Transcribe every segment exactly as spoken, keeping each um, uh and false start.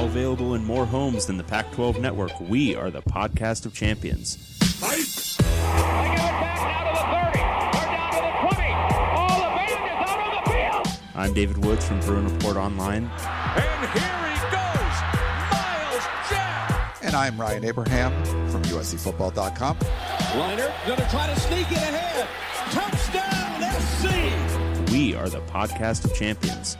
available in more homes than the Pac twelve network, we are the podcast of champions. They give it back now to the thirty, or down to the twenty. All the band is out on the field. I'm David Woods from Bruin Report Online. And here he goes, Miles Jack. And I'm Ryan Abraham from U S C football dot com. Liner going to try to sneak it ahead. Touchdown, S C. We are the podcast of champions.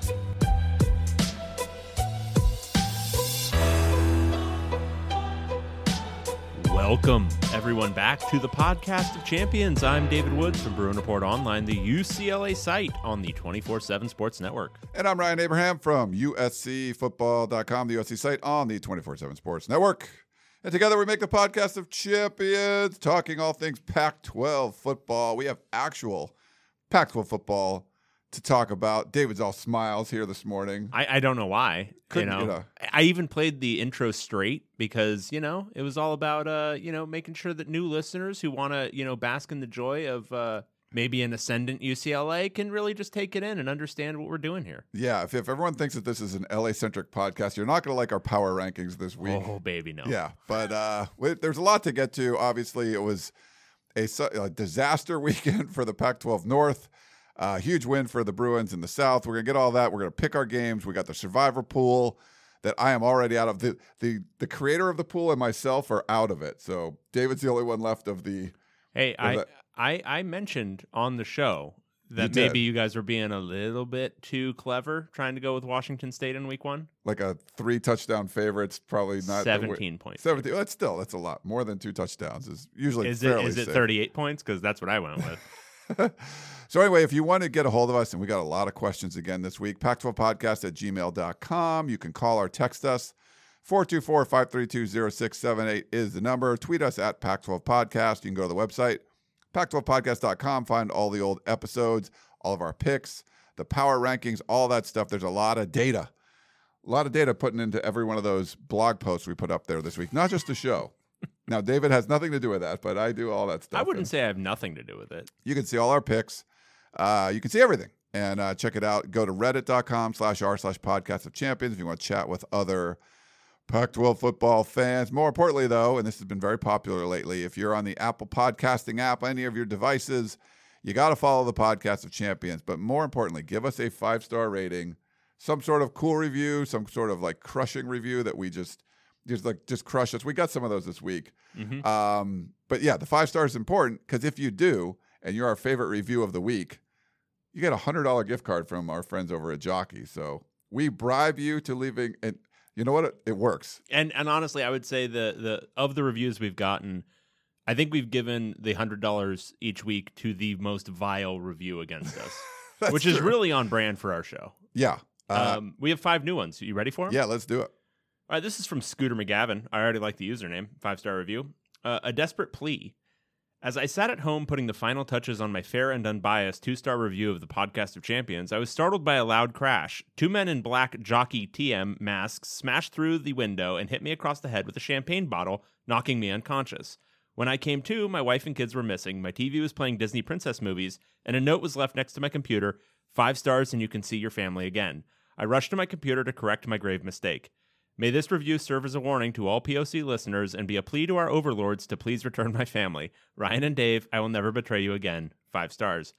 Welcome, everyone, back to the podcast of champions. I'm David Woods from Bruin Report Online, the U C L A site on the twenty-four seven Sports Network. And I'm Ryan Abraham from U S C football dot com, the U S C site on the twenty-four seven Sports Network. And together we make the podcast of champions, talking all things Pac twelve football. We have actual Pac twelve football to talk about. David's all smiles here this morning. I, I don't know why. You know, you know, I even played the intro straight because, you know, it was all about, uh, you know, making sure that new listeners who want to, you know, bask in the joy of uh, maybe an ascendant U C L A can really just take it in and understand what we're doing here. Yeah, if, if everyone thinks that this is an L A-centric podcast, you're not going to like our power rankings this week. Oh, baby, no. Yeah, but uh, we, there's a lot to get to. Obviously, it was a, a disaster weekend for the Pac twelve North. Uh, huge win for the Bruins in the South. We're going to get all that. We're going to pick our games. We got the survivor pool that I am already out of. The, the the creator of the pool and myself are out of it. So David's the only one left of the... Hey, I, that. I I mentioned on the show that You maybe did. you guys were being a little bit too clever trying to go with Washington State in week one. Like a three touchdown favorite's probably not... seventeen points. seventeen. That's still, that's a lot. More than two touchdowns is usually Is it fairly is it safe. thirty-eight points? Because that's what I went with. So anyway, if you want to get a hold of us, and we got a lot of questions again this week, Pac twelve podcast at gmail dot com. You can call or text us. four two four, five three two, zero six seven eight is the number. Tweet us at Pac twelve podcast. You can go to the website, Pac twelve podcast dot com, find all the old episodes, all of our picks, the power rankings, all that stuff. There's a lot of data. A lot of data putting into every one of those blog posts we put up there this week, not just the show. Now, David has nothing to do with that, but I do all that stuff. I wouldn't And say I have nothing to do with it. you can see all our picks. Uh, you can see everything and uh, check it out. Go to reddit dot com slash r slash podcast of champions if you want to chat with other Pac twelve football fans. More importantly, though, and this has been very popular lately, if you're on the Apple podcasting app, any of your devices, you got to follow the podcast of champions. But more importantly, give us a five-star rating, some sort of cool review, some sort of like crushing review that we just just like just crush us. We got some of those this week. Mm-hmm. Um, but yeah, the five stars is important because if you do, and you're our favorite review of the week, you get a one hundred dollars gift card from our friends over at Jockey. So we bribe you to leaving, and you know what? It, it works. And and honestly, I would say the the of the reviews we've gotten, I think we've given the one hundred dollars each week to the most vile review against us, That's which is true. really on brand for our show. Yeah. Uh, Um, we have five new ones. You ready for them? yeah, let's do it. All right, this is from Scooter McGavin. I already like the username. Five-star review. Uh, a desperate plea. As I sat at home putting the final touches on my fair and unbiased two-star review of the Podcast of Champions, I was startled by a loud crash. Two men in black Jockey T M masks smashed through the window and hit me across the head with a champagne bottle, knocking me unconscious. When I came to, my wife and kids were missing, my T V was playing Disney princess movies, and a note was left next to my computer, five stars and you can see your family again. I rushed to my computer to correct my grave mistake. May this review serve as a warning to all P O C listeners and be a plea to our overlords to please return my family. Ryan and Dave, I will never betray you again. Five stars.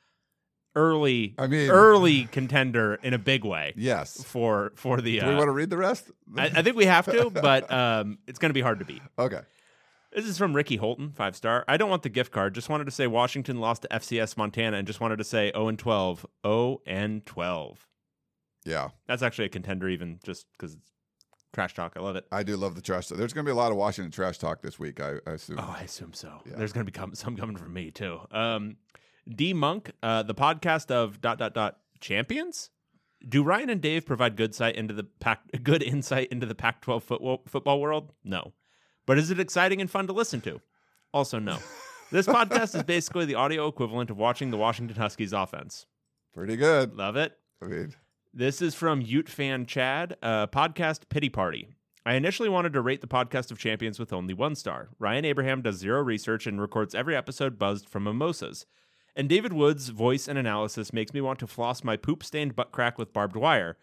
Early, I mean- early contender in a big way Yes. for for the. Do Uh, we want to read the rest? I, I think we have to, but um, it's going to be hard to beat. Okay. This is from Ricky Holton, five star. I don't want the gift card. Just wanted to say Washington lost to F C S Montana, and just wanted to say oh and twelve. oh and twelve. Yeah, That's actually a contender, even just because it's trash talk. I love it. I do love the trash talk. There's going to be a lot of Washington trash talk this week, I, I assume. Oh, I assume so. Yeah. There's going to be com- some coming from me too. Um, D Monk, uh, the podcast of dot dot dot champions. Do Ryan and Dave provide good sight into the Pac- good insight into the Pac twelve football football world? No, but is it exciting and fun to listen to? Also, no. This podcast is basically the audio equivalent of watching the Washington Huskies offense. Pretty good. Love it. I mean, This is from Ute Fan Chad, uh, podcast Pity Party. I initially wanted to rate the Podcast of Champions with only one star. Ryan Abraham does zero research and records every episode buzzed from mimosas. And David Wood's voice and analysis makes me want to floss my poop-stained butt crack with barbed wire.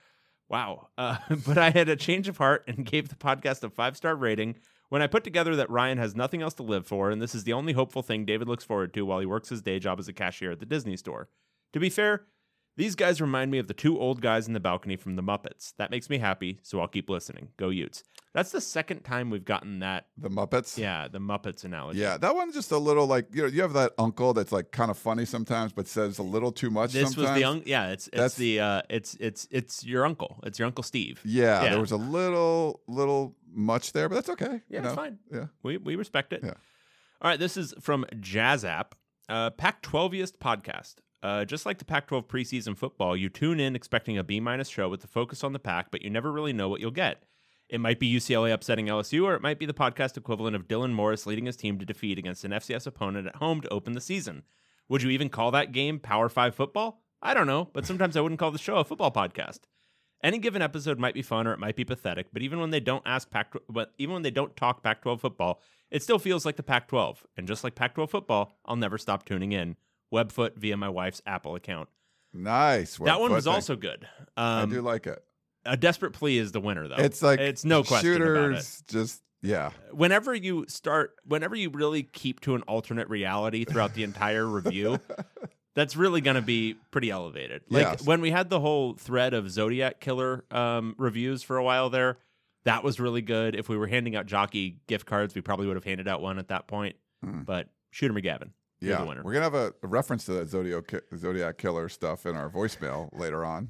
Wow. Uh, but I had a change of heart and gave the podcast a five-star rating when I put together that Ryan has nothing else to live for, and this is the only hopeful thing David looks forward to while he works his day job as a cashier at the Disney store. To be fair, these guys remind me of the two old guys in the balcony from the Muppets. That makes me happy, so I'll keep listening. Go Utes. That's the second time we've gotten that. The Muppets? Yeah, the Muppets analogy. Yeah, that one's just a little like, you know, you have that uncle that's like kind of funny sometimes, but says a little too much This sometimes. was the un- yeah, it's it's That's- the uh, it's it's it's your uncle. It's your Uncle Steve. Yeah, Yeah. there was a little, little much there, but that's okay. Yeah, you know? it's fine. Yeah. We we respect it. Yeah. All right, this is from Jazz App, uh, Pac twelve-iest podcast. Uh, just like the Pac twelve preseason football, you tune in expecting a B-minus show with the focus on the Pac, but you never really know what you'll get. It might be U C L A upsetting L S U, or it might be the podcast equivalent of Dylan Morris leading his team to defeat against an F C S opponent at home to open the season. Would you even call that game Power five football? I don't know, but sometimes I wouldn't call the show a football podcast. Any given episode might be fun or it might be pathetic, but even when they don't ask Pac, but even when they don't talk Pac twelve football, it still feels like the Pac twelve. And just like Pac twelve football, I'll never stop tuning in. Webfoot via my wife's Apple account. Nice. That one Webfoot was thing. also good. I Um, do like it. a desperate plea is the winner, though. It's like it's no question about it. shooters just, yeah. Whenever you start, whenever you really keep to an alternate reality throughout the entire review, that's really going to be pretty elevated. Like Yes. when we had the whole thread of Zodiac Killer um, reviews for a while there, that was really good. If we were handing out jockey gift cards, we probably would have handed out one at that point. Hmm. But Shooter McGavin, you're Yeah, the winner. we're gonna have a, a reference to that Zodiac Zodiac Killer stuff in our voicemail later on.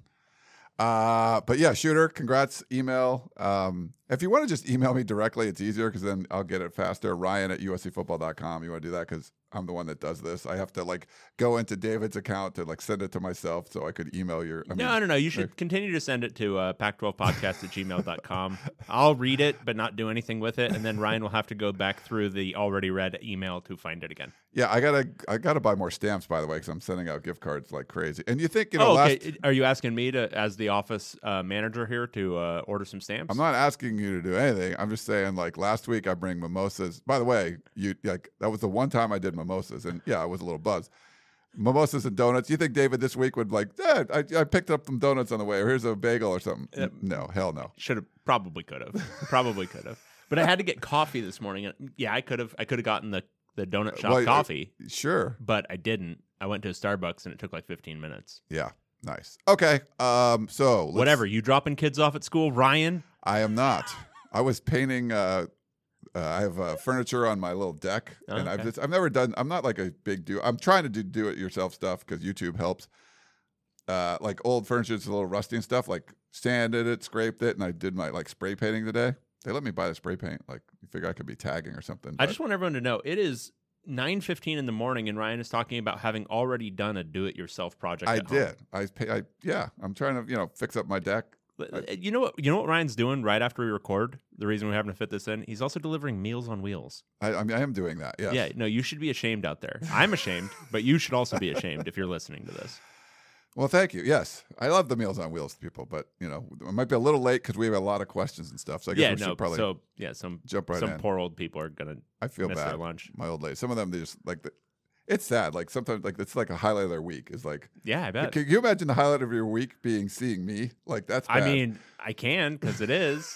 Uh, but yeah, Shooter, congrats. Email. Um, if you want to just email me directly, it's easier because then I'll get it faster. Ryan at U S C football dot com. You want to do that because I'm the one that does this. I have to like go into David's account to like send it to myself so I could email your. I no, mean, no, no. You should continue to send it to uh, pac twelve podcast at gmail dot com. I'll read it, but not do anything with it. And then Ryan will have to go back through the already read email to find it again. Yeah, I gotta I gotta buy more stamps by the way because I'm sending out gift cards like crazy. And you think you know oh, last. okay. Are you asking me to, as the office uh, manager here, to uh, order some stamps? I'm not asking you to do anything. I'm just saying, like last week, I bring mimosas. By the way, you like that was the one time I did mimosas, and yeah, I was a little buzzed. Mimosas and donuts. You think David this week would like? Eh, I I picked up some donuts on the way. Or here's a bagel or something. Yep. No, hell no. Should have, probably could have, probably could have. But I had to get coffee this morning. And yeah, I could have, I could have gotten the the donut shop Well, uh, coffee, Sure. but I didn't. I went to a Starbucks and it took like fifteen minutes. Yeah. Nice. Okay. Um. So let's- Whatever. You dropping kids off at school, Ryan? I am not. I was painting. Uh, uh, I have uh, furniture on my little deck, Oh, and I've okay. just I've never done. I'm not like a big do. I'm trying to do do it yourself stuff because YouTube helps. Uh, like old furniture is a little rusty and stuff. Like sanded it, scraped it, and I did my like spray painting today. They let me buy the spray paint. Like you figure I could be tagging or something. I but- just want everyone to know it is nine fifteen in the morning, and Ryan is talking about having already done a do-it-yourself project. I at home. did. I, pay, I yeah. I'm trying to you know fix up my deck. You know what? You know what Ryan's doing right after we record. The reason we're having to fit this in, he's also delivering Meals on Wheels. I, I mean I am doing that. Yes. Yeah, no, you should be ashamed out there. I'm ashamed, but you should also be ashamed if you're listening to this. Well, thank you. Yes, I love the Meals on Wheels people, but you know, it might be a little late because we have a lot of questions and stuff. So I guess Yeah, we no. should probably So yeah, some jump right some in. poor old people are gonna I feel miss bad. their lunch. My old lady. Some of them, they just like the, it's sad. Like sometimes, like it's like a highlight of their week is like. Yeah, I bet. Can you imagine the highlight of your week being seeing me? Like that's. I bad. mean, I can because it is.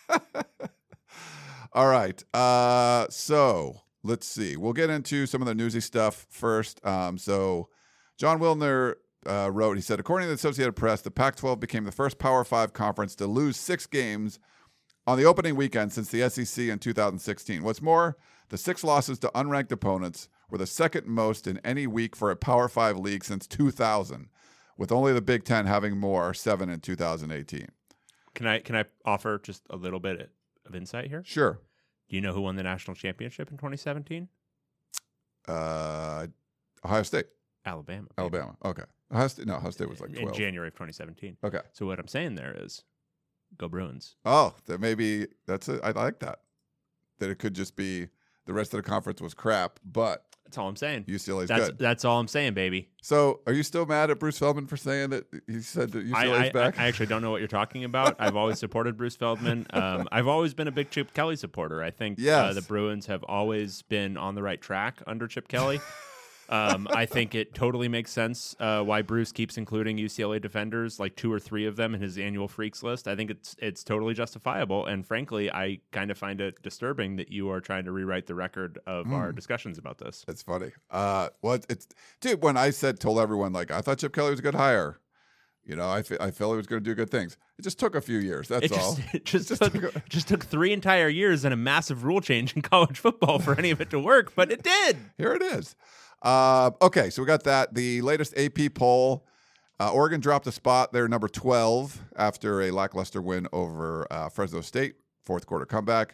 All right. Uh, so let's see. We'll get into some of the newsy stuff first. Um, so John Wilner uh, wrote, he said, according to the Associated Press, the Pac twelve became the first Power Five conference to lose six games on the opening weekend since the S E C in two thousand sixteen. What's more, the six losses to unranked opponents were the second most in any week for a Power Five league since two thousand, with only the Big Ten having more, seven in two thousand eighteen. Can I can I offer just a little bit of insight here? Sure. Do you know who won the national championship in twenty seventeen? Uh, Ohio State. Alabama. baby. Alabama. Okay. Ohio State, no, Ohio State was like in twelve. January of twenty seventeen. Okay. So what I'm saying there is, go Bruins. Oh, that maybe that's it. I like that. That it could just be the rest of the conference was crap, but That's all I'm saying. U C L A's That's good. that's all I'm saying, baby. So, are you still mad at Bruce Feldman for saying that he said that U C I, L A's I, back? I actually don't know what you're talking about. I've always supported Bruce Feldman. Um, I've always been a big Chip Kelly supporter. I think uh, Yes. the Bruins have always been on the right track under Chip Kelly. Um, I think it totally makes sense uh, why Bruce keeps including U C L A defenders, like two or three of them in his annual freaks list. I think it's it's totally justifiable. And frankly, I kind of find it disturbing that you are trying to rewrite the record of mm. our discussions about this. It's funny. Uh, well, it's dude. When I said told everyone like I thought Chip Kelly was a good hire, you know, I, f- I felt he was going to do good things. It just took a few years. That's it just, all. It just, it just, took, took, a- just took three entire years and a massive rule change in college football for any of it to work, but it did. Here it is. Uh, okay, so we got that. The latest A P poll, uh, Oregon dropped a spot. They're number twelve after a lackluster win over uh, Fresno State, fourth quarter comeback.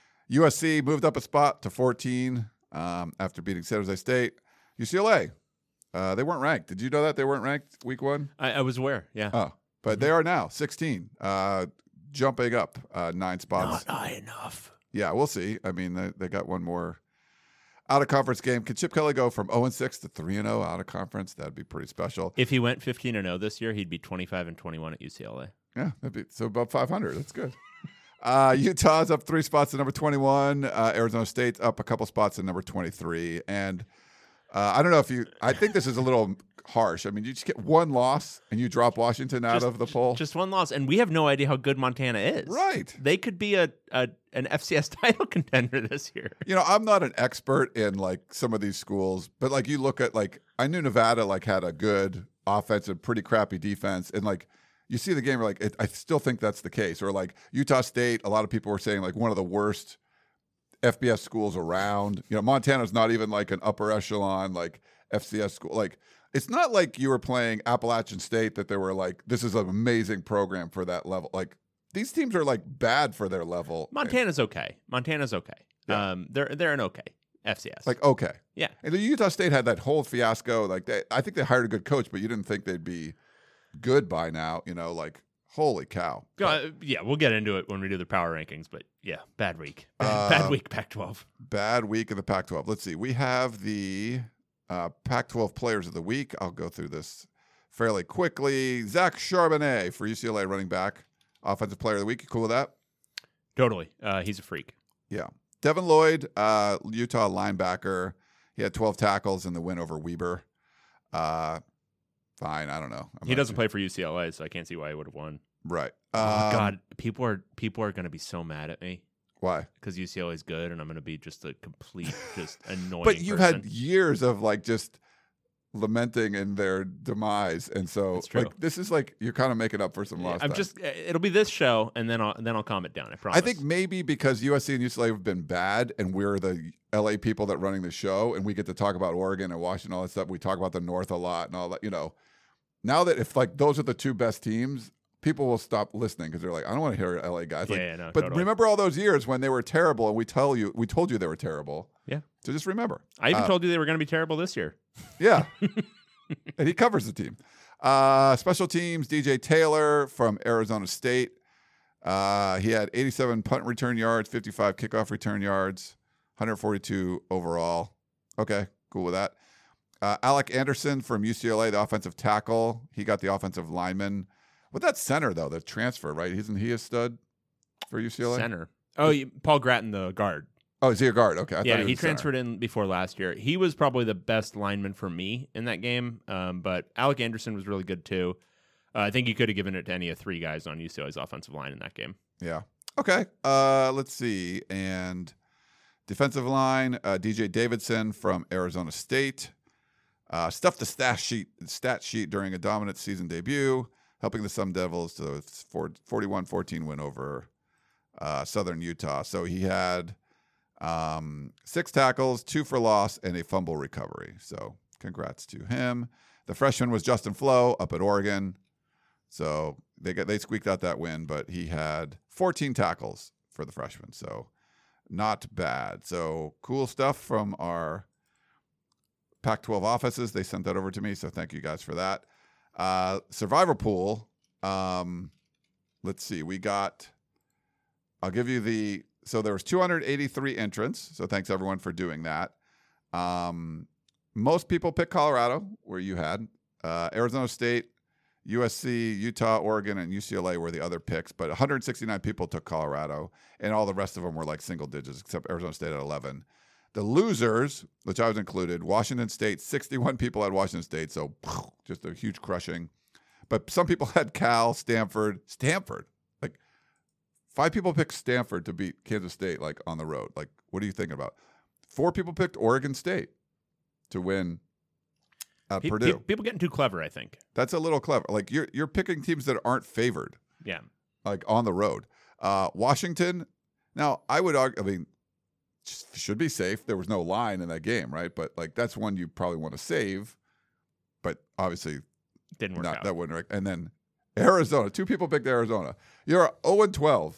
U S C moved up a spot to fourteen um, after beating San Jose State. U C L A, uh, they weren't ranked. Did you know that they weren't ranked week one? I, I was aware, yeah. Oh, but mm-hmm. they are now sixteen, uh, jumping up uh, nine spots. Not high enough. Yeah, we'll see. I mean, they, they got one more out-of-conference game. Can Chip Kelly go from oh and six to three and oh out-of-conference? That'd be pretty special. If he went fifteen and oh this year, he'd be twenty-five and twenty-one at U C L A. Yeah, that'd be, so above five hundred. That's good. uh, Utah's up three spots to number twenty-one. Uh, Arizona State's up a couple spots to number twenty-three. And uh, I don't know if you – I think this is a little harsh. I mean, you just get one loss and you drop Washington out just, of the poll. Just one loss. And we have no idea how good Montana is. Right. They could be a, a an F C S title contender this year. You know, I'm not an expert in, like, some of these schools, but, like, you look at, like, I knew Nevada, like, had a good offense and pretty crappy defense. And, like, you see the game, you're like, it, I still think that's the case. Or, like, Utah State, a lot of people were saying, like, one of the worst F B S schools around. You know, Montana's not even, like, an upper echelon, like, F C S school. Like, it's not like you were playing Appalachian State that they were like, this is an amazing program for that level. Like, these teams are like bad for their level. Montana's okay. Montana's okay. Yeah. Um, they're they're an okay F C S. Like, okay. Yeah. And the Utah State had that whole fiasco. Like, they, I think they hired a good coach, but you didn't think they'd be good by now. You know, like, holy cow. Uh, yeah, we'll get into it when we do the power rankings. But yeah, bad week. Uh, bad week, Pac twelve. Bad week of the Pac twelve. Let's see. We have the uh, Pac twelve Players of the Week. I'll go through this fairly quickly. Zach Charbonnet for U C L A running back. Offensive Player of the Week. You cool with that? Totally. Uh, he's a freak. Yeah. Devin Lloyd, uh, Utah linebacker. He had twelve tackles in the win over Weber. Uh, fine. I don't know. I'm he doesn't sure. play for U C L A, so I can't see why he would have won. Right. Oh, um, God. People are people are going to be so mad at me. Why? Because U C L A is good, and I'm going to be just a complete, just annoying But you've person. had years of, like, just lamenting in their demise, and so like this is like you're kind of making up for some yeah, lost I'm time. just it'll be this show, and then I'll and then I'll calm it down. I promise. I think maybe because U S C and U C L A have been bad, and we're the L A people that running the show, and we get to talk about Oregon and Washington, all that stuff. We talk about the North a lot and all that. You know, now that if like those are the two best teams, people will stop listening because they're like, I don't want to hear L A guys. Yeah, like, yeah, no, but totally. remember all those years when they were terrible, and we tell you, we told you they were terrible. Yeah. So just remember. I even uh, told you they were going to be terrible this year. Yeah. And he covers the team. Uh, special teams, D J Taylor from Arizona State. Uh, he had eighty-seven punt return yards, fifty-five kickoff return yards, one hundred forty-two overall. Okay, cool with that. Uh, Alec Anderson from U C L A, the offensive tackle. He got the offensive lineman. With that center, though, the transfer, right? Isn't he a stud for U C L A? Center. Oh, you, Paul Gratton, the guard. Oh, is he a guard? Okay. I yeah, thought he, he was transferred center. in before last year. He was probably the best lineman for me in that game, um, but Alec Anderson was really good too. Uh, I think you could have given it to any of three guys on U C L A's offensive line in that game. Yeah. Okay. Uh, let's see. And defensive line, uh, D J Davidson from Arizona State. Uh, stuffed the stat sheet, stat sheet during a dominant season debut, helping the Sun Devils to a forty-one fourteen win over uh, Southern Utah. So he had um, six tackles, two for loss, and a fumble recovery. So congrats to him. The freshman was Justin Flo up at Oregon. So they got they squeaked out that win, but he had fourteen tackles for the freshman. So not bad. So cool stuff from our Pac twelve offices. They sent that over to me, so thank you guys for that. Uh, Survivor pool. Um, let's see. We got. I'll give you the. So there was two hundred eighty-three entrants. So thanks everyone for doing that. Um, most people picked Colorado, where you had uh, Arizona State, U S C, Utah, Oregon, and U C L A were the other picks. But one hundred sixty-nine people took Colorado, and all the rest of them were like single digits, except Arizona State at eleven. The losers, which I was included, Washington State, sixty-one people had Washington State, so just a huge crushing. But some people had Cal, Stanford, Stanford. Like five people picked Stanford to beat Kansas State, like on the road. Like, what are you thinking about? Four people picked Oregon State to win at Pe- Purdue. pe- people getting too clever, I think. That's a little clever. Like you're you're picking teams that aren't favored. Yeah. Like on the road. Uh, Washington. Now I would argue. I mean, should be safe. There was no line in that game, right? But like that's one you probably want to save. But obviously, Didn't work not, out. that wouldn't work. And then Arizona. Two people picked Arizona. You're zero and twelve,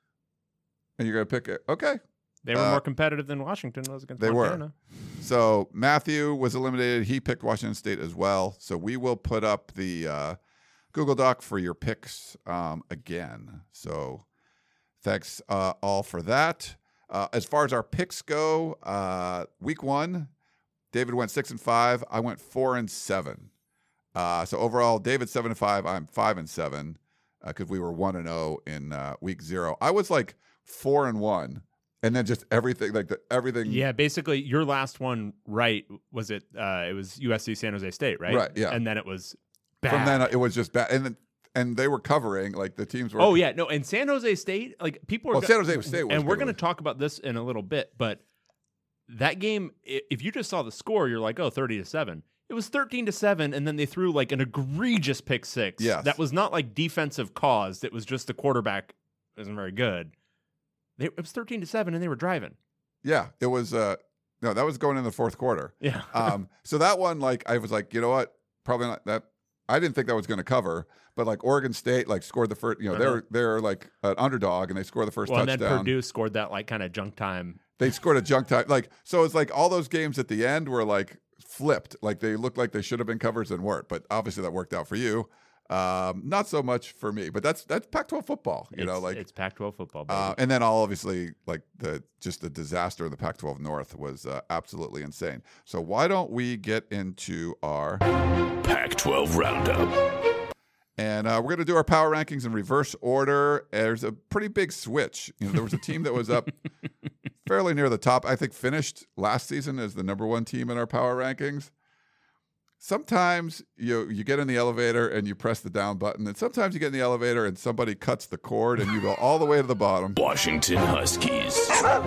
and you're gonna pick it. Okay. They were Uh, more competitive than Washington was against they were. Montana. So Matthew was eliminated. He picked Washington State as well. So we will put up the uh, Google Doc for your picks um, again. So thanks uh, all for that. Uh, as far as our picks go, uh, week one, David went six and five. I went four and seven. Uh, so overall, David seven and five. I'm five and seven because uh, we were one and zero in uh, week zero. I was like four and one. And then just everything, like the everything. Yeah, basically, your last one, right? Was it? Uh, it was U S C San Jose State, right? Right, yeah. And then it was bad. From then, it was just bad. And then, and they were covering, like the teams were. Oh yeah, no. And San Jose State, like people are. Well, go- San Jose State was and we're good going to with- talk about this in a little bit, but that game, i- if you just saw the score, you're like, oh, thirty to seven. It was thirteen to seven, and then they threw like an egregious pick six. Yes. That was not like defensive caused. It was just the quarterback isn't very good. They, it was thirteen to seven, and they were driving. Yeah, it was. Uh, no, that was going in the fourth quarter. Yeah. um, so that one, like, I was like, you know what? Probably not that. I didn't think that was going to cover, but like Oregon State, like scored the first. You know, Uh-huh. they're they're like an underdog, and they scored the first well, and touchdown. then Purdue scored that like kind of junk time. They scored a junk time. Like, so it's like all those games at the end were like flipped. Like they looked like they should have been covers and weren't. But obviously that worked out for you. Um, not so much for me. But that's that's Pac twelve football. You it's, know, like it's Pac twelve football. Baby. Uh, and then all obviously like the just the disaster of the Pac twelve North was uh, absolutely insane. So why don't we get into our Pac twelve Roundup. and uh, we're going to do our power rankings in reverse order. There's a pretty big switch. You know, there was a team that was up fairly near the top. I think finished last season as the number one team in our power rankings. Sometimes you you get in the elevator and you press the down button, and sometimes you get in the elevator and somebody cuts the cord and you go all the way to the bottom. Washington Huskies.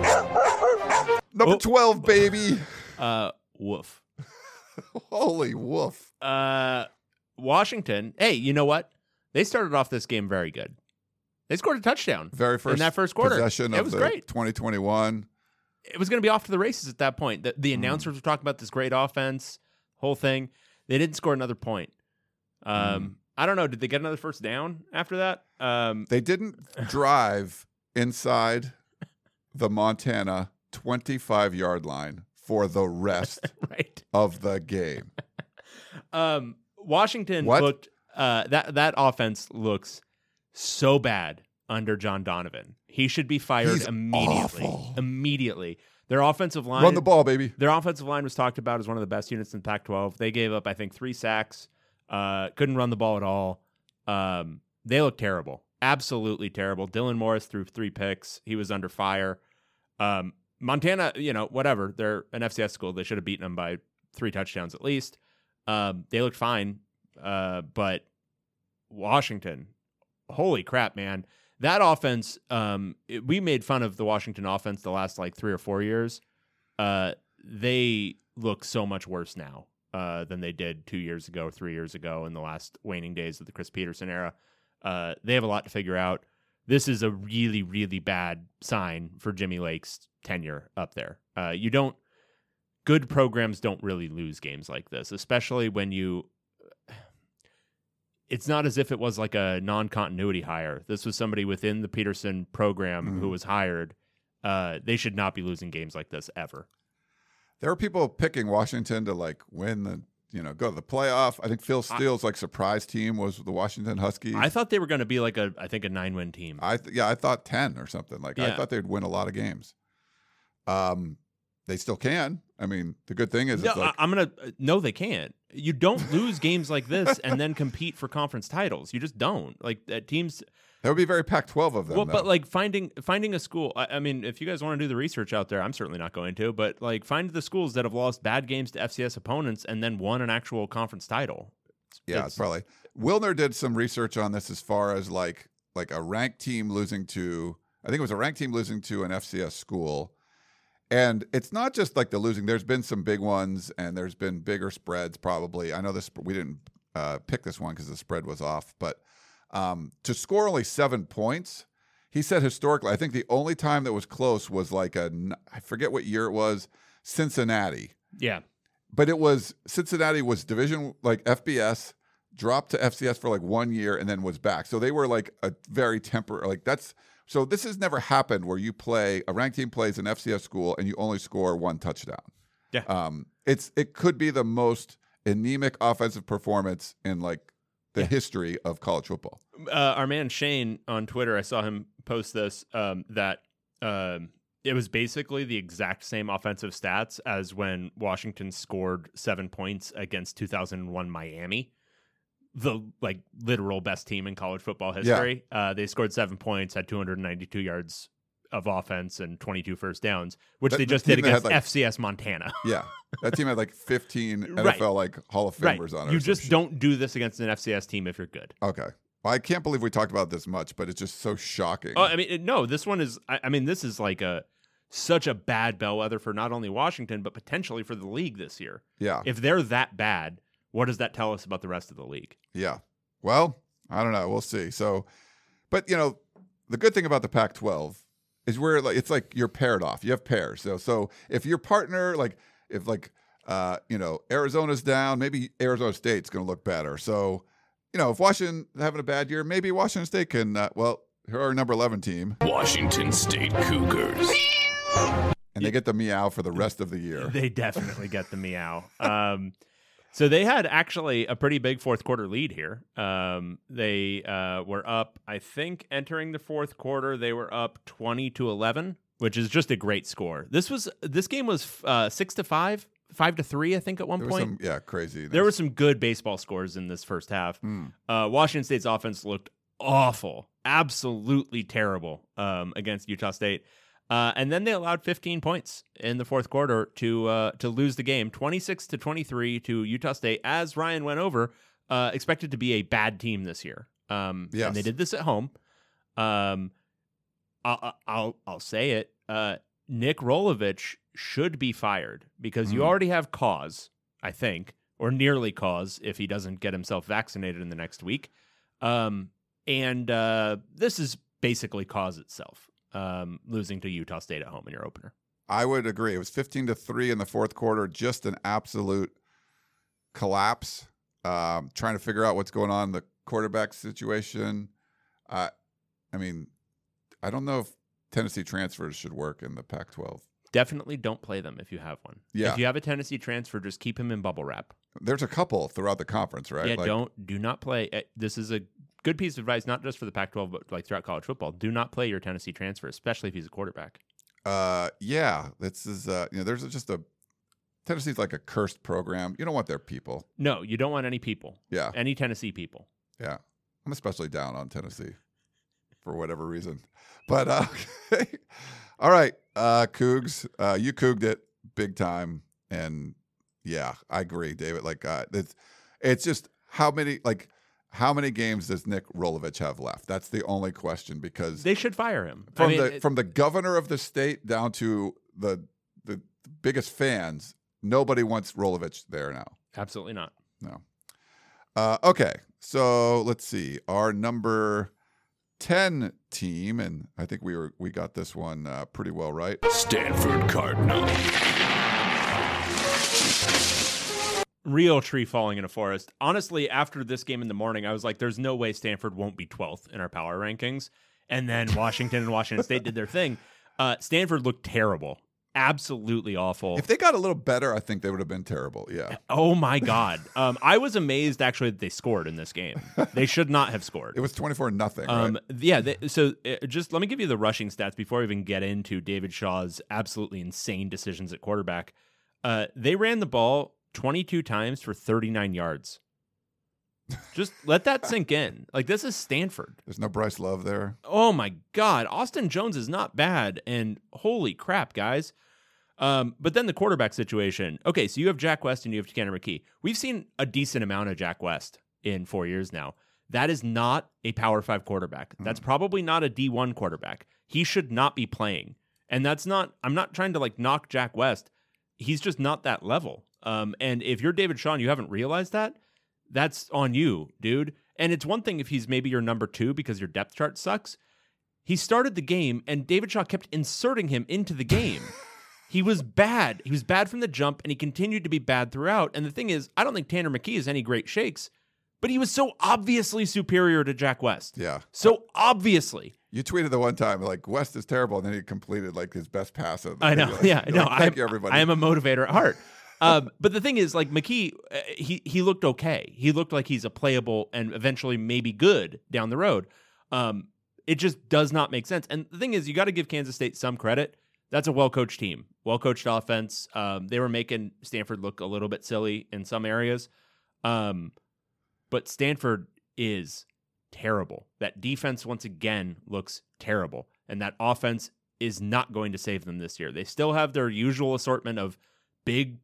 Number Oh. twelve, baby. uh, woof. Holy woof. Uh, Washington. Hey, you know what? They started off this game very good. They scored a touchdown Very first in that first quarter. possession It of was the great. twenty twenty-one. It was going to be off to the races at that point. The, Hmm. the announcers were talking about this great offense, whole thing. They didn't score another point. Um, Hmm. I don't know. Did they get another first down after that? Um, They didn't drive inside the Montana twenty-five yard line for the rest right. of the game. Um, Washington What? looked uh, that that offense looks so bad under John Donovan. He should be fired He's immediately. awful. Immediately. Their offensive line Run the ball, baby. Their offensive line was talked about as one of the best units in Pac twelve. They gave up, I think, three sacks. Uh, couldn't run the ball at all. Um, they looked terrible. Absolutely terrible. Dylan Morris threw three picks. He was under fire. Um, Montana, you know, whatever. They're an F C S school. They should have beaten them by three touchdowns at least. Um, they looked fine. Uh, but Washington, holy crap, man. That offense, um, it- we made fun of the Washington offense the last like three or four years. Uh, they look so much worse now uh, than they did two years ago, three years ago, in the last waning days of the Chris Peterson era. Uh, they have a lot to figure out. This is a really, really bad sign for Jimmy Lake's tenure up there. Uh, you don't, good programs don't really lose games like this, especially when you, it's not as if it was like a non-continuity hire. This was somebody within the Peterson program Mhm. who was hired. Uh, they should not be losing games like this ever. There were people picking Washington to like win the, you know, go to the playoff. I think Phil Steele's like surprise team was the Washington Huskies. I thought they were going to be like a, I think a nine-win team. I th- yeah, I thought ten or something. Like I Yeah. thought they'd win a lot of games. Um, they still can. I mean, the good thing is No, it's like I, am gonna. No, they can't. You don't lose games like this and then compete for conference titles. You just don't. Like uh, teams, That would be very Pac twelve of them. Well, though. but like finding finding a school. I, I mean, if you guys want to do the research out there, I'm certainly not going to. But like, find the schools that have lost bad games to F C S opponents and then won an actual conference title. It's, yeah, it's, it's probably. Wilner did some research on this as far as like like a ranked team losing to. I think it was a ranked team losing to an F C S school. And it's not just like the losing. There's been some big ones, and there's been bigger spreads probably. I know this. We didn't uh, pick this one because the spread was off. But um, to score only seven points, he said historically, I think the only time that was close was like a, I forget what year it was, Cincinnati. Yeah. But it was, Cincinnati was division, like F B S, dropped to F C S for like one year and then was back. So they were like a very temporary, like that's, so this has never happened where you play, a ranked team plays an F C S school and you only score one touchdown. Yeah. Um, it's, it could be the most anemic offensive performance in like the Yeah. history of college football. Uh, our man Shane on Twitter, I saw him post this, um, that um, it was basically the exact same offensive stats as when Washington scored seven points against two thousand one Miami, the like literal best team in college football history. Uh, they scored seven points, had two hundred ninety-two yards of offense and twenty-two first downs, which That- they the just team did that had, against like- F C S Montana. Yeah. That team had like fifteen Right. N F L like Hall of Right. Famers on it. You or some just shit. don't do this against an F C S team if you're good. Okay. Well, I can't believe we talked about this much, but it's just so shocking. Oh, I mean, it- no, this one is, I, I mean, this is like a, such a bad bellwether for not only Washington, but potentially for the league this year. yeah. If they're that bad, what does that tell us about the rest of the league? Yeah. Well, I don't know. We'll see. So, but you know, the good thing about the Pac twelve is where like it's like you're paired off. You have pairs. So, so if your partner, like if like uh, you know, Arizona's down, maybe Arizona State's going to look better. So, you know, if Washington having a bad year, maybe Washington State can. Uh, well, here are our number eleven team, Washington State Cougars. and they get the meow for the rest of the year. They definitely get the meow. Um, so they had actually a pretty big fourth quarter lead here. Um, they uh, were up, I think, entering the fourth quarter, they were up twenty to eleven, which is just a great score. This was this game was uh, six to five, five to three, I think, at one There was point. some, yeah, crazy. There were some good baseball scores in this first half. Mm. Uh, Washington State's offense looked awful, absolutely terrible um, against Utah State. Uh, and then they allowed fifteen points in the fourth quarter to uh, to lose the game, twenty-six to twenty-three to Utah State. As Ryan went over, uh, expected to be a bad team this year. Um, Yes. And they did this at home. Um, I'll I'll, I'll say it. Uh, Nick Rolovich should be fired because you Mm. already have cause, I think, or nearly cause if he doesn't get himself vaccinated in the next week. Um, and uh, this is basically cause itself. Um, losing to Utah State at home in your opener. I would agree. It was fifteen to three in the fourth quarter, just an absolute collapse. Um, trying to figure out what's going on in the quarterback situation. Uh, I mean, I don't know if Tennessee transfers should work in the Pac twelve. Definitely don't play them if you have one. Yeah. If you have a Tennessee transfer, just keep him in bubble wrap. There's a couple throughout the conference, right? Yeah, Like, don't do not play. uh, This is a good piece of advice, not just for the Pac twelve, but like throughout college football. Do not play your Tennessee transfer, especially if he's a quarterback. Uh, yeah, this is. Uh, you know, there's just a Tennessee's like a cursed program. You don't want their people. No, you don't want any people, Yeah, any Tennessee people. yeah. I'm especially down on Tennessee for whatever reason. But uh, all right, uh, Cougs, uh, you couged it big time, and yeah, I agree, David. Like, uh, it's it's just how many like how many games does Nick Rolovich have left? That's the only question because They should fire him. I from mean, the it- from the governor of the state down to the the biggest fans, nobody wants Rolovich there now. absolutely not. No. Uh, okay, so let's see. Our number ten team, and I think we were we got this one uh, pretty well right. Stanford Cardinal. Real tree falling in a forest. Honestly, after this game in the morning, I was like, there's no way Stanford won't be twelfth in our power rankings. And then Washington and Washington State did their thing. Uh, Stanford looked terrible. Absolutely awful. If they got a little better, I think they would have been terrible. Yeah. Oh, my God. Um, I was amazed, actually, that they scored in this game. They should not have scored. It was twenty-four nothing, Um, right? yeah, they, so uh, just let me give you the rushing stats before we even get into David Shaw's absolutely insane decisions at quarterback. Uh, they ran the ball twenty-two times for thirty-nine yards. Just let that sink in. Like, this is Stanford. There's no Bryce Love there. Oh my God. Austin Jones is not bad. And holy crap, guys. Um, but then the quarterback situation. Okay, so you have Jack West and you have Tanner McKee. We've seen a decent amount of Jack West in four years now. That is not a Power Five quarterback. That's probably not a D one quarterback. He should not be playing. And that's not, I'm not trying to like knock Jack West. He's just not that level. Um, and if you're David Shaw and you haven't realized that, that's on you, dude. And it's one thing if he's maybe your number two because your depth chart sucks. He started the game and David Shaw kept inserting him into the game. He was bad. He was bad from the jump and he continued to be bad throughout. And the thing is, I don't think Tanner McKee is any great shakes, but he was so obviously superior to Jack West. Yeah. So obviously. You tweeted the one time, like, West is terrible, and then he completed, like, his best pass of the I know, like, yeah. like, no, Thank I, you, everybody. I am a motivator at heart. um, but the thing is, like, McKee, uh, he, he looked okay. He looked like he's a playable and eventually maybe good down the road. Um, it just does not make sense. And the thing is, you got to give Kansas State some credit. That's a well-coached team, well-coached offense. Um, they were making Stanford look a little bit silly in some areas. Um, but Stanford is terrible. That defense, once again, looks terrible. And that offense is not going to save them this year. They still have their usual assortment of big,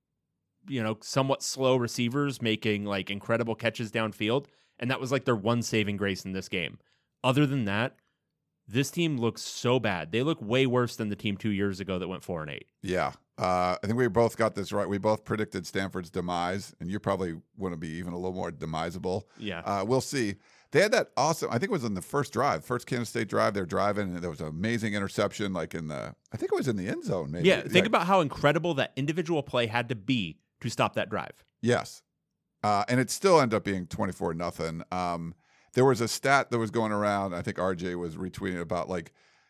you know, somewhat slow receivers making like incredible catches downfield. And that was like their one saving grace in this game. Other than that, this team looks so bad. They look way worse than the team two years ago that went four and eight. Yeah. Uh, I think we both got this right. We both predicted Stanford's demise, and you probably want to be even a little more demisable. Yeah. Uh, we'll see. They had that awesome, I think it was in the first drive, first Kansas State drive. They're driving, and there was an amazing interception, like in the, I think it was in the end zone, maybe. Yeah. Think about how incredible that individual play had to be to stop that drive. Yes. Uh, and it still ended up being twenty-four nothing. Um, there was a stat that was going around. I think R J was retweeting about like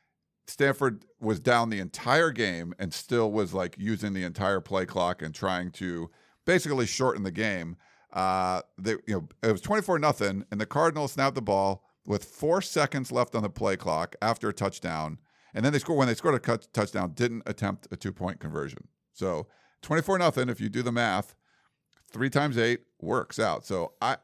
Stanford was down the entire game and still was like using the entire play clock and trying to basically shorten the game. Uh, they, you know, it was twenty-four nothing, and the Cardinals snapped the ball with four seconds left on the play clock after a touchdown, and then they scored. When they scored a cut, touchdown, didn't attempt a two-point conversion. So twenty-four nothing. If you do the math, three times eight works out. So I,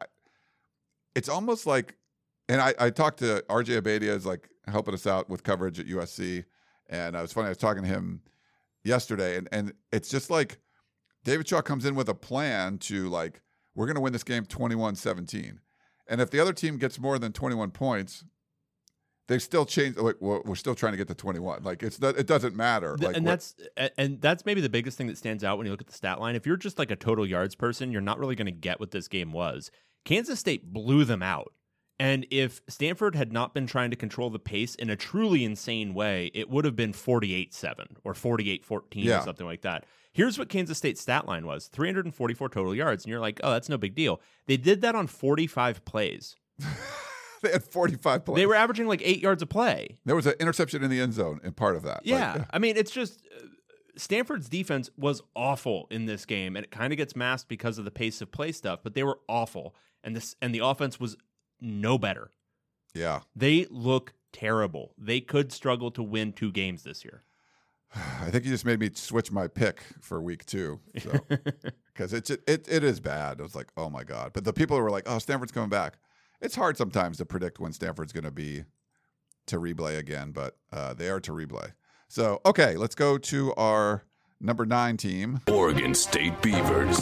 it's almost like, and I, I talked to R J Abadia, is like helping us out with coverage at U S C, and it was funny. I was talking to him yesterday, and and it's just like David Shaw comes in with a plan to like, we're going to win this game twenty-one seventeen. And if the other team gets more than twenty-one points, they still change. Like, we're still trying to get to twenty-one. Like, it's not, it doesn't matter. Like, and what, that's and that's maybe the biggest thing that stands out when you look at the stat line. If you're just like a total yards person, you're not really going to get what this game was. Kansas State blew them out. And if Stanford had not been trying to control the pace in a truly insane way, it would have been forty-eight seven or forty-eight fourteen Yeah. or something like that. Here's what Kansas State's stat line was: three hundred forty-four total yards. And you're like, oh, that's no big deal. They did that on forty-five plays. they had forty-five plays. They were averaging like eight yards a play. There was an interception in the end zone in part of that. Yeah. Like, I mean, it's just uh, Stanford's defense was awful in this game, and it kind of gets masked because of the pace of play stuff, but they were awful. And this and the offense was no better. yeah. They look terrible. They could struggle to win two games this year. I think you just made me switch my pick for week two. So, because it's it, it it is bad. I was like, oh my god. But the people who were like, oh, Stanford's coming back. It's hard sometimes to predict when Stanford's going to be to replay again, but uh, they are to replay. So, okay, let's go to our number nine team. Oregon State Beavers.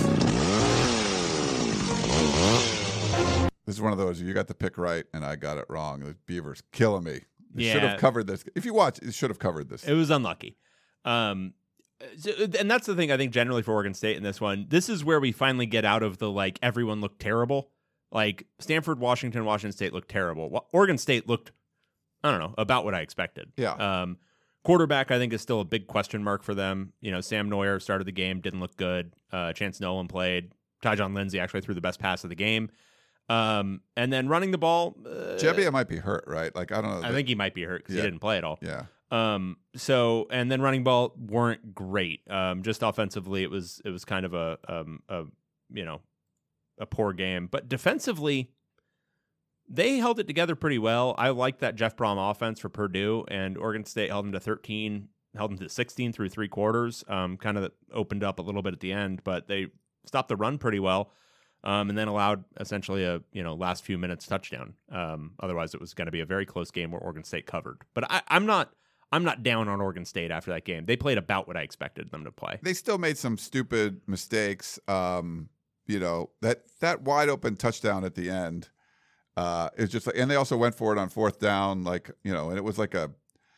This is one of those, you got the pick right and I got it wrong. The Beavers killing me. They Yeah. should have covered this. If you watch, you should have covered this. It was unlucky. Um, so, and that's the thing I think generally for Oregon State in this one. This is where we finally get out of the like everyone looked terrible. Like Stanford, Washington, Washington State looked terrible. Wa- Oregon State looked, I don't know, about what I expected. Yeah. Um, quarterback I think is still a big question mark for them. You know, Sam Neuer started the game, didn't look good. Uh, Chance Nolan played. Tyjon Lindsey actually threw the best pass of the game. Um, and then running the ball, uh, Jebbia might be hurt, right? Like, I don't know. I think he might be hurt because Yeah. he didn't play at all. Yeah. Um, so, and then running ball weren't great. Um, just offensively, it was, it was kind of a, um, a, you know, a poor game, but defensively they held it together pretty well. I like that Jeff Brom offense for Purdue, and Oregon State held them to thirteen, held them to sixteen through three quarters. Um, kind of opened up a little bit at the end, but they stopped the run pretty well. um, and then allowed essentially a you know last few minutes touchdown. Um, otherwise, it was going to be a very close game where Oregon State covered. But I, I'm not I'm not down on Oregon State after that game. They played about what I expected them to play. They still made some stupid mistakes. Um, you know, that that wide open touchdown at the end uh, is just like, and they also went for it on fourth down, like you know, and it was like a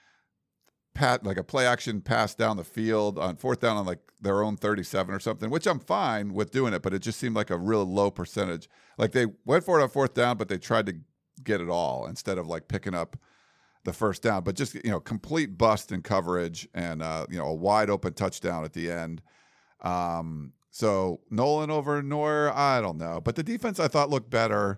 pat like a play action pass down the field on fourth down on like their own thirty-seven or something, which I'm fine with doing it, but it just seemed like a real low percentage. Like they went for it on fourth down, but they tried to get it all instead of like picking up the first down. But just, you know, complete bust in coverage and, uh, you know, a wide open touchdown at the end. Um, so Nolan over Neuer, I don't know. But the defense I thought looked better.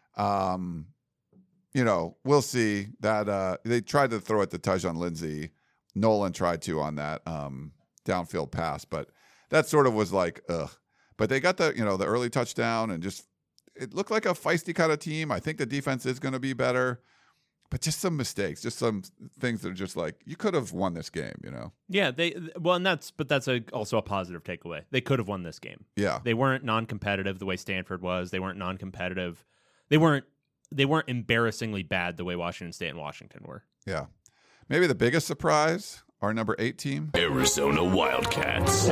Um, you know, we'll see that uh, they tried to throw it to Tyjon Lindsey. Nolan tried to on that um, downfield pass, but that sort of was like, ugh. But they got the, you know, the early touchdown and just, it looked like a feisty kind of team. I think the defense is going to be better. But just some mistakes, just some things that are just like, you could have won this game, you know? Yeah, they well, and that's but that's a, also a positive takeaway. They could have won this game. Yeah. They weren't non-competitive the way Stanford was. They weren't non-competitive. They weren't they weren't embarrassingly bad the way Washington State and Washington were. Yeah. Maybe the biggest surprise, our number eight team, Arizona Wildcats.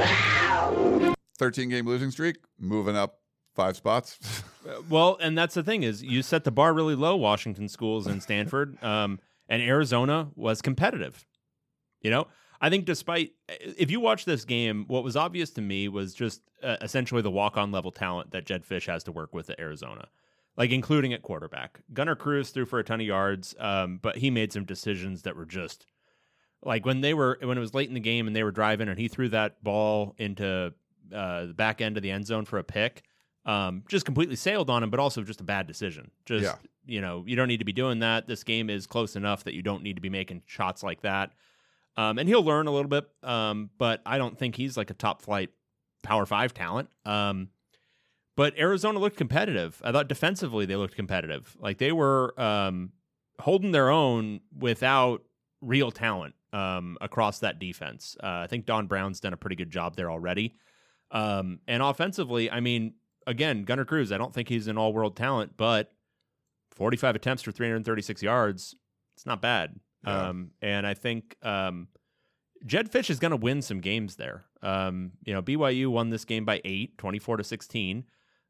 thirteen-game losing streak, moving up five spots. Well, and that's the thing is you set the bar really low, Washington schools and Stanford, um, and Arizona was competitive. You know, I think despite if you watch this game, what was obvious to me was just uh, essentially the walk-on level talent that Jed Fish has to work with at Arizona, like including at quarterback. Gunnar Cruz threw for a ton of yards, um, but he made some decisions that were just like when they were when it was late in the game and they were driving and he threw that ball into uh, the back end of the end zone for a pick. Um, just completely sailed on him, but also just a bad decision. Just, Yeah. you know, you don't need to be doing that. This game is close enough that you don't need to be making shots like that. Um, and he'll learn a little bit, um, but I don't think he's like a top flight Power Five talent. Um, but Arizona looked competitive. I thought defensively they looked competitive. Like they were um, holding their own without real talent um, across that defense. Uh, I think Don Brown's done a pretty good job there already. Um, and offensively, I mean, again, Gunnar Cruz, I don't think he's an all-world talent, but forty-five attempts for three hundred thirty-six yards, it's not bad. Yeah. Um, and I think um, Jed Fish is going to win some games there. Um, you know, B Y U won this game by eight, twenty-four to sixteen.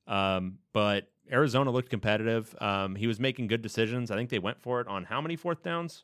Um, but Arizona looked competitive. Um, he was making good decisions. I think they went for it on how many fourth downs?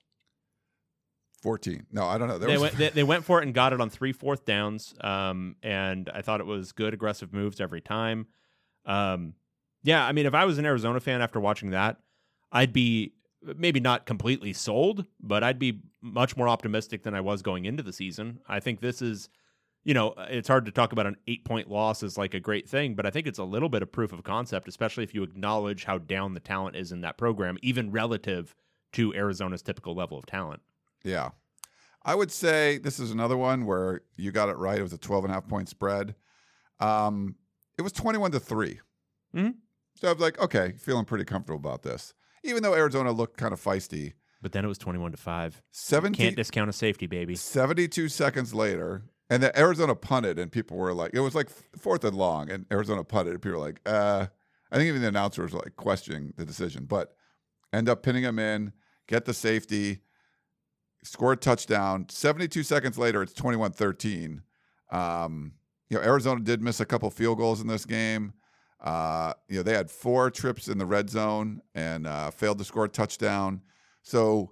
fourteen. No, I don't know. There They was... went, they, they went for it and got it on three fourth downs. Um, and I thought it was good, aggressive moves every time. Um, yeah, I mean, if I was an Arizona fan after watching that, I'd be maybe not completely sold, but I'd be much more optimistic than I was going into the season. I think this is, you know, it's hard to talk about an eight-point loss as like a great thing, but I think it's a little bit of proof of concept, especially if you acknowledge how down the talent is in that program, even relative to Arizona's typical level of talent. Yeah. I would say this is another one where you got it right. It was a twelve and a half point spread. Um, It was twenty-one to three. Mm-hmm. So I was like, okay, feeling pretty comfortable about this. Even though Arizona looked kind of feisty. But then it was twenty-one to five. seventeen Can't discount a safety, baby. seventy-two seconds later, and then Arizona punted, and people were like, it was like fourth and long, and Arizona punted, and people were like, uh, I think even the announcer was like questioning the decision, but end up pinning him in, get the safety, score a touchdown. seventy-two seconds later, it's twenty-one thirteen. Um, You know, Arizona did miss a couple field goals in this game. Uh, you know, they had four trips in the red zone and uh, failed to score a touchdown. So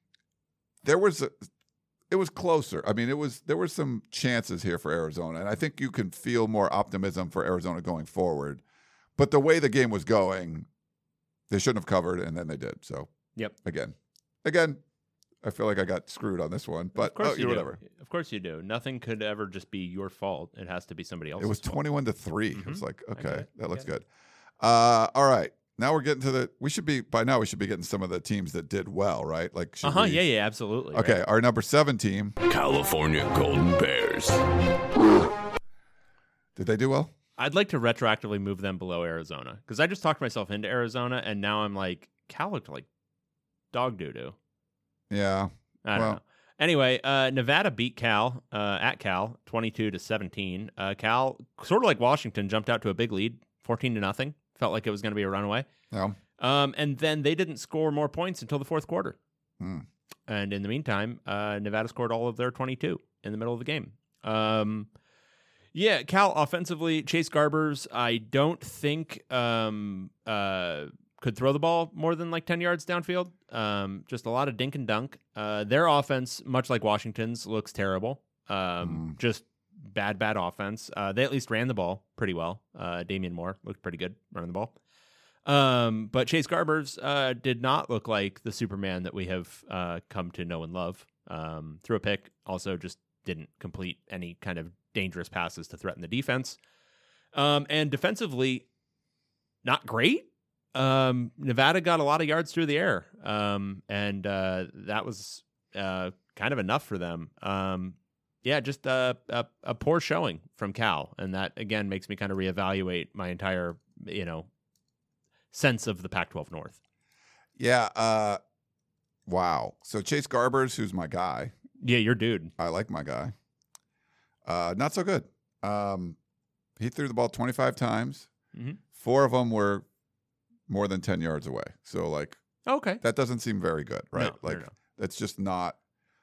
there was, a, it was closer. I mean, it was there were some chances here for Arizona, and I think you can feel more optimism for Arizona going forward. But the way the game was going, they shouldn't have covered, and then they did. So, Yep. again, again. I feel like I got screwed on this one, but of course oh, you whatever. do. Of course you do. Nothing could ever just be your fault. It has to be somebody else's. It was fault. twenty-one to three. Mhm. It was like, I get okay, it. that I looks get good. Uh, all right. Now we're getting to the, we should be, by now we should be getting some of the teams that did well, right? Like, should Uh huh. we- Yeah. Yeah. Absolutely. Okay. right. Our number seven team, California Golden Bears. did they do well? I'd like to retroactively move them below Arizona because I just talked myself into Arizona, and now I'm like, Cal looked like dog doo doo. Yeah. I don't Well- know. Anyway, uh, Nevada beat Cal uh, at Cal, twenty-two to seventeen. Uh, Cal, sort of like Washington, jumped out to a big lead, fourteen to nothing. Felt like it was going to be a runaway. Yeah. Um, and then they didn't score more points until the fourth quarter. Hmm. And in the meantime, uh, Nevada scored all of their twenty-two in the middle of the game. Um, yeah, Cal offensively, Chase Garbers, I don't think um, uh, could throw the ball more than like ten yards downfield. Um, just a lot of dink and dunk. Uh, their offense, much like Washington's, looks terrible. Um, Mm. Just bad, bad offense. Uh, they at least ran the ball pretty well. Uh, Damian Moore looked pretty good running the ball. Um, but Chase Garbers uh, did not look like the Superman that we have uh, come to know and love. Um, threw a pick, also just didn't complete any kind of dangerous passes to threaten the defense. Um, and defensively, not great. Um, Nevada got a lot of yards through the air, um, and uh, that was uh, kind of enough for them. Um, yeah, just a, a, a poor showing from Cal, and that, again, makes me kind of reevaluate my entire, you know, sense of the Pac twelve North. Yeah. Uh, wow. So Chase Garbers, who's my guy. Yeah, your dude. I like my guy. Uh, not so good. Um, he threw the ball twenty-five times. Mm-hmm. Four of them were more than ten yards away. So, like, Okay. that doesn't seem very good, right? No, no, like, no. that's just not.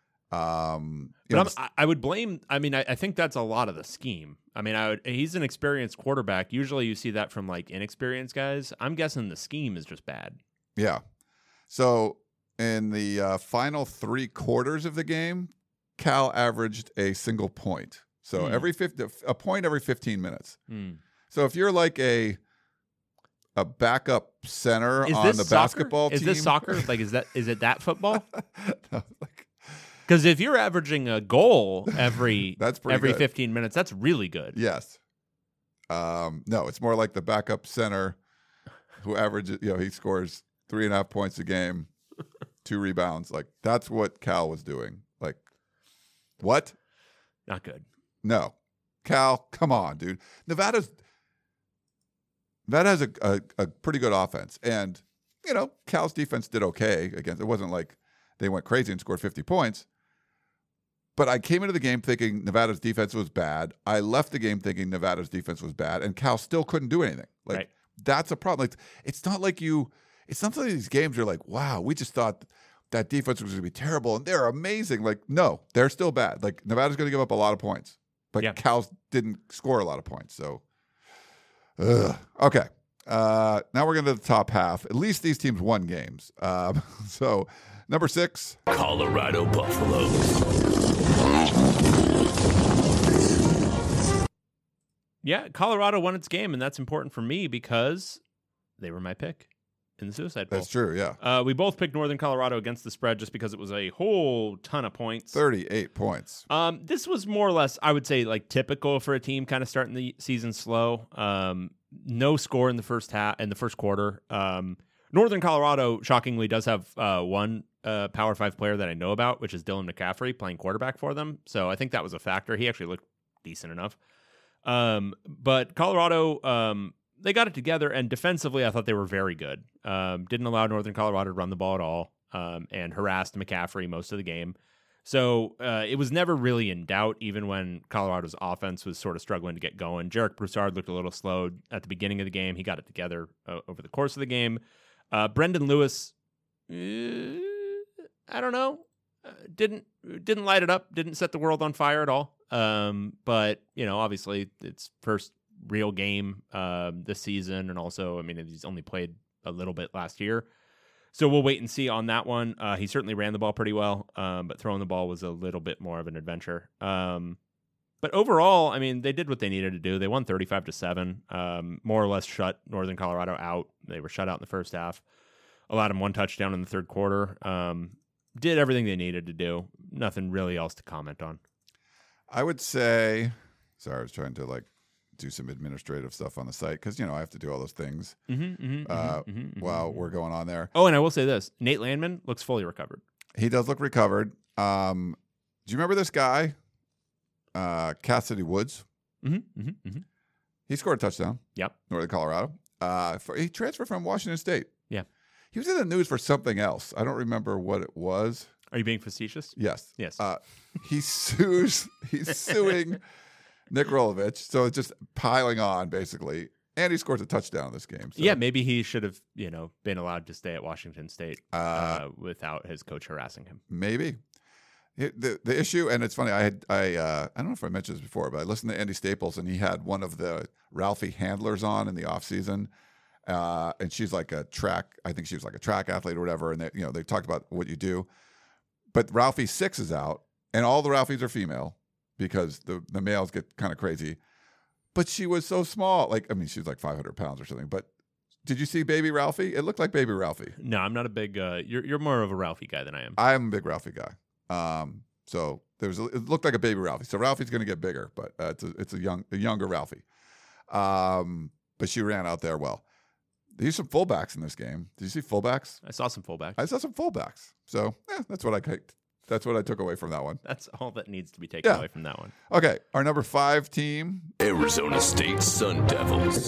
Um, you know, But I'm, I I would blame. I mean, I, I think that's a lot of the scheme. I mean, I would, he's an experienced quarterback. Usually, you see that from like inexperienced guys. I'm guessing the scheme is just bad. yeah. So, in the uh, final three quarters of the game, Cal averaged a single point. So, Hmm. every fifty, a point every fifteen minutes. Hmm. So, if you're like a a backup center Is on this the soccer? basketball Is team, this soccer? Like, is that is it that football? No, like, Because if you're averaging a goal every That's pretty every good. fifteen minutes, that's really good. yes. Um, no, it's more like the backup center who averages, you know, he scores three and a half points a game, two rebounds. Like, that's what Cal was doing. Like, what? Not good. No. Cal, come on, dude. Nevada's Nevada has a, a, a pretty good offense. And, you know, Cal's defense did okay against it. Wasn't like they went crazy and scored fifty points. But I came into the game thinking Nevada's defense was bad. I left the game thinking Nevada's defense was bad, and Cal still couldn't do anything. Like, Right. that's a problem. Like, it's not like you it's not like these games are like, wow, we just thought that defense was gonna be terrible and they're amazing. Like, no, they're still bad. Like, Nevada's gonna give up a lot of points. But Yeah. Cal didn't score a lot of points. So ugh. Okay. Uh, now we're going to the top half. At least these teams won games. Um, so number six, Colorado Buffaloes. Yeah, Colorado won its game, and that's important for me because they were my pick in the Suicide Bowl. that's true. Yeah. Uh, we both picked Northern Colorado against the spread just because it was a whole ton of points. thirty-eight points. Um, this was more or less, I would say, like typical for a team kind of starting the season slow. Um, no score in the first half in the first quarter. Um, Northern Colorado, shockingly, does have uh, one uh, Power Five player that I know about, which is Dylan McCaffrey playing quarterback for them. So I think that was a factor. He actually looked decent enough. Um, but Colorado, um, they got it together, and defensively, I thought they were very good. Um, didn't allow Northern Colorado to run the ball at all, um, and harassed McCaffrey most of the game. So uh, it was never really in doubt, even when Colorado's offense was sort of struggling to get going. Jarek Broussard looked a little slow at the beginning of the game. He got it together uh, over the course of the game. Uh, Brendan Lewis, uh, I don't know, uh, didn't didn't light it up, didn't set the world on fire at all. Um, but you know, obviously, it's first real game um, this season, and also, I mean, he's only played a little bit last year. So we'll wait and see on that one. Uh, he certainly ran the ball pretty well, um, but throwing the ball was a little bit more of an adventure. Um, but overall, I mean, they did what they needed to do. They won thirty-five to seven, um, more or less shut Northern Colorado out. They were shut out in the first half. Allowed them one touchdown in the third quarter. Um, did everything they needed to do. Nothing really else to comment on. I would say, sorry, I was trying to like do some administrative stuff on the site because, you know, I have to do all those things Mm-hmm, mm-hmm, uh, mm-hmm, mm-hmm, while mm-hmm. we're going on there. Oh, and I will say this. Nate Landman looks fully recovered. He does look recovered. Um, do you remember this guy, uh, Cassidy Woods? Mm-hmm, mm-hmm, mm-hmm. He scored a touchdown. Yep. Northern Colorado. Uh, for, he transferred from Washington State. Yeah. He was in the news for something else. I don't remember what it was. Are you being facetious? Yes. Yes. Uh, he sues. He's suing Nick Rolovich. So it's just piling on, basically. And he scores a touchdown in this game. So. Yeah, maybe he should have, you know, been allowed to stay at Washington State uh, Uh, without his coach harassing him. Maybe. It- the the issue, and it's funny. I had I uh, I don't know if I mentioned this before, but I listened to Andy Staples, and he had one of the Ralphie handlers on in the off season, uh, and she's like a track. I think she was like a track athlete or whatever, and they, you know they talked about what you do. But Ralphie six is out, and all the Ralphies are female because the the males get kind of crazy. But she was so small, like I mean, she's like five hundred pounds or something. But did you see Baby Ralphie? It looked like Baby Ralphie. No, I'm not a big. Uh, you're you're more of a Ralphie guy than I am. I'm a big Ralphie guy. Um, so there was a, it looked like a baby Ralphie. So Ralphie's going to get bigger, but uh, it's a it's a young a younger Ralphie. Um, but she ran out there well. There's some fullbacks in this game. Did you see fullbacks? I saw some fullbacks. I saw some fullbacks. So yeah, that's what I kicked. That's what I took away from that one. That's all that needs to be taken Yeah. away from that one. Okay, our number five team. Arizona State Sun Devils.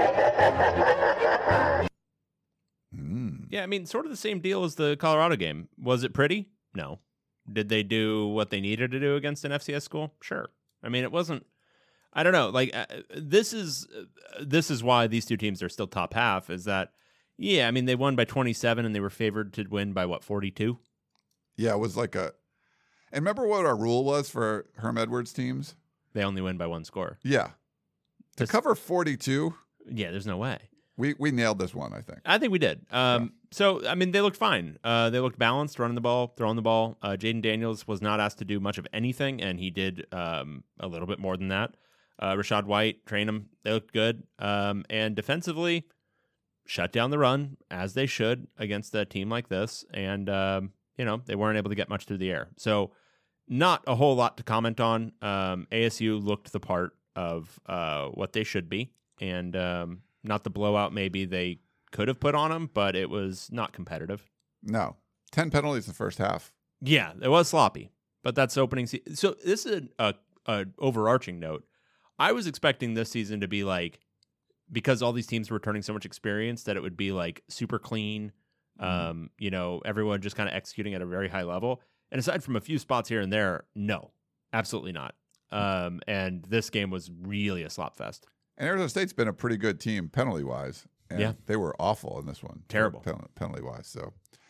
Mm, Yeah, I mean, sort of the same deal as the Colorado game. Was it pretty? No. Did they do what they needed to do against an F C S school? Sure. I mean, it wasn't. I don't know. Like uh, this is uh, this is why these two teams are still top half. Is that? Yeah, I mean, they won by twenty-seven, and they were favored to win by what, forty-two? yeah, it was like a. And remember what our rule was for Herm Edwards teams? They only win by one score. Yeah, to Just- cover forty-two, Yeah, there's no way. we we nailed this one. I think. I think we did. Um, So, I mean, they looked fine. Uh, they looked balanced, running the ball, throwing the ball. Uh, Jaden Daniels was not asked to do much of anything, and he did um, a little bit more than that. Uh, Rashad White, train him. They looked good. Um, and defensively, shut down the run, as they should against a team like this. And, um, you know, they weren't able to get much through the air. So, not a whole lot to comment on. Um, A S U looked the part of uh, what they should be, and um, not the blowout maybe they could have put on them, but it was not competitive. No, ten penalties in the first half. Yeah, it was sloppy, but that's opening season. So this is a, a, a overarching note. I was expecting this season to be like, because all these teams were returning so much experience, that it would be like super clean. Um, you know, everyone just kind of executing at a very high level. And aside from a few spots here and there, no, absolutely not. Um, and this game was really a slop fest. And Arizona State's been a pretty good team penalty wise. And Yeah. they were awful in this one. Terrible. penalty wise. So,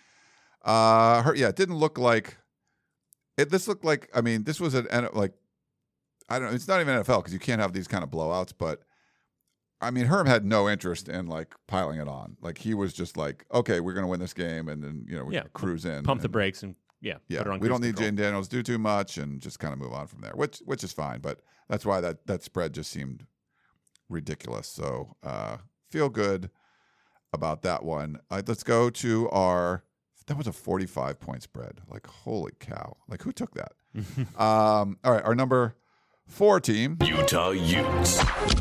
uh, her, yeah, it didn't look like it. This looked like, I mean, this was an, like, I don't know, it's not even N F L because you can't have these kind of blowouts, but I mean, Herm had no interest in like piling it on. Like, he was just like, okay, we're going to win this game. And then, you know, we Yeah, cruise in. Pump the and- brakes and yeah, Yeah, put it on we don't cruise need control. Jane Daniels to do too much and just kind of move on from there, which which is fine. But that's why that, that spread just seemed ridiculous. So uh, feel good about that one. Uh, let's go to our. That was a forty-five point spread. Like, holy cow! Like, who took that? um, all right, our number four team. Utah Utes.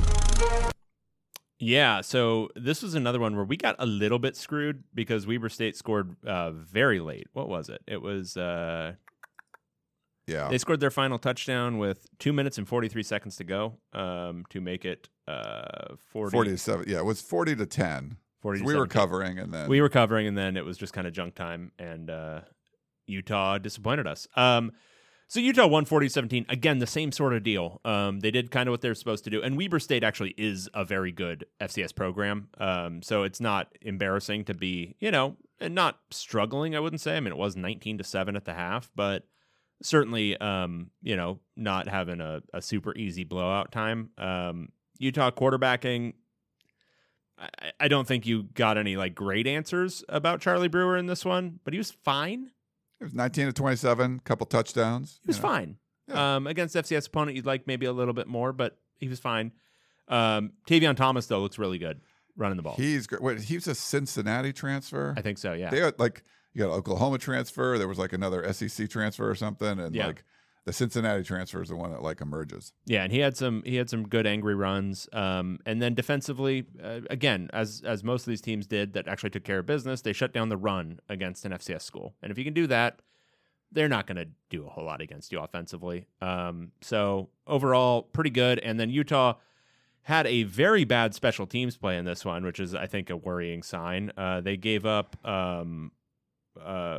Yeah, so this was another one where we got a little bit screwed because Weber State scored uh, very late. What was it? It was uh, Yeah, they scored their final touchdown with two minutes and forty-three seconds to go um, to make it uh, forty, forty to seven. Yeah, it was forty to ten. forty to we were seventeen. covering, and then We were covering, and then it was just kind of junk time, and uh, Utah disappointed us. Um, so Utah won forty to seventeen. Again, the same sort of deal. Um, they did kind of what they're supposed to do, and Weber State actually is a very good F C S program. Um, so it's not embarrassing to be, you know, and not struggling, I wouldn't say. I mean, it was nineteen to seven at the half, but certainly, um, you know, not having a, a super easy blowout time. Um, Utah quarterbacking, I, I don't think you got any like great answers about Charlie Brewer in this one, but he was fine. it was nineteen to twenty-seven, couple touchdowns. He was you know. fine. Yeah. Um, against F C S opponent, you'd like maybe a little bit more, but he was fine. Um, Tavion Thomas though looks really good running the ball. He's great. Wait, he was a Cincinnati transfer. I think so. Yeah. They got like you got an Oklahoma transfer. There was like another S E C transfer or something, and Yeah. like the Cincinnati transfer is the one that like emerges. Yeah, and he had some he had some good angry runs. Um, and then defensively, uh, again, as as most of these teams did that actually took care of business, they shut down the run against an F C S school. And if you can do that, they're not going to do a whole lot against you offensively. Um, so overall, pretty good. And then Utah had a very bad special teams play in this one, which is I think a worrying sign. Uh, they gave up. Um, uh,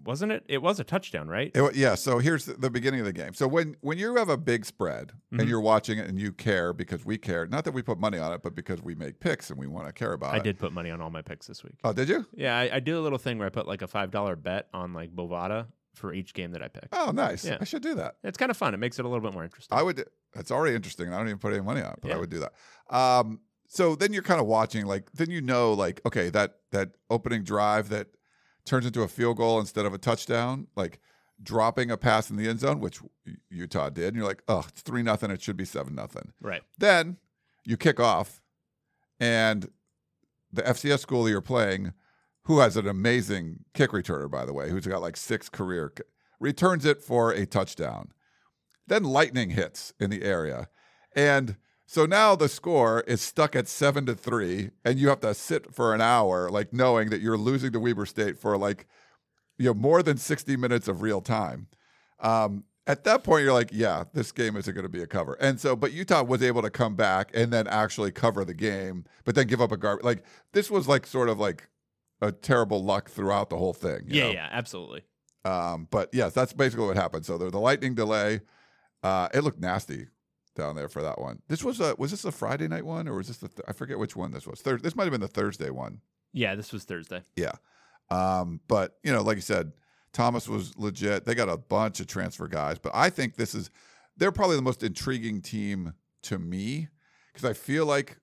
wasn't it? It was a touchdown, right? It, wa- yeah. So here's the, the beginning of the game. So when when you have a big spread Mm-hmm. and you're watching it and you care because we care, not that we put money on it, but because we make picks and we want to care about I it. did put money on all my picks this week. Oh, did you? Yeah, I, I do a little thing where I put like a five dollar bet on like Bovada for each game that I pick. Oh, nice. Yeah. I should do that. It's kind of fun. It makes it a little bit more interesting. I would. It's already interesting. And I don't even put any money on it, but I Yeah. would do that. Um, so then you're kind of watching, like, then you know, like, okay, that that opening drive that turns into a field goal instead of a touchdown, like dropping a pass in the end zone, which Utah did, and you're like, oh, it's three nothing. It should be seven nothing. Right. Then you kick off, and the F C S school that you're playing, who has an amazing kick returner, by the way, who's got like six career, returns it for a touchdown. Then lightning hits in the area. And so now the score is stuck at seven to three, and you have to sit for an hour, like knowing that you're losing to Weber State for like, you know, more than sixty minutes of real time. Um, at that point, you're like, yeah, this game isn't going to be a cover. And so, but Utah was able to come back and then actually cover the game, but then give up a garbage. Like, this was like sort of like a terrible luck throughout the whole thing. you Yeah, know? yeah, absolutely. Um, but yes, that's basically what happened. So there's the lightning delay. Uh, it looked nasty down there for that one. This was a was this a Friday night one or was this the th- I forget which one this was. Thurs this might have been the Thursday one. Yeah, this was Thursday. Yeah. Um, but you know, like you said, Thomas was legit. They got a bunch of transfer guys, but I think this is they're probably the most intriguing team to me because I feel like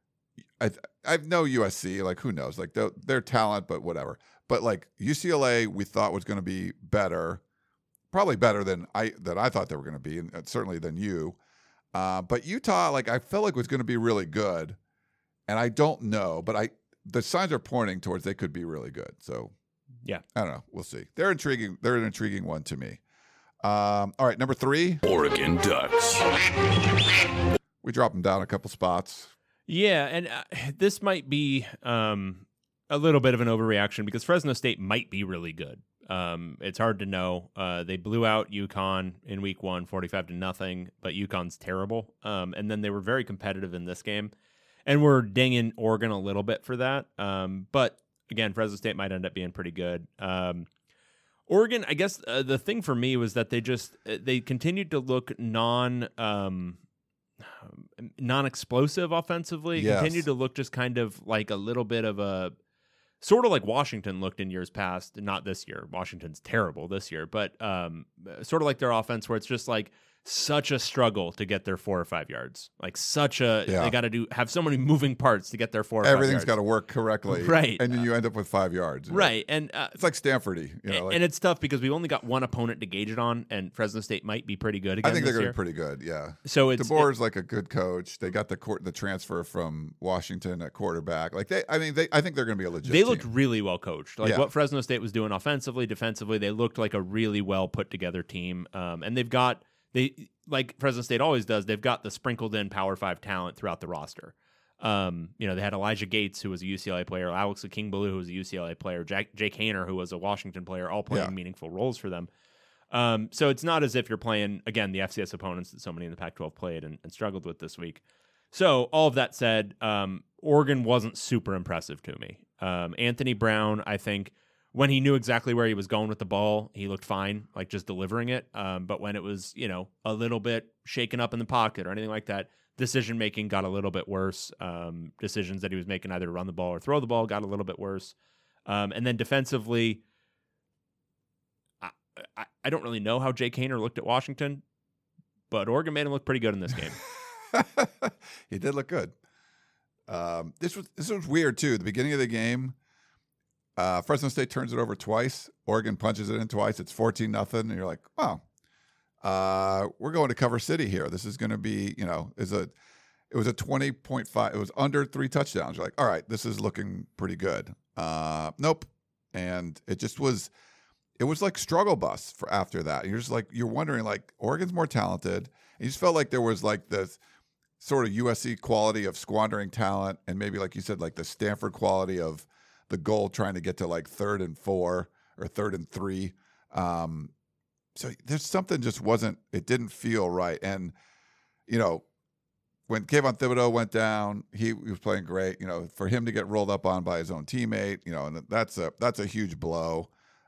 I I know U S C, like who knows, like they're, they're talent, but whatever. But like U C L A, we thought was going to be better, probably better than I than I thought they were going to be, and certainly than you. Uh, but Utah, like I felt like was going to be really good, and I don't know, but I the signs are pointing towards they could be really good. So Yeah. I don't know. We'll see. They're intriguing. They're an intriguing one to me. Um, all right, number three, Oregon Ducks. we drop them down a couple spots. Yeah, and uh, this might be um, a little bit of an overreaction because Fresno State might be really good. Um, it's hard to know. Uh, they blew out UConn in week one, forty-five to nothing, but UConn's terrible. Um, and then they were very competitive in this game. And we're dinging Oregon a little bit for that. Um, but again, Fresno State might end up being pretty good. Um, Oregon, I guess uh, the thing for me was that they just, they continued to look non, um, non-explosive offensively. Yes. Continued to look just kind of like a little bit of a, sort of like Washington looked in years past, not this year. Washington's terrible this year, but um, sort of like their offense where it's just like such a struggle to get their four or five yards. Like such a, Yeah. they got to do, have so many moving parts to get their four or Everything's five got yards. to work correctly, Right. And then you end up with five yards. Right. And uh, It's like Stanford-y, you know. Like, and it's tough because we've only got one opponent to gauge it on, and Fresno State might be pretty good again I think they're this going to year. be pretty good. Yeah. So it's DeBoer's like a good coach. They got the court, the transfer from Washington at quarterback. Like they, I mean, they. I think they're going to be a legit. they team. looked really well coached. Like Yeah. what Fresno State was doing offensively, defensively, they looked like a really well put together team. Um, and they've got they like Fresno State always does. They've got the sprinkled in Power Five talent throughout the roster. Um, you know, they had Elijah Gates, who was a U C L A player, Alex King-Ballou, who was a U C L A player, Jack, Jake Hainer, who was a Washington player, all playing Yeah. meaningful roles for them. Um, so it's not as if you're playing, again, the F C S opponents that so many in the Pac twelve played and, and struggled with this week. So all of that said, um, Oregon wasn't super impressive to me. Um, Anthony Brown, I think, when he knew exactly where he was going with the ball, he looked fine, like just delivering it. Um, but when it was, you know, a little bit shaken up in the pocket or anything like that, decision-making got a little bit worse. Um, decisions that he was making either to run the ball or throw the ball got a little bit worse. Um, and then defensively, I, I, I don't really know how Jake Hainer looked at Washington, but Oregon made him look pretty good in this game. He did look good. Um, this was this was weird too. The beginning of the game, uh, Fresno State turns it over twice. Oregon punches it in twice. It's fourteen nothing, and you're like, wow, uh, we're going to Cover City here. This is going to be, you know, is a it was a twenty point five. It was under three touchdowns. You're like, all right, this is looking pretty good. Uh, nope, and it just was. It was like struggle bus for after that. You're just like you're wondering like Oregon's more talented. And you just felt like there was like this sort of U S C quality of squandering talent, and maybe like you said, like the Stanford quality of the goal trying to get to like third and four or third and three. Um, so there's something just wasn't. It didn't feel right. And you know, when Kayvon Thibodeau went down, he, he was playing great. You know, for him to get rolled up on by his own teammate, you know, and that's a that's a huge blow.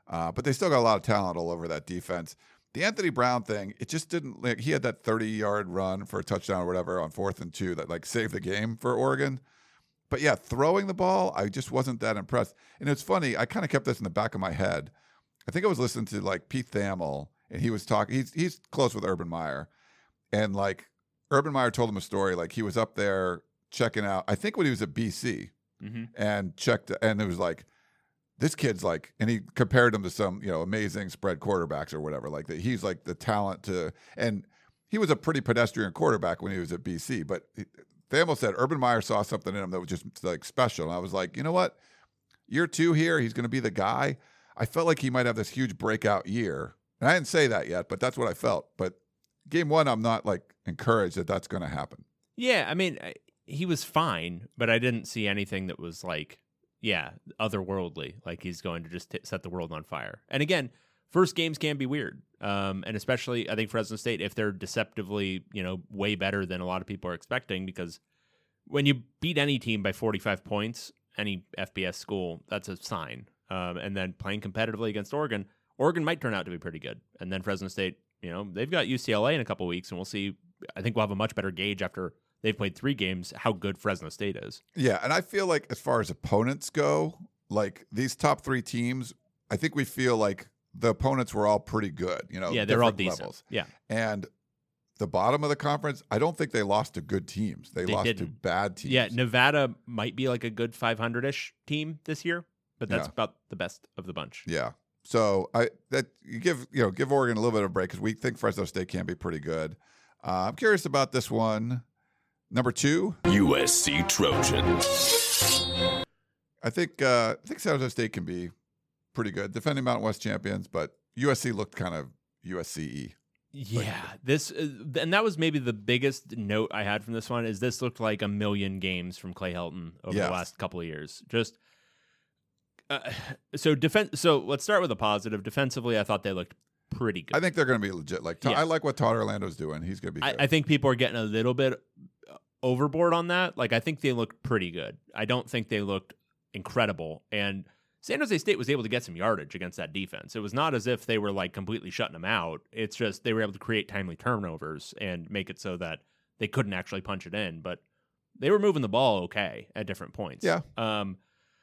Uh, but they still got a lot of talent all over that defense. The Anthony Brown thing, it just didn't like he had that thirty-yard run for a touchdown or whatever on fourth and two that like saved the game for Oregon. But yeah, throwing the ball, I just wasn't that impressed. And it's funny, I kind of kept this in the back of my head. I think I was listening to like Pete Thamel, and he was talking. He's he's close with Urban Meyer, and like Urban Meyer told him a story. Like he was up there checking out. I think when he was at B C, Mm-hmm. and checked, and it was like, this kid's like, and he compared him to some, you know, amazing spread quarterbacks or whatever. Like that, he's like the talent to, and he was a pretty pedestrian quarterback when he was at B C. But Thamel said Urban Meyer saw something in him that was just like special. And I was like, you know what? Year two here, he's going to be the guy. I felt like he might have this huge breakout year. And I didn't say that yet, but that's what I felt. But game one, I'm not like encouraged that that's going to happen. Yeah, I mean, I, he was fine, but I didn't see anything that was like, yeah, otherworldly. Like he's going to just t- set the world on fire. And again, first games can be weird, um, and especially I think Fresno State, if they're deceptively, you know, way better than a lot of people are expecting, because when you beat any team by forty-five points, any F B S school, that's a sign. Um, and then playing competitively against Oregon, Oregon might turn out to be pretty good. And then Fresno State, you know, they've got U C L A in a couple of weeks, and we'll see. I think we'll have a much better gauge after they've played three games how good Fresno State is. Yeah, and I feel like as far as opponents go, like these top three teams, I think we feel like the opponents were all pretty good. You know, Yeah, they're all different decent. levels. Yeah. And the bottom of the conference, I don't think they lost to good teams. They, They lost to didn't. bad teams. Yeah, Nevada might be like a good five hundred-ish team this year, but that's Yeah. about the best of the bunch. Yeah. So I that you give you know give Oregon a little bit of a break because we think Fresno State can be pretty good. Uh, I'm curious about this one. Number two, U S C Trojans. I think uh, I think San Jose State can be pretty good, defending Mountain West champions, but U S C looked kind of U S C-y. Yeah, this uh, and that was maybe the biggest note I had from this one is this looked like a million games from Clay Helton over Yes. the last couple of years. Just uh, so defense. So let's start with a positive. Defensively, I thought they looked pretty good. I think they're going to be legit. Like Yeah. I like what Todd Orlando's doing. He's going to be I, good. I think people are getting a little bit overboard on that. Like I think they looked pretty good. I don't think they looked incredible. And San Jose State was able to get some yardage against that defense. It was not as if they were like completely shutting them out. It's just they were able to create timely turnovers and make it so that they couldn't actually punch it in. But they were moving the ball okay at different points. Yeah. Um.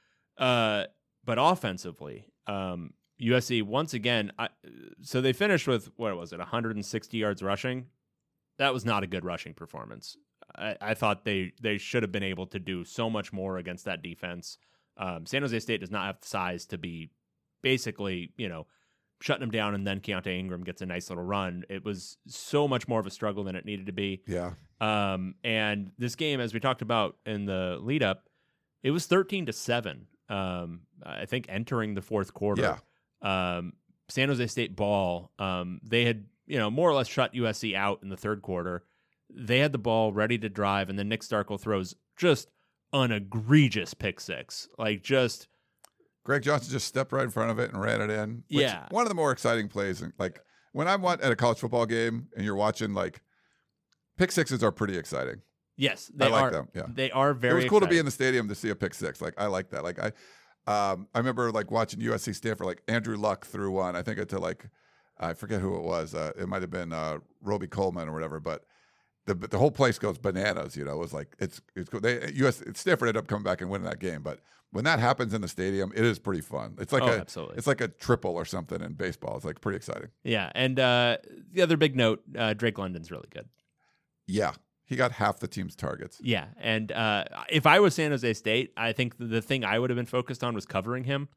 Uh. But offensively, um, U S C once again. I, so they finished with what was it, one hundred sixty yards rushing. That was not a good rushing performance. I, I thought they they should have been able to do so much more against that defense. Um, San Jose State does not have the size to be basically, you know, shutting them down and then Keontae Ingram gets a nice little run. It was so much more of a struggle than it needed to be. yeah. Um, and this game, as we talked about in the lead up, it was thirteen to seven. Um, I think entering the fourth quarter. Yeah. Um, San Jose State ball. Um, they had, you know, more or less shut U S C out in the third quarter. They had the ball ready to drive, and then Nick Starkel throws just an egregious pick six. Like just Greg Johnson just stepped right in front of it and ran it in. Which, Yeah. one of the more exciting plays. Like when I'm at a college football game and you're watching, like pick sixes are pretty exciting. yes, they I like are. them, yeah. They are very. it was cool to be exciting. in the stadium to see a pick six. Like I like that. Like I, um, I remember like watching U S C Stanford. Like Andrew Luck threw one. I think it to like I forget who it was. Uh, it might have been uh, Roby Coleman or whatever. But the the whole place goes bananas. You know, it was like it's it's cool. They U S Stanford ended up coming back and winning that game. But when that happens in the stadium, it is pretty fun. It's like Oh, a absolutely. it's like a triple or something in baseball. It's like pretty exciting. Yeah, and uh, the other big note, uh, Drake London's really good. Yeah, he got half the team's targets. Yeah, and uh, if I was San Jose State, I think the thing I would have been focused on was covering him.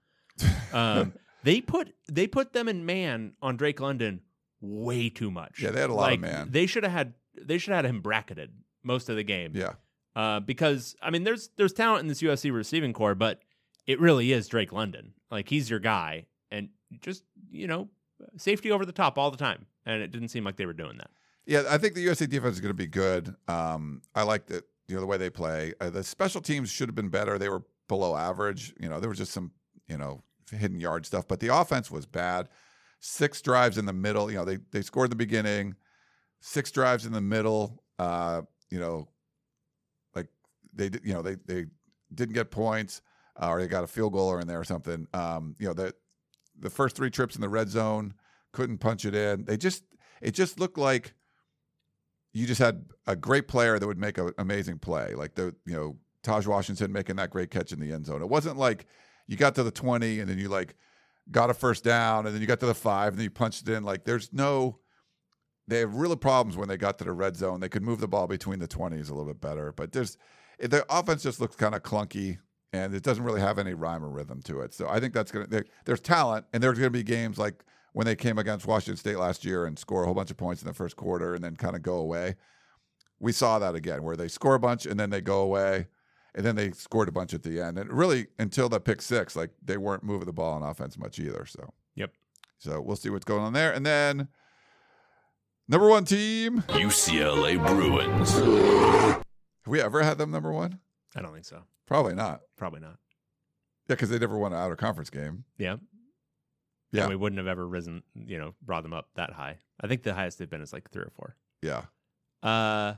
Um, they put they put them in man on Drake London way too much. Yeah, they had a lot like, of man. They should have had they should have had him bracketed most of the game. Yeah, Uh, because I mean, there's there's talent in this U S C receiving core, but it really is Drake London. Like he's your guy, and just you know, safety over the top all the time. And it didn't seem like they were doing that. yeah. I think the U S C defense is going to be good. Um, I like the you know the way they play. Uh, the special teams should have been better. They were below average. You know, there was just some you know hidden yard stuff, but the offense was bad. Six drives in the middle. You know, they they scored in the beginning. Six drives in the middle. Uh, you know, like they did. You know, they they didn't get points, uh, or they got a field goal or in there or something. Um, you know that the first three trips in the red zone, couldn't punch it in. They just it just looked like you just had a great player that would make an amazing play, like the you know Taj Washington making that great catch in the end zone. It wasn't like you got to the twenty and then you like got a first down and then you got to the five and then you punched it in. Like there's no. They have real problems when they got to the red zone. They could move the ball between the twenties a little bit better, but there's the offense just looks kind of clunky and it doesn't really have any rhyme or rhythm to it. So I think that's going to, there's talent, and there's going to be games like when they came against Washington State last year and score a whole bunch of points in the first quarter and then kind of go away. We saw that again where they score a bunch and then they go away and then they scored a bunch at the end. And really until the pick six, like they weren't moving the ball on offense much either. So, yep. So we'll see what's going on there. And then, number one team, U C L A Bruins. Have we ever had them number one? I don't think so. Probably not. Probably not. Yeah, because they never won an out of conference game. Yeah. Yeah. And we wouldn't have ever risen, you know, brought them up that high. I think the highest they've been is like three or four. Yeah. Uh,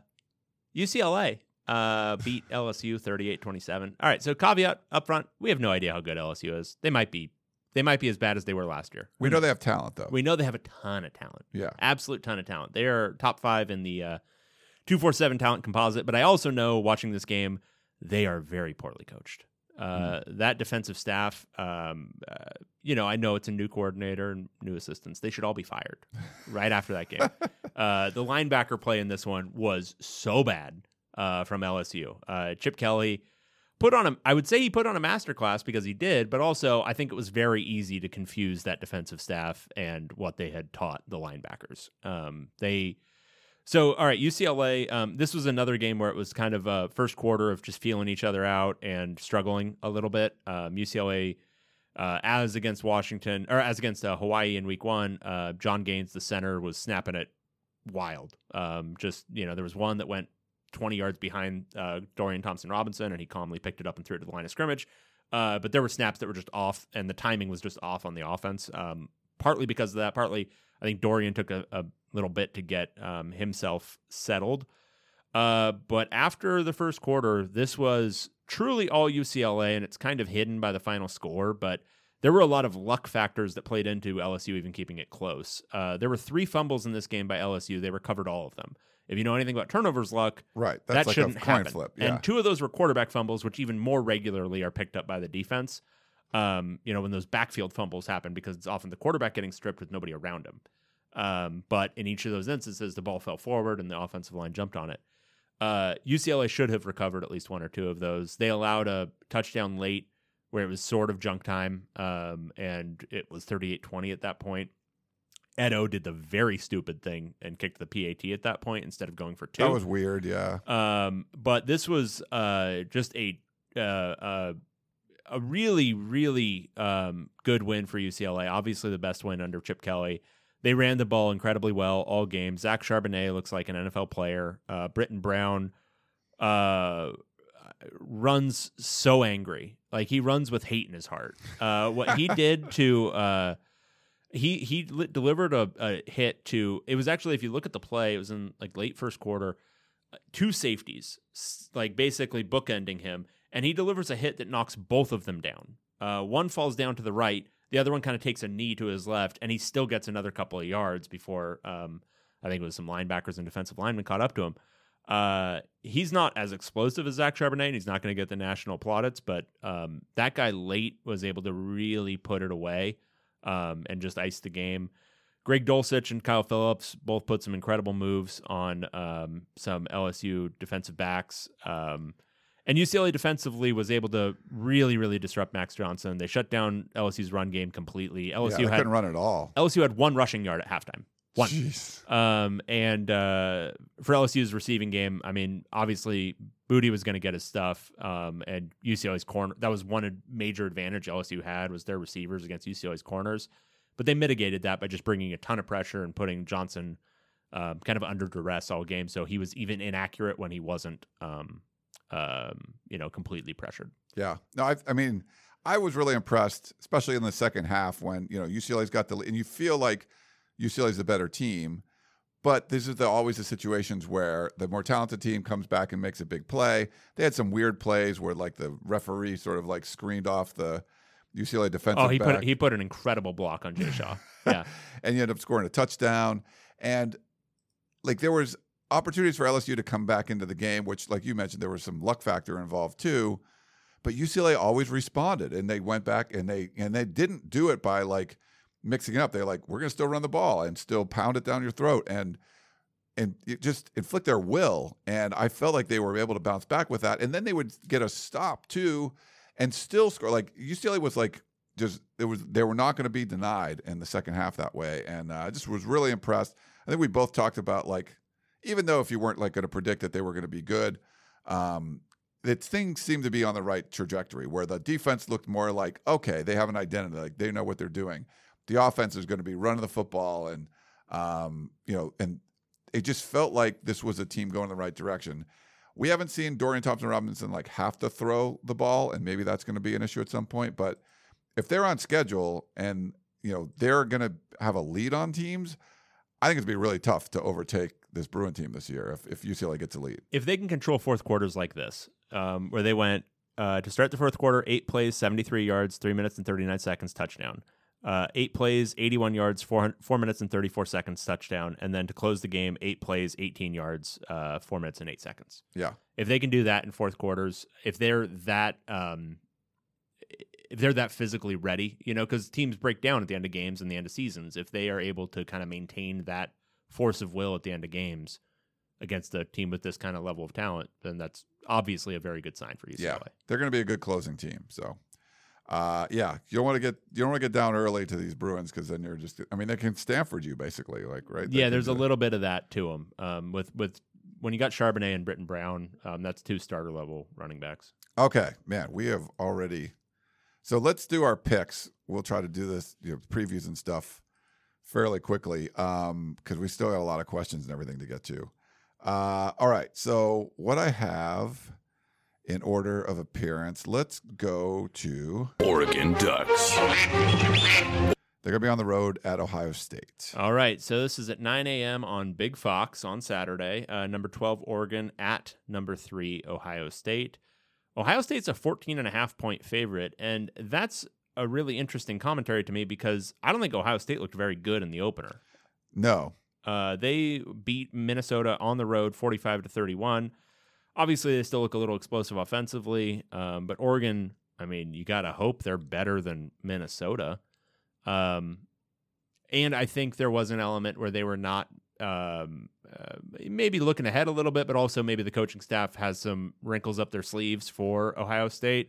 U C L A uh, beat L S U thirty-eight twenty-seven. All right, so caveat up front, we have no idea how good L S U is. They might be. They might be as bad as they were last year. We know they have talent, though. We know they have a ton of talent. Yeah. Absolute ton of talent. They are top five in the uh, two forty-seven talent composite. But I also know, watching this game, they are very poorly coached. Uh, mm. That defensive staff, um, uh, you know, I know it's a new coordinator and new assistants. They should all be fired right after that game. Uh, the linebacker play in this one was so bad uh, from L S U. Uh, Chip Kelly put on a, I would say he put on a masterclass because he did, but also I think it was very easy to confuse that defensive staff and what they had taught the linebackers. Um, they, so, all right, U C L A, um, this was another game where it was kind of a first quarter of just feeling each other out and struggling a little bit. Um, U C L A, uh, as against Washington, or as against uh, Hawaii in week one, uh, John Gaines, the center, was snapping it wild. Um, just, you know, there was one that went twenty yards behind uh, Dorian Thompson-Robinson, and he calmly picked it up and threw it to the line of scrimmage. Uh, but there were snaps that were just off, and the timing was just off on the offense. Um, partly because of that, partly I think Dorian took a, a little bit to get um, himself settled. Uh, but after the first quarter, this was truly all U C L A, and it's kind of hidden by the final score, but there were a lot of luck factors that played into L S U even keeping it close. Uh, there were three fumbles in this game by L S U. They recovered all of them. If you know anything about turnovers luck, right, that's that like shouldn't a coin happen. flip. Yeah. And two of those were quarterback fumbles, which even more regularly are picked up by the defense. Um, you know, when those backfield fumbles happen, because it's often the quarterback getting stripped with nobody around him. Um, but in each of those instances, the ball fell forward and the offensive line jumped on it. Uh, U C L A should have recovered at least one or two of those. They allowed a touchdown late where it was sort of junk time, um, and it was thirty-eight twenty at that point. Edo did the very stupid thing and kicked the P A T at that point instead of going for two. That was weird, yeah. Um, but this was uh, just a uh, uh, a really, really um, good win for U C L A. Obviously the best win under Chip Kelly. They ran the ball incredibly well all game. Zach Charbonnet looks like an N F L player. Uh, Britton Brown uh, runs so angry. Like, he runs with hate in his heart. Uh, what he did to... Uh, He he li- delivered a, a hit to, it was actually, if you look at the play, it was in like late first quarter, uh, two safeties, s- like basically bookending him, and he delivers a hit that knocks both of them down. Uh, one falls down to the right, the other one kind of takes a knee to his left, and he still gets another couple of yards before, um, I think it was some linebackers and defensive linemen caught up to him. Uh, he's not as explosive as Zach Charbonnet, and he's not going to get the national plaudits, but um, that guy late was able to really put it away. Um, and just ice the game. Greg Dulcich and Kyle Phillips both put some incredible moves on um, some L S U defensive backs. Um, and U C L A defensively was able to really, really disrupt Max Johnson. They shut down L S U's run game completely. L S U yeah, they had, couldn't run at all. L S U had one rushing yard at halftime. One. Jeez. Um, and uh, for L S U's receiving game, I mean, obviously Booty was going to get his stuff, um, and U C L A's corner, that was one major advantage L S U had, was their receivers against U C L A's corners. But they mitigated that by just bringing a ton of pressure and putting Johnson um, kind of under duress all game, so he was even inaccurate when he wasn't, um, um, you know, completely pressured. Yeah. No, I, I mean, I was really impressed, especially in the second half when, you know, U C L A's got the, and you feel like U C L A's the better team, but this is the, always the situations where the more talented team comes back and makes a big play. They had some weird plays where like the referee sort of like screened off the U C L A defensive Oh, he back. put he put an incredible block on Jay Shaw. Yeah, and you end up scoring a touchdown. And like there was opportunities for L S U to come back into the game, which, like you mentioned, there was some luck factor involved too. But U C L A always responded, and they went back and they and they didn't do it by like mixing it up. They're like, we're going to still run the ball and still pound it down your throat and and it just inflict their will. And I felt like they were able to bounce back with that. And then they would get a stop too and still score. Like U C L A was like just it was they were not going to be denied in the second half that way. And uh, I just was really impressed. I think we both talked about like even though if you weren't like going to predict that they were going to be good, um, that things seemed to be on the right trajectory where the defense looked more like, okay, they have an identity, like they know what they're doing. The offense is going to be running the football and, um, you know, and it just felt like this was a team going in the right direction. We haven't seen Dorian Thompson-Robinson like have to throw the ball, and maybe that's going to be an issue at some point. But if they're on schedule and, you know, they're going to have a lead on teams, I think it's going to be really tough to overtake this Bruin team this year if, if U C L A gets a lead. If they can control fourth quarters like this, um, where they went uh, to start the fourth quarter, eight plays, seventy-three yards, three minutes and thirty-nine seconds, touchdown. Uh, eight plays, eighty-one yards, four, four minutes and thirty-four seconds, touchdown. And then to close the game, eight plays, eighteen yards, uh, four minutes and eight seconds. Yeah. If they can do that in fourth quarters, if they're that um, if they're that physically ready, you know, because teams break down at the end of games and the end of seasons. If they are able to kind of maintain that force of will at the end of games against a team with this kind of level of talent, then that's obviously a very good sign for U C L A. Yeah, they're going to be a good closing team. So, uh, yeah, you don't want to get you don't want to get down early to these Bruins because then you're just. I mean, they can Stanford you basically, like right. They Yeah, can there's do a that. little bit of that to them. Um, with with when you got Charbonnet and Britton Brown, um, that's two starter level running backs. Okay, man, we have already. So let's do our picks. We'll try to do this, you know, previews and stuff fairly quickly um, because we still got a lot of questions and everything to get to. Uh, all right, so what I have in order of appearance, let's go to Oregon Ducks. they're going to be on the road at Ohio State. All right, so this is at nine a.m. on Big Fox on Saturday. Uh, number twelve, Oregon, at number three, Ohio State. Ohio State's a fourteen and a half point favorite, and that's a really interesting commentary to me because I don't think Ohio State looked very good in the opener. No. Uh, they beat Minnesota on the road forty-five to thirty-one. Obviously, they still look a little explosive offensively, um, but Oregon, I mean, you got to hope they're better than Minnesota. Um, and I think there was an element where they were not um, uh, maybe looking ahead a little bit, but also maybe the coaching staff has some wrinkles up their sleeves for Ohio State.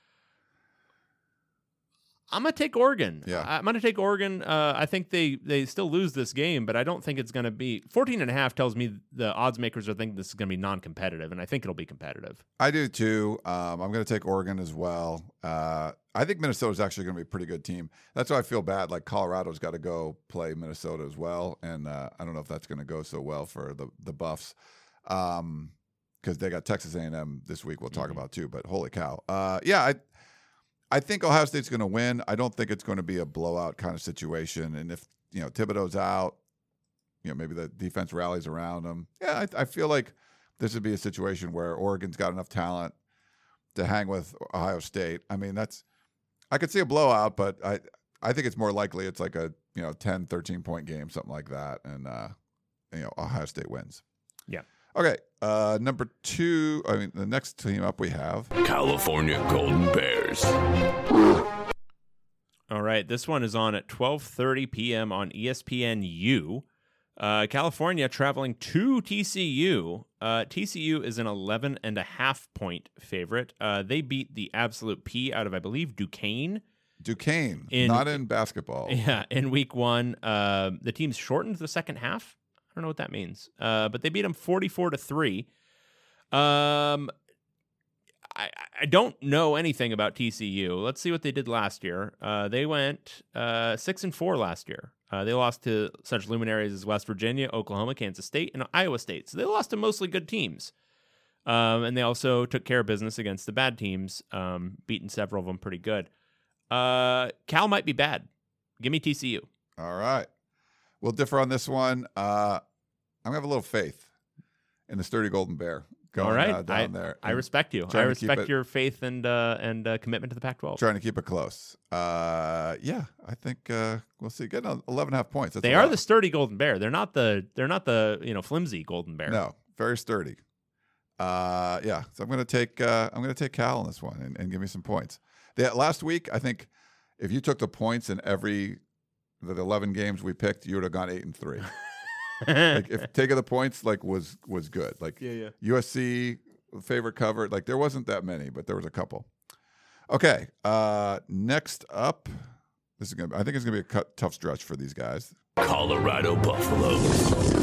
I'm going to take Oregon. Yeah. I'm going to take Oregon. Uh, I think they, they still lose this game, but I don't think it's going to be fourteen and a half tells me the odds makers are thinking this is going to be non-competitive, and I think it'll be competitive. I do too. Um, I'm going to take Oregon as well. Uh, I think Minnesota's actually going to be a pretty good team. That's why I feel bad. Like Colorado's got to go play Minnesota as well, and uh, I don't know if that's going to go so well for the the Buffs, because um, they got Texas A and M this week. We'll talk Mm-hmm. about too. But holy cow, uh, yeah, I I think Ohio State's going to win. I don't think it's going to be a blowout kind of situation. And if you know Thibodeau's out, you know maybe the defense rallies around him. Yeah, I, I feel like this would be a situation where Oregon's got enough talent to hang with Ohio State. I mean, that's I could see a blowout, but I I think it's more likely it's like a you know ten, thirteen point game, something like that, and uh, you know Ohio State wins. Yeah. Okay. Uh, number two. I mean, the next team up we have California Golden Bears. All right, this one is on at twelve thirty p.m. on E S P N U. Uh, California traveling to T C U. Uh, T C U is an eleven and a half point favorite. Uh, they beat the absolute P out of, I believe, Duquesne. Duquesne, In- not in basketball. Yeah, in week one, uh, the team's shortened the second half. I don't know what that means, uh, but they beat them forty-four to three. Um, I, I don't know anything about T C U. Let's see what they did last year. Uh, they went uh, six and four last year. Uh, they lost to such luminaries as West Virginia, Oklahoma, Kansas State, and Iowa State. So they lost to mostly good teams. Um, and they also took care of business against the bad teams, um, beating several of them pretty good. Uh, Cal might be bad. Give me T C U. All right. We'll differ on this one. Uh, I'm going to have a little faith in the sturdy Golden Bear going All right, uh, down I, there. I and respect you. I trying to keep respect it- your faith and uh, and uh, commitment to the Pac twelve. Trying to keep it close. Uh, yeah, I think uh, we'll see. Getting eleven and a half points. That's They a are lot. the sturdy Golden Bear. They're not the they're not the you know flimsy Golden Bear. No, very sturdy. Uh, yeah, so I'm gonna take uh, I'm gonna take Cal in this one and, and give me some points. The, last week, I think if you took the points in every the eleven games we picked, you would have gone eight and three. Like if taking the points like was was good. Like yeah, yeah. U S C favorite cover. Like there wasn't that many, but there was a couple. Okay, uh, next up, this is gonna. Be, I think it's gonna be a cut, tough stretch for these guys. Colorado Buffaloes.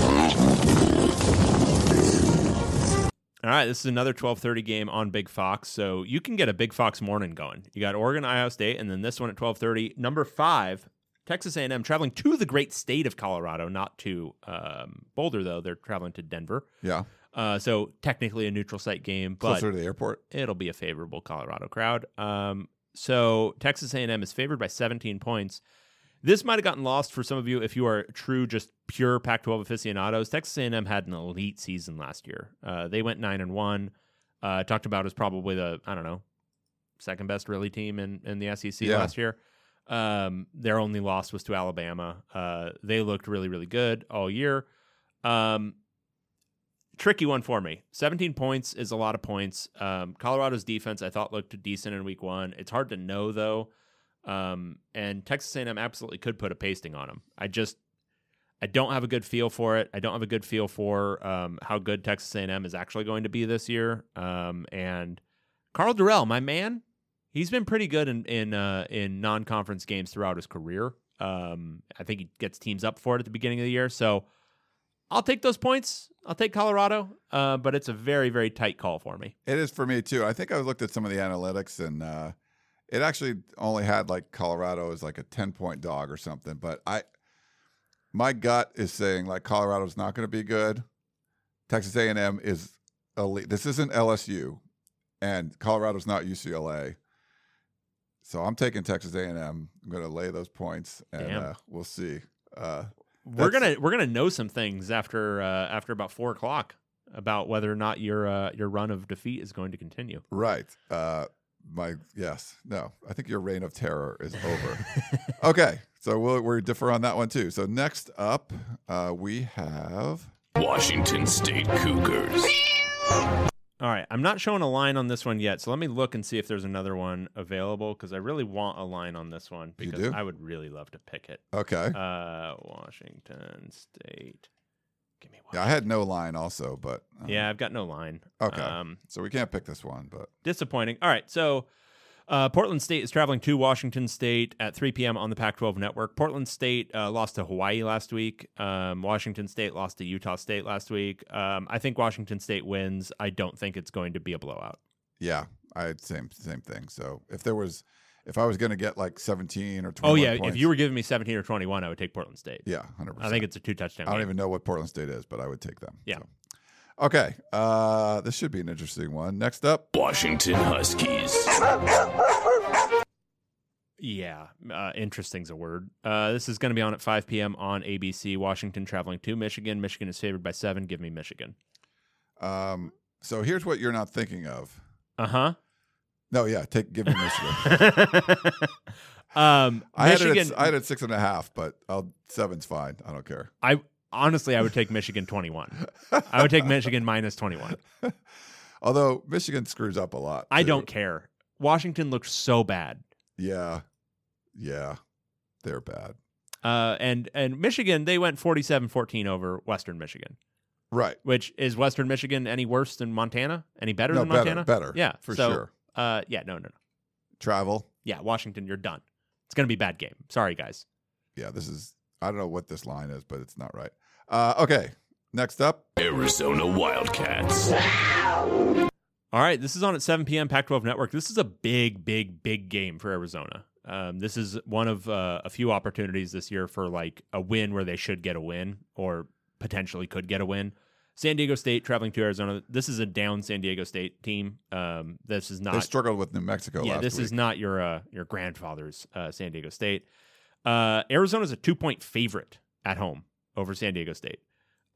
All right, this is another twelve thirty game on Big Fox, so you can get a Big Fox morning going. You got Oregon, Ohio State, and then this one at twelve thirty. Number five, Texas A and M, traveling to the great state of Colorado, not to um, Boulder, though. They're traveling to Denver. Yeah, Uh, so technically a neutral site game, but closer to the airport. it'll be a favorable Colorado crowd. Um, so Texas A and M is favored by seventeen points. This might have gotten lost for some of you if you are true, just pure Pac twelve aficionados. Texas A and M had an elite season last year. Uh, they went nine and one. Uh, talked about as probably the I don't know second best really team in, in the S E C Yeah. last year. Um, their only loss was to Alabama. Uh, they looked really really good all year. Um, tricky one for me. seventeen points is a lot of points. Um, Colorado's defense I thought looked decent in week one. It's hard to know though. Um, and Texas A and M absolutely could put a pasting on them. I just, I don't have a good feel for it. I don't have a good feel for um, how good Texas A and M is actually going to be this year. Um, and Carl Durrell, my man, he's been pretty good in in uh, in non-conference games throughout his career. Um, I think he gets teams up for it at the beginning of the year. So I'll take those points. I'll take Colorado, uh, but it's a very, very tight call for me. It is for me too. I think I looked at some of the analytics and uh, it actually only had like Colorado as like a ten point dog or something. But I, my gut is saying like Colorado's not going to be good. Texas A and M is elite. This isn't L S U, and Colorado's not U C L A. So I'm taking Texas A and M. I'm going to lay those points, and Damn. uh, we'll see. Uh, We're That's- gonna we're gonna know some things after uh, after about four o'clock about whether or not your uh, your run of defeat is going to continue. Right. Uh, my yes. No. I think your reign of terror is over. Okay. So we'll we differ on that one too. So next up, uh, we have Washington State Cougars. All right, I'm not showing a line on this one yet, so let me look and see if there's another one available because I really want a line on this one You because do? I would really love to pick it. okay. Uh, Washington State. Give me one. Yeah, I had no line also, but uh, Yeah, I've got no line. Okay. Um, So we can't pick this one, but disappointing. All right, so uh, Portland State is traveling to Washington State at three p.m. on the Pac twelve network. Portland State uh, lost to Hawaii last week. Um, Washington State lost to Utah State last week. Um, I think Washington State wins. I don't think it's going to be a blowout. yeah, I had same same thing. So if there was, if I was going to get like seventeen or Oh twenty-one yeah, points, if you were giving me seventeen or twenty-one, I would take Portland State. yeah, hundred percent. I think it's a two touchdown I don't game. even know what Portland State is, but I would take them. Yeah. So. Okay. Uh, this should be an interesting one. Next up, Washington Huskies. Yeah, uh, interesting's a word. Uh, this is going to be on at five p.m. on A B C. Washington traveling to Michigan. Michigan is favored by seven. Give me Michigan. um, so here's what you're not thinking of. Uh huh. No, yeah, take give me Michigan. um, I had, Michigan. it at, I had it six and a half, but I'll, seven's fine. I don't care. I honestly, I would take Michigan twenty-one. I would take Michigan minus twenty-one. Although Michigan screws up a lot. I too. don't care. Washington looks so bad. Yeah, yeah, they're bad. Uh, and and Michigan, they went forty-seven fourteen over Western Michigan, Right. which is Western Michigan any worse than Montana? Any better No, than better, Montana? better. Yeah, for so, sure. Uh, yeah, no, no, no. Travel. Yeah, Washington, you're done. It's going to be a bad game. Sorry, guys. Yeah, this is. I don't know what this line is, but it's not right. Uh, okay, next up. Arizona Wildcats. All right, this is on at seven p.m. Pac twelve Network. This is a big, big, big game for Arizona. Um, this is one of uh, a few opportunities this year for like a win where they should get a win or potentially could get a win. San Diego State traveling to Arizona. This is a down San Diego State team. Um, this is They not. struggled with New Mexico. Yeah, last this week. is not your uh, your grandfather's uh, San Diego State. Uh, Arizona's a two point favorite at home over San Diego State.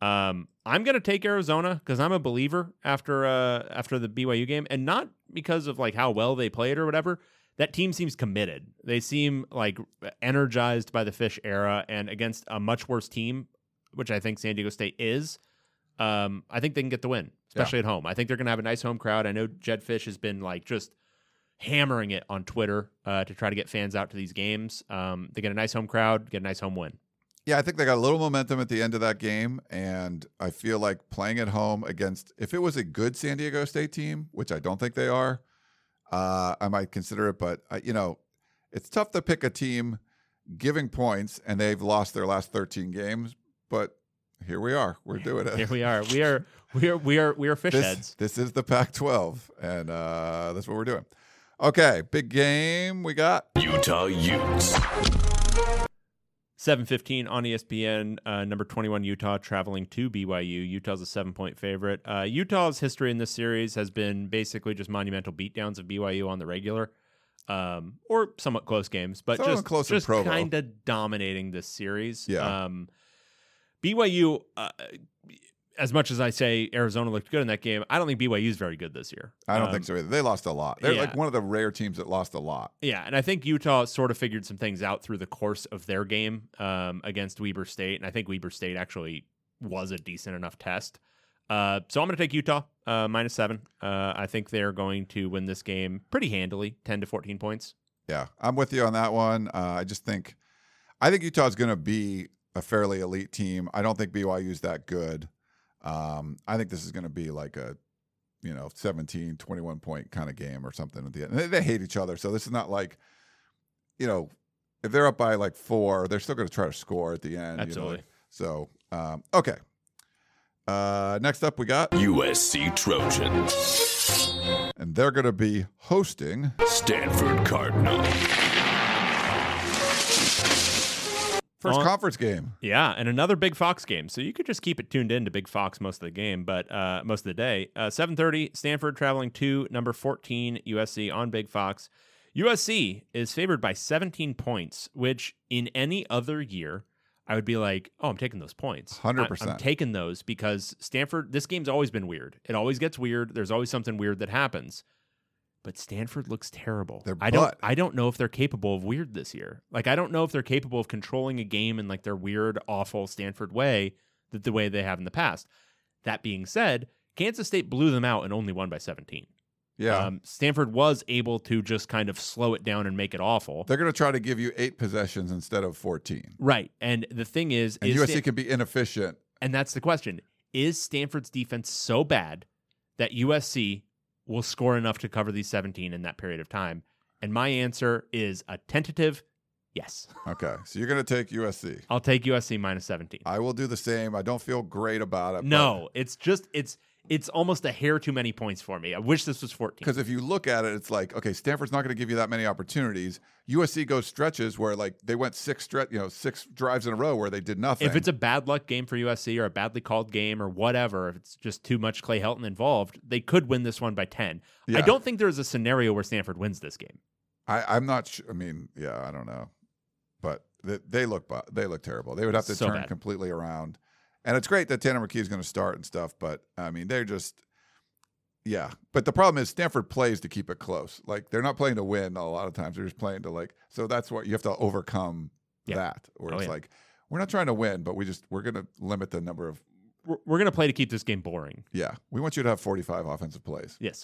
Um, I'm going to take Arizona because I'm a believer after uh, after the B Y U game, and not because of like how well they played or whatever. That team seems committed. They seem like energized by the Fish era, and against a much worse team, which I think San Diego State is, um, I think they can get the win, especially yeah. at home. I think they're going to have a nice home crowd. I know Jedd Fisch has been like just hammering it on Twitter uh, to try to get fans out to these games. Um, they get a nice home crowd, get a nice home win. Yeah, I think they got a little momentum at the end of that game, and I feel like playing at home against, if it was a good San Diego State team, which I don't think they are, uh, I might consider it. But, uh, you know, it's tough to pick a team giving points, and they've lost their last thirteen games. But here we are. We're doing it. Here we are. We are we are we are we are fish this, heads. This is the Pac twelve, and uh, that's what we're doing. Okay, big game we got. Utah Utes. seven fifteen on E S P N, uh, number twenty-one Utah traveling to B Y U. Utah's a seven-point favorite. Uh, Utah's history in this series has been basically just monumental beatdowns of B Y U on the regular, um, or somewhat close games, but Somewhat just, close to just Provo. kind of dominating this series. Yeah. Um, B Y U, uh, as much as I say Arizona looked good in that game, I don't think B Y U is very good this year. I don't um, think so either. They lost a lot. They're yeah. like one of the rare teams that lost a lot. Yeah, and I think Utah sort of figured some things out through the course of their game um, against Weber State, and I think Weber State actually was a decent enough test. Uh, so I'm going to take Utah uh, minus seven. Uh, I think they're going to win this game pretty handily, ten to fourteen points. Yeah, I'm with you on that one. Uh, I just think, I think Utah's going to be a fairly elite team. I don't think B Y U's that good. Um, I think this is going to be like a, you know, seventeen, twenty-one point kind of game or something at the end. And they, they hate each other. So this is not like, you know, if they're up by like four, they're still going to try to score at the end. Absolutely. You know? So, um, okay. Uh, next up, we got U S C Trojans. And they're going to be hosting Stanford Cardinal. First On, conference game. Yeah, and another Big Fox game. So you could just keep it tuned in to Big Fox most of the game, but uh, most of the day. Uh, seven thirty, Stanford traveling to number fourteen, U S C on Big Fox. U S C is favored by seventeen points, which in any other year, I would be like, oh, I'm taking those points. one hundred percent. I'm taking those because Stanford, this game's always been weird. It always gets weird. There's always something weird that happens. But Stanford looks terrible. Their I don't butt. I don't know if they're capable of weird this year. Like, I don't know if they're capable of controlling a game in like their weird, awful Stanford way, that the way they have in the past. That being said, Kansas State blew them out and only won by seventeen. Yeah. Um, Stanford was able to just kind of slow it down and make it awful. They're going to try to give you eight possessions instead of fourteen. Right. And the thing is, And is U S C Stan- can be inefficient. and that's the question. Is Stanford's defense so bad that U S C will score enough to cover these seventeen in that period of time? And my answer is a tentative yes. Okay. So you're going to take U S C. I'll take U S C minus seventeen. I will do the same. I don't feel great about it. No, it's just it's it's almost a hair too many points for me. I wish this was fourteen. Because if you look at it, it's like, okay, Stanford's not going to give you that many opportunities. U S C goes stretches where like they went six stre- you know, six drives in a row where they did nothing. If it's a bad luck game for U S C or a badly called game or whatever, if it's just too much Clay Helton involved, they could win this one by ten. Yeah. I don't think there's a scenario where Stanford wins this game. I, I'm not sure. I mean, yeah, I don't know. But they, they look bu- they look terrible. They would have to So turn bad. completely around. And it's great that Tanner McKee is going to start and stuff, but I mean, they're just, yeah. But the problem is Stanford plays to keep it close. Like they're not playing to win a lot of times. They're just playing to like, so that's what you have to overcome Yeah. that. Where Oh, it's yeah. like, we're not trying to win, but we just, we're going to limit the number of, We're, we're going to play to keep this game boring. yeah. We want you to have forty-five offensive plays, Yes.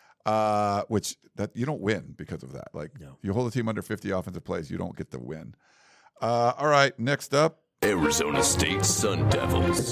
uh, which that you don't win because of that. Like No. you hold a team under fifty offensive plays, you don't get the win. Uh, all right. Next up, Arizona State Sun Devils.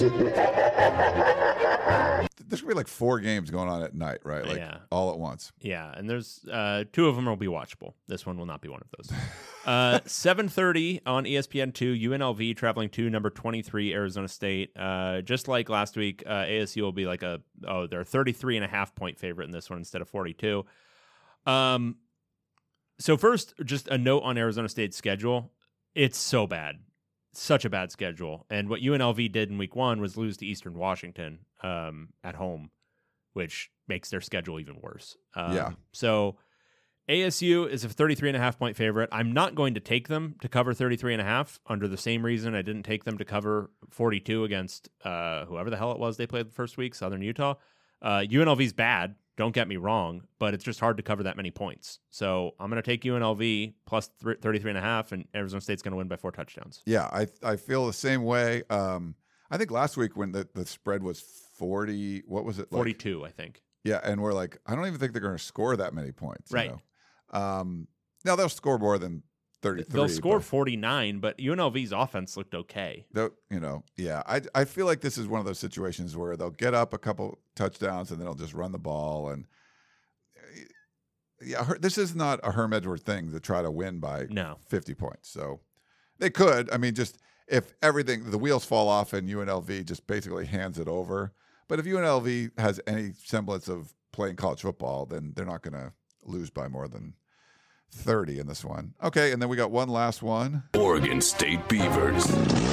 there's gonna be like four games going on at night, right? Like Yeah. all at once. Yeah, and there's uh, two of them will be watchable. This one will not be one of those. uh, seven thirty on E S P N two, U N L V traveling to number twenty-three, Arizona State. Uh, just like last week, uh, A S U will be like a, oh, they're a thirty-three and a half point favorite in this one instead of forty-two. Um, so first, just a note on Arizona State's schedule. It's so bad. Such a bad schedule. And what U N L V did in week one was lose to Eastern Washington um, at home, which makes their schedule even worse. Um, Yeah. So A S U is a thirty-three and a half point favorite. I'm not going to take them to cover thirty-three and a half under the same reason I didn't take them to cover forty-two against uh, whoever the hell it was they played the first week, Southern Utah. Uh, U N L V's bad, don't get me wrong, but it's just hard to cover that many points. So I'm going to take U N L V plus th- thirty-three and a half, and Arizona State's going to win by four touchdowns. Yeah, I I feel the same way. Um, I think last week when the, the spread was forty, what was it? Like? forty-two, I think. Yeah, and we're like, I don't even think they're going to score that many points. Right. You know? Um, now they'll score more than thirty-three. They'll score but, forty-nine, but U N L V's offense looked okay. you know, yeah. I I feel like this is one of those situations where they'll get up a couple touchdowns and then they'll just run the ball. And yeah, this is not a Herm Edwards thing to try to win by no. fifty points. So they could. I mean, just if everything, the wheels fall off and U N L V just basically hands it over. But if U N L V has any semblance of playing college football, then they're not going to lose by more than thirty in this one. Okay, and then we got one last one. Oregon State Beavers.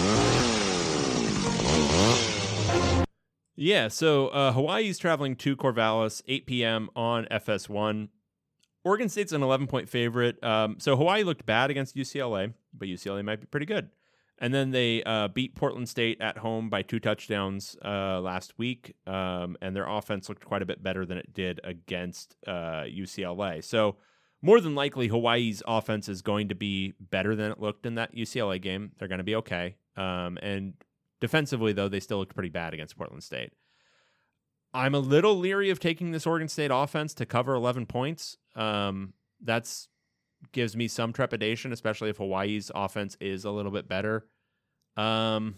Yeah, so uh, Hawaii's traveling to Corvallis, eight p.m. on F S one. Oregon State's an eleven-point favorite. Um, so Hawaii looked bad against U C L A, but U C L A might be pretty good. And then they uh, beat Portland State at home by two touchdowns uh, last week, um, and their offense looked quite a bit better than it did against uh, U C L A. So more than likely, Hawaii's offense is going to be better than it looked in that U C L A game. They're going to be okay. Um, and defensively, though, they still looked pretty bad against Portland State. I'm a little leery of taking this Oregon State offense to cover eleven points. Um, that's gives me some trepidation, especially if Hawaii's offense is a little bit better. Um,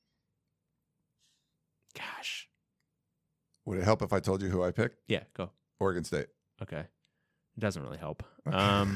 gosh. Would it help if I told you who I picked? Yeah, go. Oregon State. Okay. It doesn't really help. Um,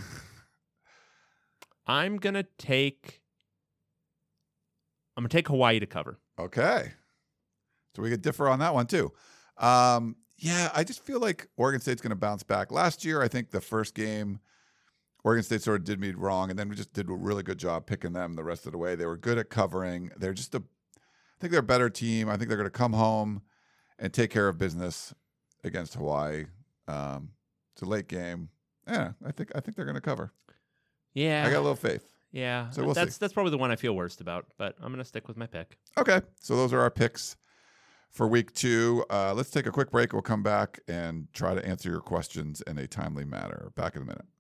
I'm going to take... I'm going to take Hawaii to cover. Okay. So we could differ on that one, too. Um, yeah, I just feel like Oregon State's going to bounce back. Last year, I think the first game, Oregon State sort of did me wrong, and then we just did a really good job picking them the rest of the way. They were good at covering. They're just a, I think they're a better team. I think they're going to come home and take care of business against Hawaii. Um, it's a late game. Yeah, I think I think they're going to cover. Yeah, I got a little faith. Yeah, so we'll that's see. that's probably the one I feel worst about, but I'm going to stick with my pick. Okay, so those are our picks for week two. Uh, let's take a quick break. We'll come back and try to answer your questions in a timely manner. Back in a minute.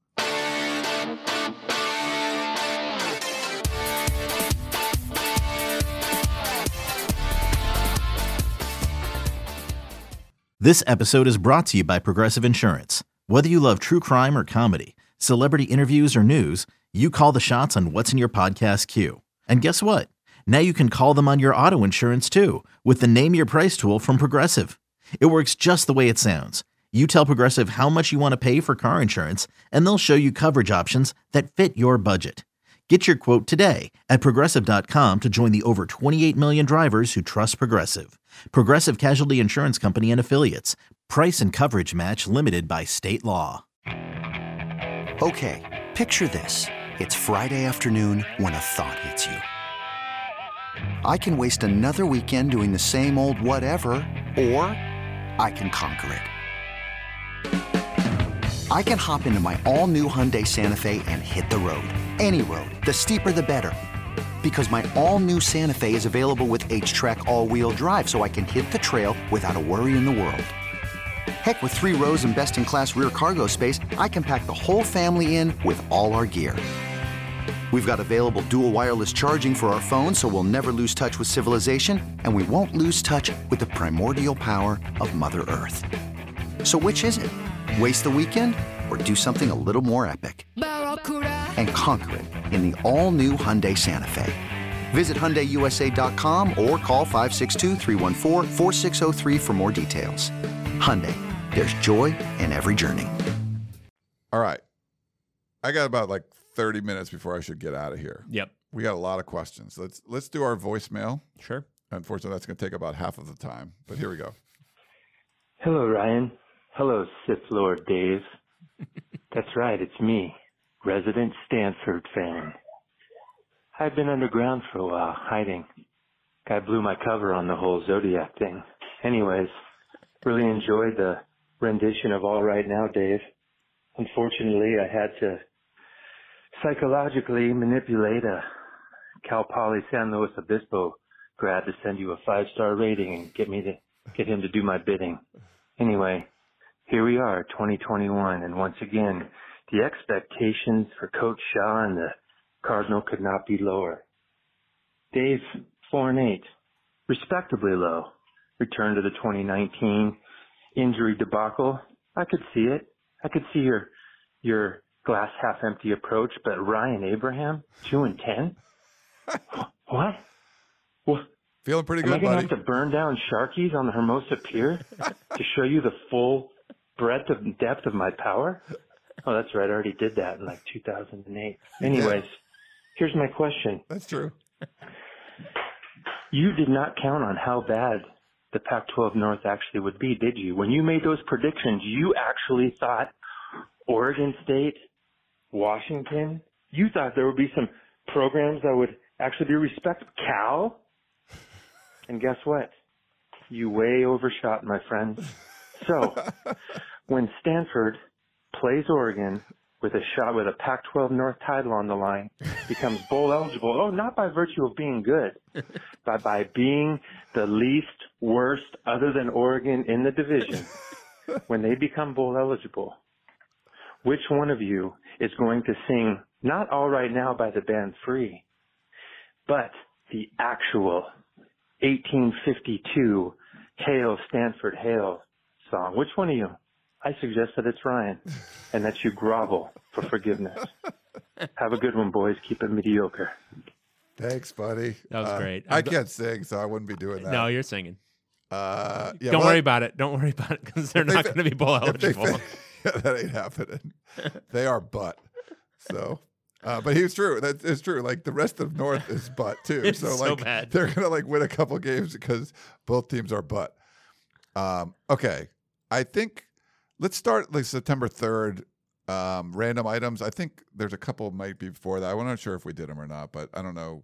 This episode is brought to you by Progressive Insurance. Whether you love true crime or comedy, celebrity interviews or news, you call the shots on what's in your podcast queue. And guess what? Now you can call them on your auto insurance too with the Name Your Price tool from Progressive. It works just the way it sounds. You tell Progressive how much you want to pay for car insurance, and they'll show you coverage options that fit your budget. Get your quote today at Progressive dot com to join the over twenty-eight million drivers who trust Progressive. Progressive Casualty Insurance Company and Affiliates. Price and coverage match limited by state law. Okay, picture this. It's Friday afternoon when a thought hits you. I can waste another weekend doing the same old whatever, or I can conquer it. I can hop into my all-new Hyundai Santa Fe and hit the road. Any road. The steeper, the better. Because my all-new Santa Fe is available with H-Track all-wheel drive, so I can hit the trail without a worry in the world. Heck, with three rows and best-in-class rear cargo space, I can pack the whole family in with all our gear. We've got available dual wireless charging for our phones, so we'll never lose touch with civilization, and we won't lose touch with the primordial power of Mother Earth. So which is it? Waste the weekend or do something a little more epic? And conquer it in the all-new Hyundai Santa Fe. Visit Hyundai U S A dot com or call five six two, three one four, four six zero three for more details. Hyundai, there's joy in every journey. All right. I got about like thirty minutes before I should get out of here. Yep. We got a lot of questions. Let's let's do our voicemail. Sure. Unfortunately, that's going to take about half of the time, but here we go. Hello, Ryan. Hello, Sith Lord Dave. That's right, it's me, resident Stanford fan. I've been underground for a while, hiding. Guy blew my cover on the whole Zodiac thing. Anyways, really enjoyed the rendition of All Right Now, Dave. unfortunately, I had to psychologically manipulate a Cal Poly San Luis Obispo grad to send you a five-star rating and get me to get him to do my bidding. Anyway, here we are, twenty twenty-one, and once again, the expectations for Coach Shaw and the Cardinal could not be lower. Dave, four and eight, respectably low. Return to the twenty nineteen injury debacle. I could see it. I could see your your glass half empty approach, but Ryan Abraham, two and ten? What? What? Feeling pretty Am good, I gonna buddy. have to burn down Sharkies on the Hermosa Pier to show you the full breadth and depth of my power? Oh, that's right. I already did that in like two thousand eight. Anyways, here's my question. That's true. You did not count on how bad the Pac twelve North actually would be, did you? When you made those predictions, you actually thought Oregon State, Washington, you thought there would be some programs that would actually be respected. Cal? And guess what? You way overshot, my friend. So, when Stanford plays Oregon with a shot with a Pac twelve North title on the line, becomes bowl eligible, oh, not by virtue of being good, but by being the least worst other than Oregon in the division, when they become bowl eligible, which one of you is going to sing not All Right Now by the band Free, but the actual eighteen fifty-two Hail Stanford Hail song? Which one of you? I suggest that it's Ryan, and that you grovel for forgiveness. Have a good one, boys. Keep it mediocre. Thanks, buddy. That was Uh, great. I I'm- can't sing, so I wouldn't be doing that. No, you're singing. Uh, yeah, Don't well, worry about it. Don't worry about it because they're if they not fa- going to be bowl if they eligible. fa- yeah, that ain't happening. They are butt. So, uh, but he was true. That is true. Like the rest of North is butt too. It's so so like bad. they're gonna like win a couple games because both teams are butt. Um, okay, I think let's start like September third. Um, random items. I think there's a couple might be before that. I'm not sure if we did them or not, but I don't know.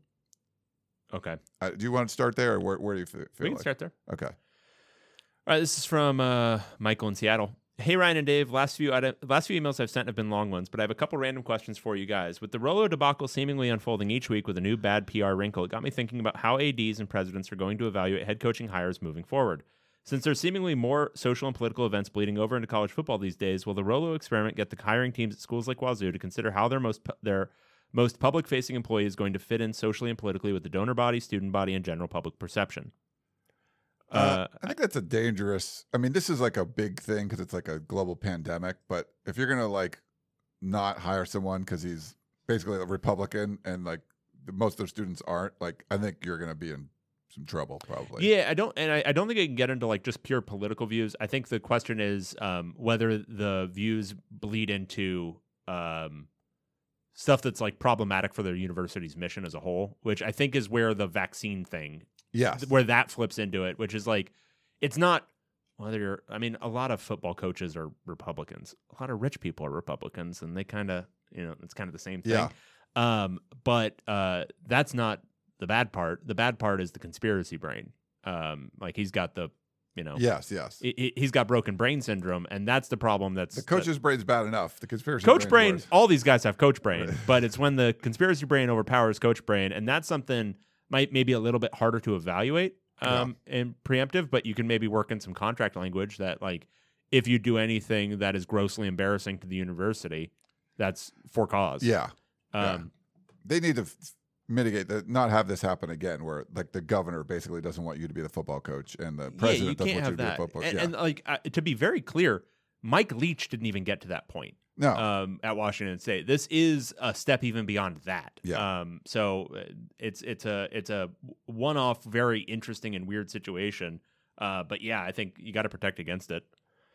Okay. Uh, do you want to start there, or where, where do you feel? We can like? start there. Okay. All right, this is from uh, Michael in Seattle. Hey, Ryan and Dave. Last few ide- last few emails I've sent have been long ones, but I have a couple random questions for you guys. With the Rolo debacle seemingly unfolding each week with a new bad P R wrinkle, it got me thinking about how A Ds and presidents are going to evaluate head coaching hires moving forward. Since there's seemingly more social and political events bleeding over into college football these days, will the Rolo experiment get the hiring teams at schools like Wazoo to consider how their most pu- their most public-facing employee is going to fit in socially and politically with the donor body, student body, and general public perception? Uh, Uh, I think that's a dangerous. I mean, this is like a big thing because it's like a global pandemic. But if you're gonna like not hire someone because he's basically a Republican and like the, most of their students aren't, like I think you're gonna be in some trouble probably. Yeah, I don't, and I, I don't think I can get into like just pure political views. I think the question is um, whether the views bleed into um, stuff that's like problematic for their university's mission as a whole, which I think is where the vaccine thing, Yes. where that flips into it, which is like, it's not whether you're, I mean, a lot of football coaches are Republicans, a lot of rich people are Republicans, and they kind of, you know, it's kind of the same thing. Yeah. Um, but uh, that's not the bad part. The bad part is the conspiracy brain. Um, like he's got the, you know, Yes. Yes. he- he, he's got broken brain syndrome, and that's the problem. That's The coach's brain's bad enough. The conspiracy coach brain's brain. worse. All these guys have coach brain, Right. but it's when the conspiracy brain overpowers coach brain, and that's something might maybe a little bit harder to evaluate um, and preemptive. But you can maybe work in some contract language that, like, if you do anything that is grossly embarrassing to the university, that's for cause. Yeah. yeah. Um, They need to f- mitigate that, not have this happen again, where like the governor basically doesn't want you to be the football coach and the president yeah, you doesn't can't want you have to be that. the football. And, yeah. and like uh, to be very clear, Mike Leach didn't even get to that point. no. Um, at Washington State, this is a step even beyond that. Yeah. Um, so uh, it's it's a it's a one-off, very interesting and weird situation. Uh, but yeah, I think you got to protect against it.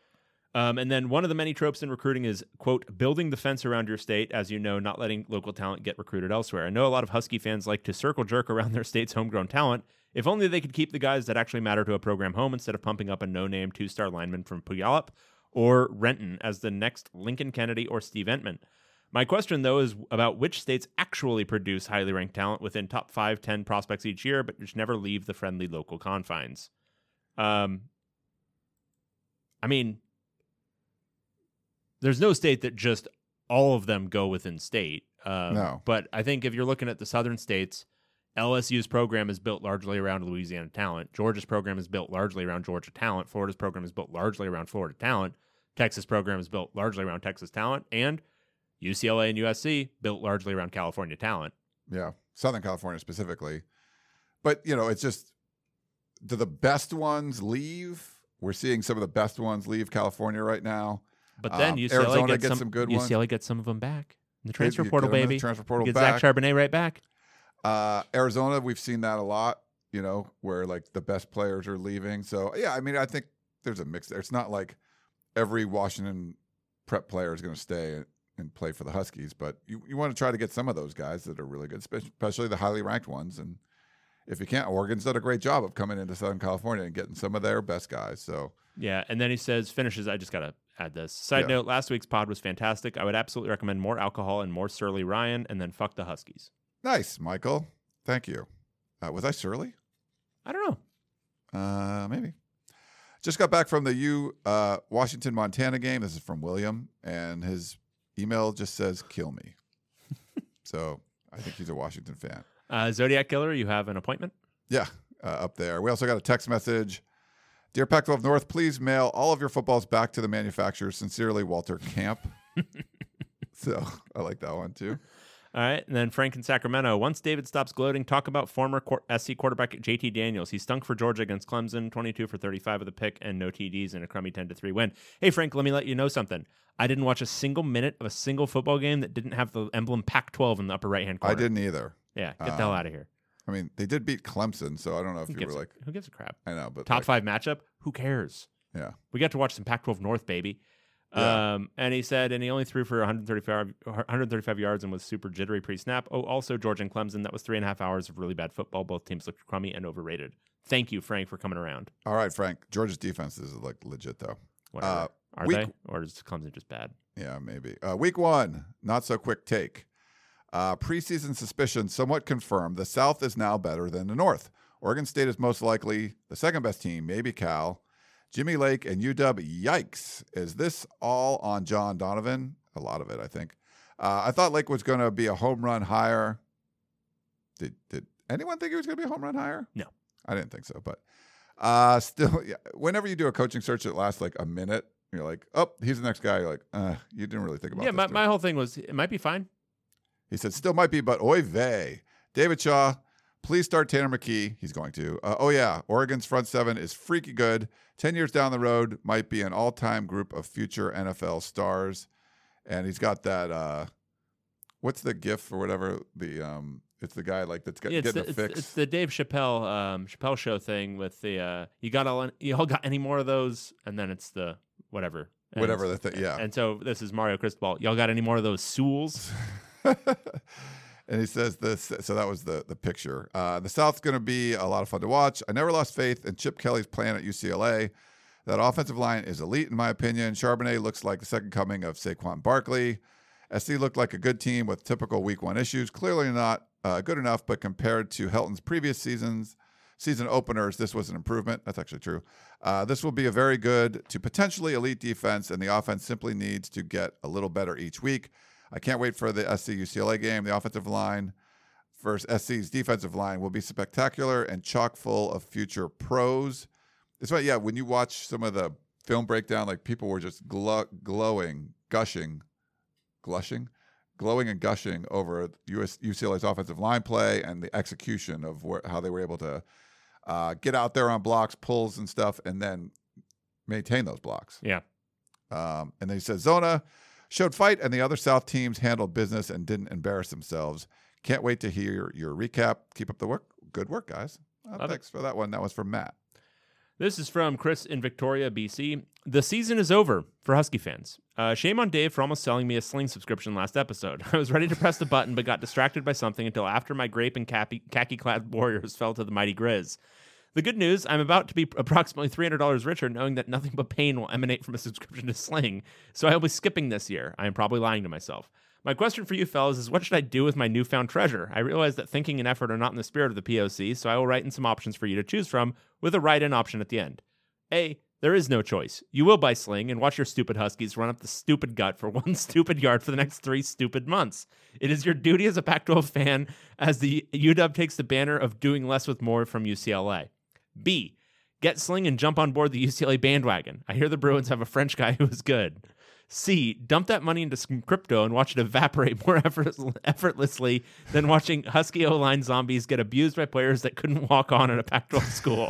Um, and then one of the many tropes in recruiting is, quote, building the fence around your state, as you know, not letting local talent get recruited elsewhere. I know a lot of Husky fans like to circle jerk around their state's homegrown talent. If only they could keep the guys that actually matter to a program home instead of pumping up a no-name two-star lineman from Puyallup or Renton as the next Lincoln Kennedy or Steve Entman. My question, though, is about which states actually produce highly ranked talent within top five, ten prospects each year, but which never leave the friendly local confines. Um, I mean... there's no state that just all of them go within state. Um, No. But I think if you're looking at the southern states, L S U's program is built largely around Louisiana talent. Georgia's program is built largely around Georgia talent. Florida's program is built largely around Florida talent. Texas program is built largely around Texas talent. And U C L A and U S C built largely around California talent. Yeah, Southern California specifically. But, you know, it's just, do the best ones leave? We're seeing some of the best ones leave California right now. But then Um, U C L A Arizona gets, gets some, some good U C L A ones. gets some of them back. In the You- transfer you portal, get 'em in the baby. transfer portal Get back. Zach Charbonnet right back. Uh, Arizona, we've seen that a lot, you know, where like the best players are leaving. So, yeah, I mean, I think there's a mix there. It's not like every Washington prep player is going to stay and play for the Huskies, but you, you want to try to get some of those guys that are really good, especially the highly ranked ones. And if you can't, Oregon's done a great job of coming into Southern California and getting some of their best guys. So, Yeah, and then he says, finishes, I just got to add this. Side Yeah. note, last week's pod was fantastic. I would absolutely recommend more alcohol and more surly Ryan, and then fuck the Huskies. nice, Michael. Thank you. Uh, was I surly? I don't know. Uh, maybe. Just got back from the U uh, Washington Montana game. This is from William, and his email just says "kill me." So I think he's a Washington fan. Uh, Zodiac Killer, you have an appointment? Yeah, uh, up there. We also got a text message. Dear Pac twelve North, please mail all of your footballs back to the manufacturer. Sincerely, Walter Camp. So I like that one too. All right, and then Frank in Sacramento. Once David stops gloating, talk about former qu- S C quarterback J T Daniels. He stunk for Georgia against Clemson, twenty-two for thirty-five with a pick and no T Ds in a crummy ten to three win. Hey, Frank, let me let you know something. I didn't watch a single minute of a single football game that didn't have the emblem Pac twelve in the upper right-hand corner. I didn't either. Yeah, get the hell Um, out of here. I mean, they did beat Clemson, so I don't know if Who you gives, were a, like, who gives a crap? I know, but Top like, five matchup? Who cares? Yeah. We got to watch some Pac twelve North, baby. Yeah. Um, and he said, and he only threw for one thirty-five, one thirty-five yards and was super jittery pre-snap. Oh, also Georgia and Clemson. That was three and a half hours of really bad football. Both teams looked crummy and overrated. Thank you, Frank, for coming around. All right, Frank. Georgia's defense is like legit though. Whatever. Uh, Are week- they? Or is Clemson just bad? Yeah, maybe. Uh, week one, not so quick take. Uh, preseason suspicion somewhat confirmed. The South is now better than the North. Oregon State is most likely the second best team, maybe Cal. Jimmy Lake and U W, yikes. Is this all on John Donovan? A lot of it, I think. Uh, I thought Lake was going to be a home run hire. Did did anyone think he was going to be a home run hire? No. I didn't think so, but uh, still, yeah, whenever you do a coaching search that lasts like a minute, you're like, oh, he's the next guy. You're like, uh, you didn't really think about Yeah, this. my, dude. my whole thing was it might be fine. He said, still might be, but oy vey. David Shaw, please start Tanner McKee. He's going to. Uh, oh, yeah. Oregon's front seven is freaky good. Ten years down the road, might be an all-time group of future N F L stars. And he's got that, uh, what's the gif or whatever? The um, It's the guy like that's got, Yeah, it's, getting the, a it's, fix. it's the Dave Chappelle um, Chappelle show thing with the uh, you got all you all got any more of those, and then it's the whatever and Whatever it's- the thing, yeah. And so this is Mario Cristobal. Y'all got any more of those Sewells? And he says this, so that was the the picture. Uh, the South's going to be a lot of fun to watch. I never lost faith in Chip Kelly's plan at U C L A. That offensive line is elite, in my opinion. Charbonnet looks like the second coming of Saquon Barkley. S C looked like a good team with typical week one issues. Clearly not uh, good enough, but compared to Helton's previous seasons, season openers, this was an improvement. That's actually true. Uh, this will be a very good to potentially elite defense, and the offense simply needs to get a little better each week. I can't wait for the S C U C L A game. The offensive line versus S C's defensive line will be spectacular and chock full of future pros. It's right, yeah, when you watch some of the film breakdown, like people were just glow, glowing, gushing, glushing, glowing and gushing over U S, U C L A's offensive line play and the execution of where, how they were able to uh, get out there on blocks, pulls, and stuff, and then maintain those blocks. Yeah. Um, and then he says, Zona showed fight, and the other South teams handled business and didn't embarrass themselves. Can't wait to hear your recap. Keep up the work. Good work, guys. Uh, Love thanks for that one. That was from Matt. This is from Chris in Victoria, B C. The season is over for Husky fans. Uh, shame on Dave for almost selling me a Sling subscription last episode. I was ready to press the button, but got distracted by something until after my grape and khaki-clad Warriors fell to the mighty Grizz. The good news, I'm about to be approximately three hundred dollars richer, knowing that nothing but pain will emanate from a subscription to Sling, so I will be skipping this year. I am probably lying to myself. My question for you fellas is, what should I do with my newfound treasure? I realize that thinking and effort are not in the spirit of the P O C, so I will write in some options for you to choose from, with a write-in option at the end. A. There is no choice. You will buy Sling and watch your stupid Huskies run up the stupid gut for one stupid yard for the next three stupid months. It is your duty as a Pac twelve fan as the U W takes the banner of doing less with more from U C L A. B. Get Sling and jump on board the U C L A bandwagon. I hear the Bruins have a French guy who is good. C. Dump that money into some crypto and watch it evaporate more effortless, effortlessly than watching Husky O-line zombies get abused by players that couldn't walk on at a Pac twelve school.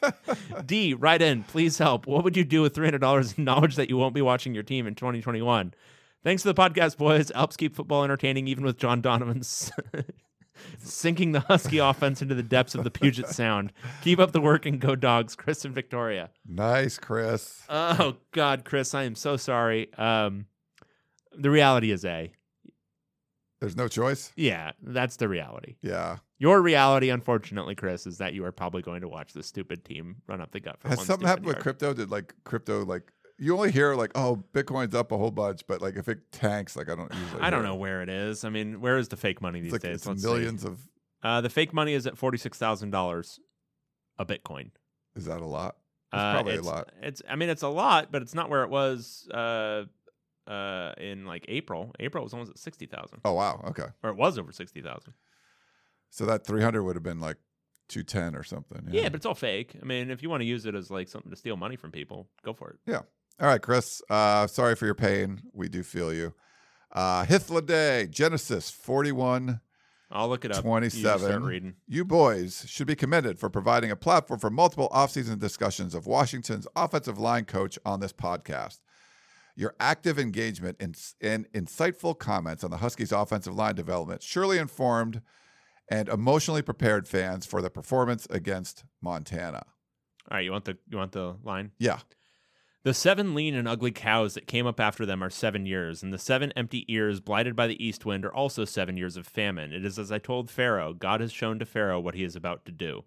D. Write in. Please help. What would you do with three hundred dollars in knowledge that you won't be watching your team in twenty twenty-one? Thanks to the podcast, boys. It helps keep football entertaining even with John Donovan's sinking the Husky offense into the depths of the Puget Sound. Keep up the work and go Dogs. Chris and Victoria. Nice, Chris. Oh, God, Chris, I am so sorry. Um, the reality is A. There's no choice? Yeah, that's the reality. Yeah. Your reality, unfortunately, Chris, is that you are probably going to watch this stupid team run up the gut for Has one something stupid happened with yard. crypto? Did like crypto, like, you only hear like, oh, Bitcoin's up a whole bunch, but like if it tanks, like I don't usually I don't hear know it. where it is. I mean, where is the fake money these It's like days? it's Let's millions see. of, Uh, the fake money is at forty-six thousand dollars a Bitcoin. is that a lot? It's Uh, probably it's, a lot. It's, I mean, it's a lot, but it's not where it was uh, uh, in like April. April was almost at sixty thousand, Oh, wow. Okay. or it was over sixty thousand. So that three hundred would have been like two ten or something. Yeah, but it's all fake. I mean, if you want to use it as like something to steal money from people, go for it. Yeah. All right, Chris. Uh, sorry for your pain. We do feel you. Uh, Hithla Day, Genesis forty-one I'll look it up. You twenty-seven. just start reading. You boys should be commended for providing a platform for multiple offseason discussions of Washington's offensive line coach on this podcast. Your active engagement and, and insightful comments on the Huskies' offensive line development surely informed and emotionally prepared fans for the performance against Montana. All right, you want the you want the line? Yeah. The seven lean and ugly cows that came up after them are seven years, and the seven empty ears blighted by the east wind are also seven years of famine. It is as I told Pharaoh, God has shown to Pharaoh what he is about to do.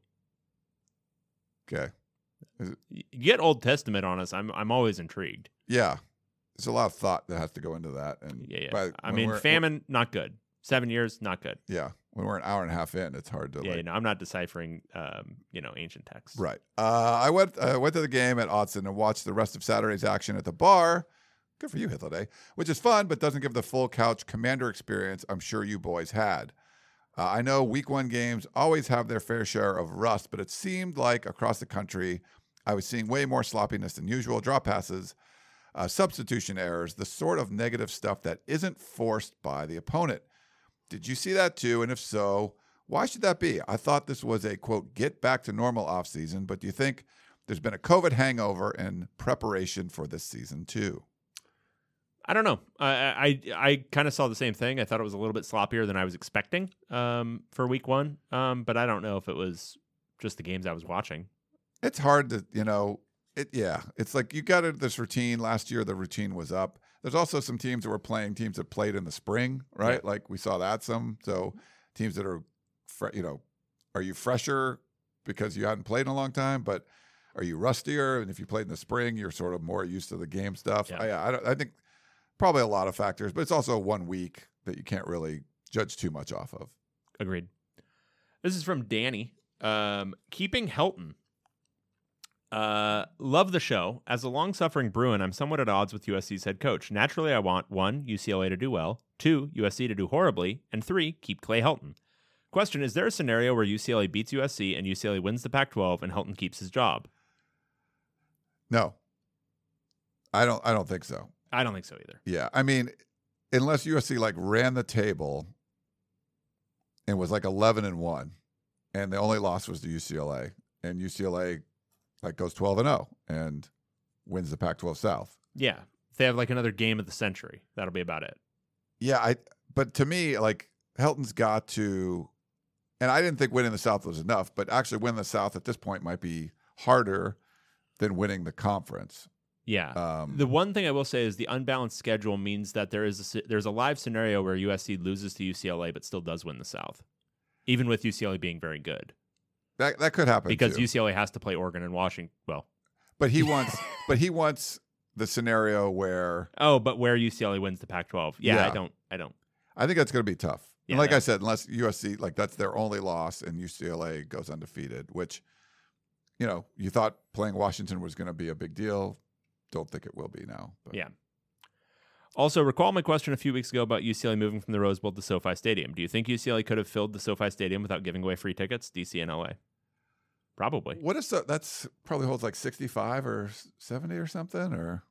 Okay. You get Old Testament on us, I'm I'm always intrigued. Yeah. There's a lot of thought that has to go into that. And Yeah, yeah. by- I when mean, we're- famine, not good. Seven years, not good. Yeah. When we're an hour and a half in, it's hard to Yeah, like. you know, I'm not deciphering, um, you know, ancient texts. Right. Uh, I went I went to the game at Autzen and watched the rest of Saturday's action at the bar. Good for you, Hitler Day, which is fun, but doesn't give the full couch commander experience I'm sure you boys had. Uh, I know week one games always have their fair share of rust, but it seemed like across the country, I was seeing way more sloppiness than usual, drop passes, uh, substitution errors, the sort of negative stuff that isn't forced by the opponent. Did you see that too? And if so, why should that be? I thought this was a, quote, get back to normal offseason, but do you think there's been a COVID hangover in preparation for this season too? I don't know. I I, I kind of saw the same thing. I thought it was a little bit sloppier than I was expecting um, for week one, um, but I don't know if it was just the games I was watching. It's hard to, you know, it. yeah, it's like you got into this routine. Last year, the routine was up. There's also some teams that were playing teams that played in the spring, right? Yeah. Like we saw that some. So teams that are, fre- you know, are you fresher because you hadn't played in a long time, but are you rustier? And if you played in the spring, you're sort of more used to the game stuff. Yeah. I, I, don't, I think probably a lot of factors, but it's also one week that you can't really judge too much off of. Agreed. This is from Danny. Um, keeping Helton. Uh, love the show. As a long-suffering Bruin, I'm somewhat at odds with U S C's head coach. Naturally, I want one, U C L A to do well, two, U S C to do horribly, and three, keep Clay Helton. Question, is there a scenario where U C L A beats U S C and U C L A wins the Pac twelve and Helton keeps his job? No, I don't. I don't think so. I don't think so either. Yeah, I mean, unless U S C like ran the table and was like eleven and one, and the only loss was to U C L A, and U C L A like goes twelve and zero and wins the Pac twelve South. Yeah. If they have like another game of the century, that'll be about it. Yeah, I. But to me, like Helton's got to, and I didn't think winning the South was enough, but actually winning the South at this point might be harder than winning the conference. Yeah. Um, The one thing I will say is the unbalanced schedule means that there is a, si- there's a live scenario where U S C loses to U C L A but still does win the South, even with U C L A being very good. that that could happen Because too. U C L A has to play Oregon and Washington. Well, But he wants, but he wants the scenario where oh, but where U C L A wins the Pac twelve. Yeah, Yeah. I don't. I don't. I think that's going to be tough. Yeah, and like that- I said, unless U S C, like that's their only loss and U C L A goes undefeated, which you know, you thought playing Washington was going to be a big deal. Don't think it will be now. But. Yeah. Also, recall my question a few weeks ago about U C L A moving from the Rose Bowl to SoFi Stadium. Do you think U C L A could have filled the SoFi Stadium without giving away free tickets? D C and L A. Probably. What is that? That's probably holds like sixty-five or seventy or something, or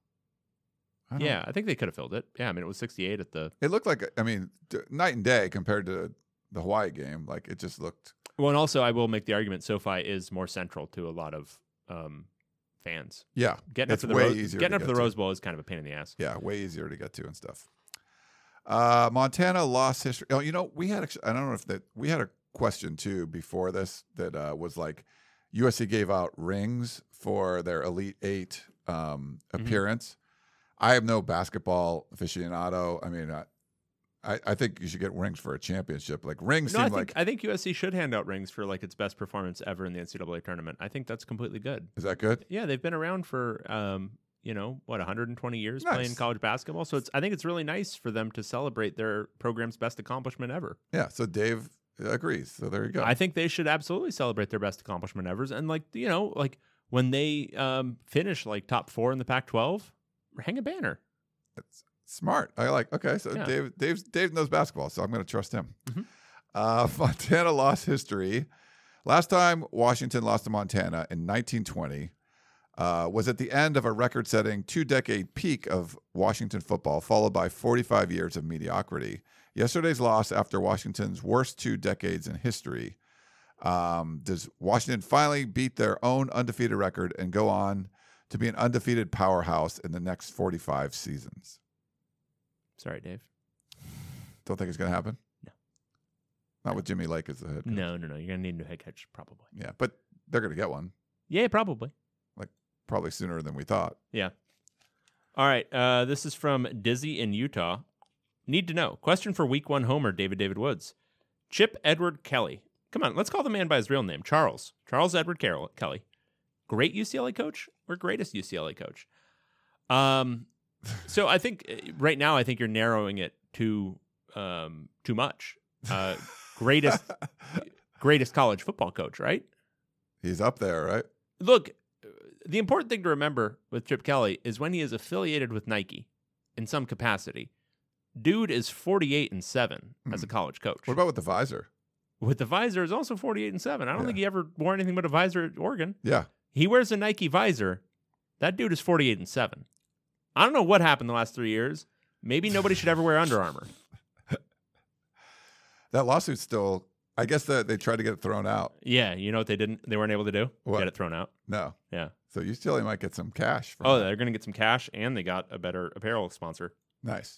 I don't Yeah, know. I think they could have filled it. Yeah, I mean, it was sixty-eight at the... It looked like, I mean, d- night and day compared to the Hawaii game. Like, it just looked... Well, and also, I will make the argument SoFi is more central to a lot of um, fans. Yeah. Getting it's up to the, way Rose, easier getting to up to get the to. Rose Bowl is kind of a pain in the ass. Yeah, way easier to get to and stuff. Uh, Montana lost history. Oh, you know, we had, actually, I don't know if that, we had a question too before this that uh, was like, U S C gave out rings for their Elite Eight um, appearance. Mm-hmm. I am no basketball aficionado. I mean, I, I, I think you should get rings for a championship. Like rings No, seem I think like. I think U S C should hand out rings for like its best performance ever in the N C double A tournament. I think that's completely good. Is that good? Yeah, they've been around for um, you know, what, one hundred twenty years Nice. playing college basketball. So it's I think it's really nice for them to celebrate their program's best accomplishment ever. Yeah. So Dave agrees. So there you go. I think they should absolutely celebrate their best accomplishment ever. And like, you know, like when they um, finish like top four in the Pac twelve, hang a banner. That's smart. I like. Okay, so Yeah. Dave, Dave, Dave knows basketball, so I'm going to trust him. Mm-hmm. Uh, Montana lost history. Last time Washington lost to Montana in nineteen twenty uh, was at the end of a record-setting two-decade peak of Washington football, followed by forty-five years of mediocrity. Yesterday's loss after Washington's worst two decades in history. Um, does Washington finally beat their own undefeated record and go on to be an undefeated powerhouse in the next forty-five seasons? Sorry, Dave. Don't think it's going to happen? No. Not with Jimmy Lake as the head coach. No, no, no. You're gonna need a new head coach, probably. Yeah, but they're going to get one, Yeah, probably. probably sooner than we thought. Yeah. All right. Uh, this is from Dizzy in Utah. Need to know. Question for week one homer, David David Woods. Chip Edward Kelly. Come on, let's call the man by his real name. Charles. Charles Edward Carroll, Kelly. Great U C L A coach or greatest U C L A coach? Um, so I think uh, right now, I think you're narrowing it to um, too much. Uh, greatest, greatest college football coach, right? He's up there, right? Look, the important thing to remember with Chip Kelly is when he is affiliated with Nike in some capacity, dude is forty-eight and seven as a college coach. What about with the visor? With the visor is also forty-eight and seven. I don't Yeah. think he ever wore anything but a visor at Oregon. Yeah. He wears a Nike visor. That dude is forty-eight and seven. I don't know what happened the last three years. Maybe nobody should ever wear Under Armour. That lawsuit's still, I guess that they tried to get it thrown out. Yeah, you know what they didn't? They weren't able to do? What? Get it thrown out. No. Yeah. So U C L A might get some cash from Oh, that. they're going to get some cash, and they got a better apparel sponsor. Nice.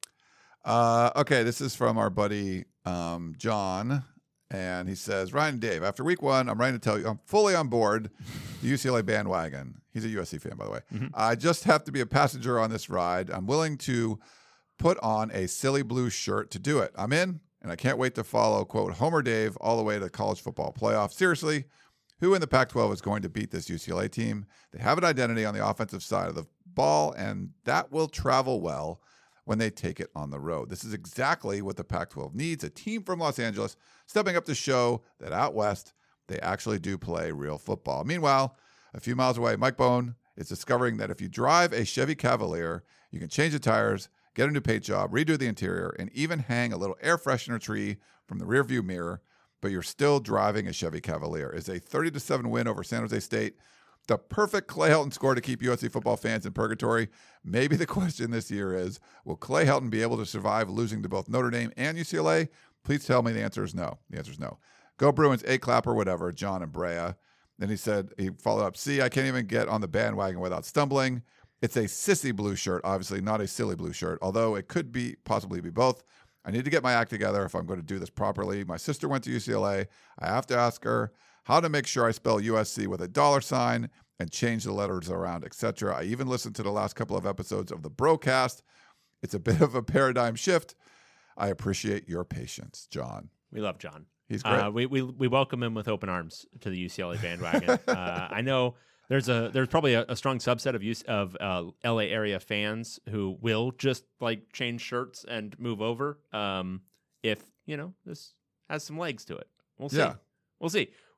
Uh, okay, this is from our buddy um, John, and he says, Ryan and Dave, after week one, I'm writing to tell you I'm fully on board the U C L A bandwagon. He's a U S C fan, by the way. Mm-hmm. I just have to be a passenger on this ride. I'm willing to put on a silly blue shirt to do it. I'm in, and I can't wait to follow, quote, Homer Dave all the way to the college football playoff. Seriously, who in the Pac twelve is going to beat this U C L A team? They have an identity on the offensive side of the ball, and that will travel well when they take it on the road. This is exactly what the Pac twelve needs, a team from Los Angeles stepping up to show that out west they actually do play real football. Meanwhile, a few miles away, Mike Bone is discovering that if you drive a Chevy Cavalier, you can change the tires, get a new paint job, redo the interior, and even hang a little air freshener tree from the rearview mirror, but you're still driving a Chevy Cavalier. It's a thirty to seven win over San Jose State. The perfect Clay Helton score to keep U S C football fans in purgatory. Maybe the question this year is, will Clay Helton be able to survive losing to both Notre Dame and U C L A? Please tell me the answer is no. The answer is no. Go Bruins, eight clap or whatever, John and Brea. Then he said, he followed up, see, I can't even get on the bandwagon without stumbling. It's a sissy blue shirt, obviously not a silly blue shirt, although it could be possibly be both. I need to get my act together if I'm going to do this properly. My sister went to U C L A. I have to ask her how to make sure I spell U S C with a dollar sign and change the letters around, et cetera. I even listened to the last couple of episodes of the Brocast. It's a bit of a paradigm shift. I appreciate your patience, John. We love John. He's great. Uh, we, we we welcome him with open arms to the U C L A bandwagon. uh, I know there's a there's probably a, a strong subset of use of uh, L A area fans who will just like change shirts and move over um, if you know this has some legs to it. We'll see. Yeah. We'll see.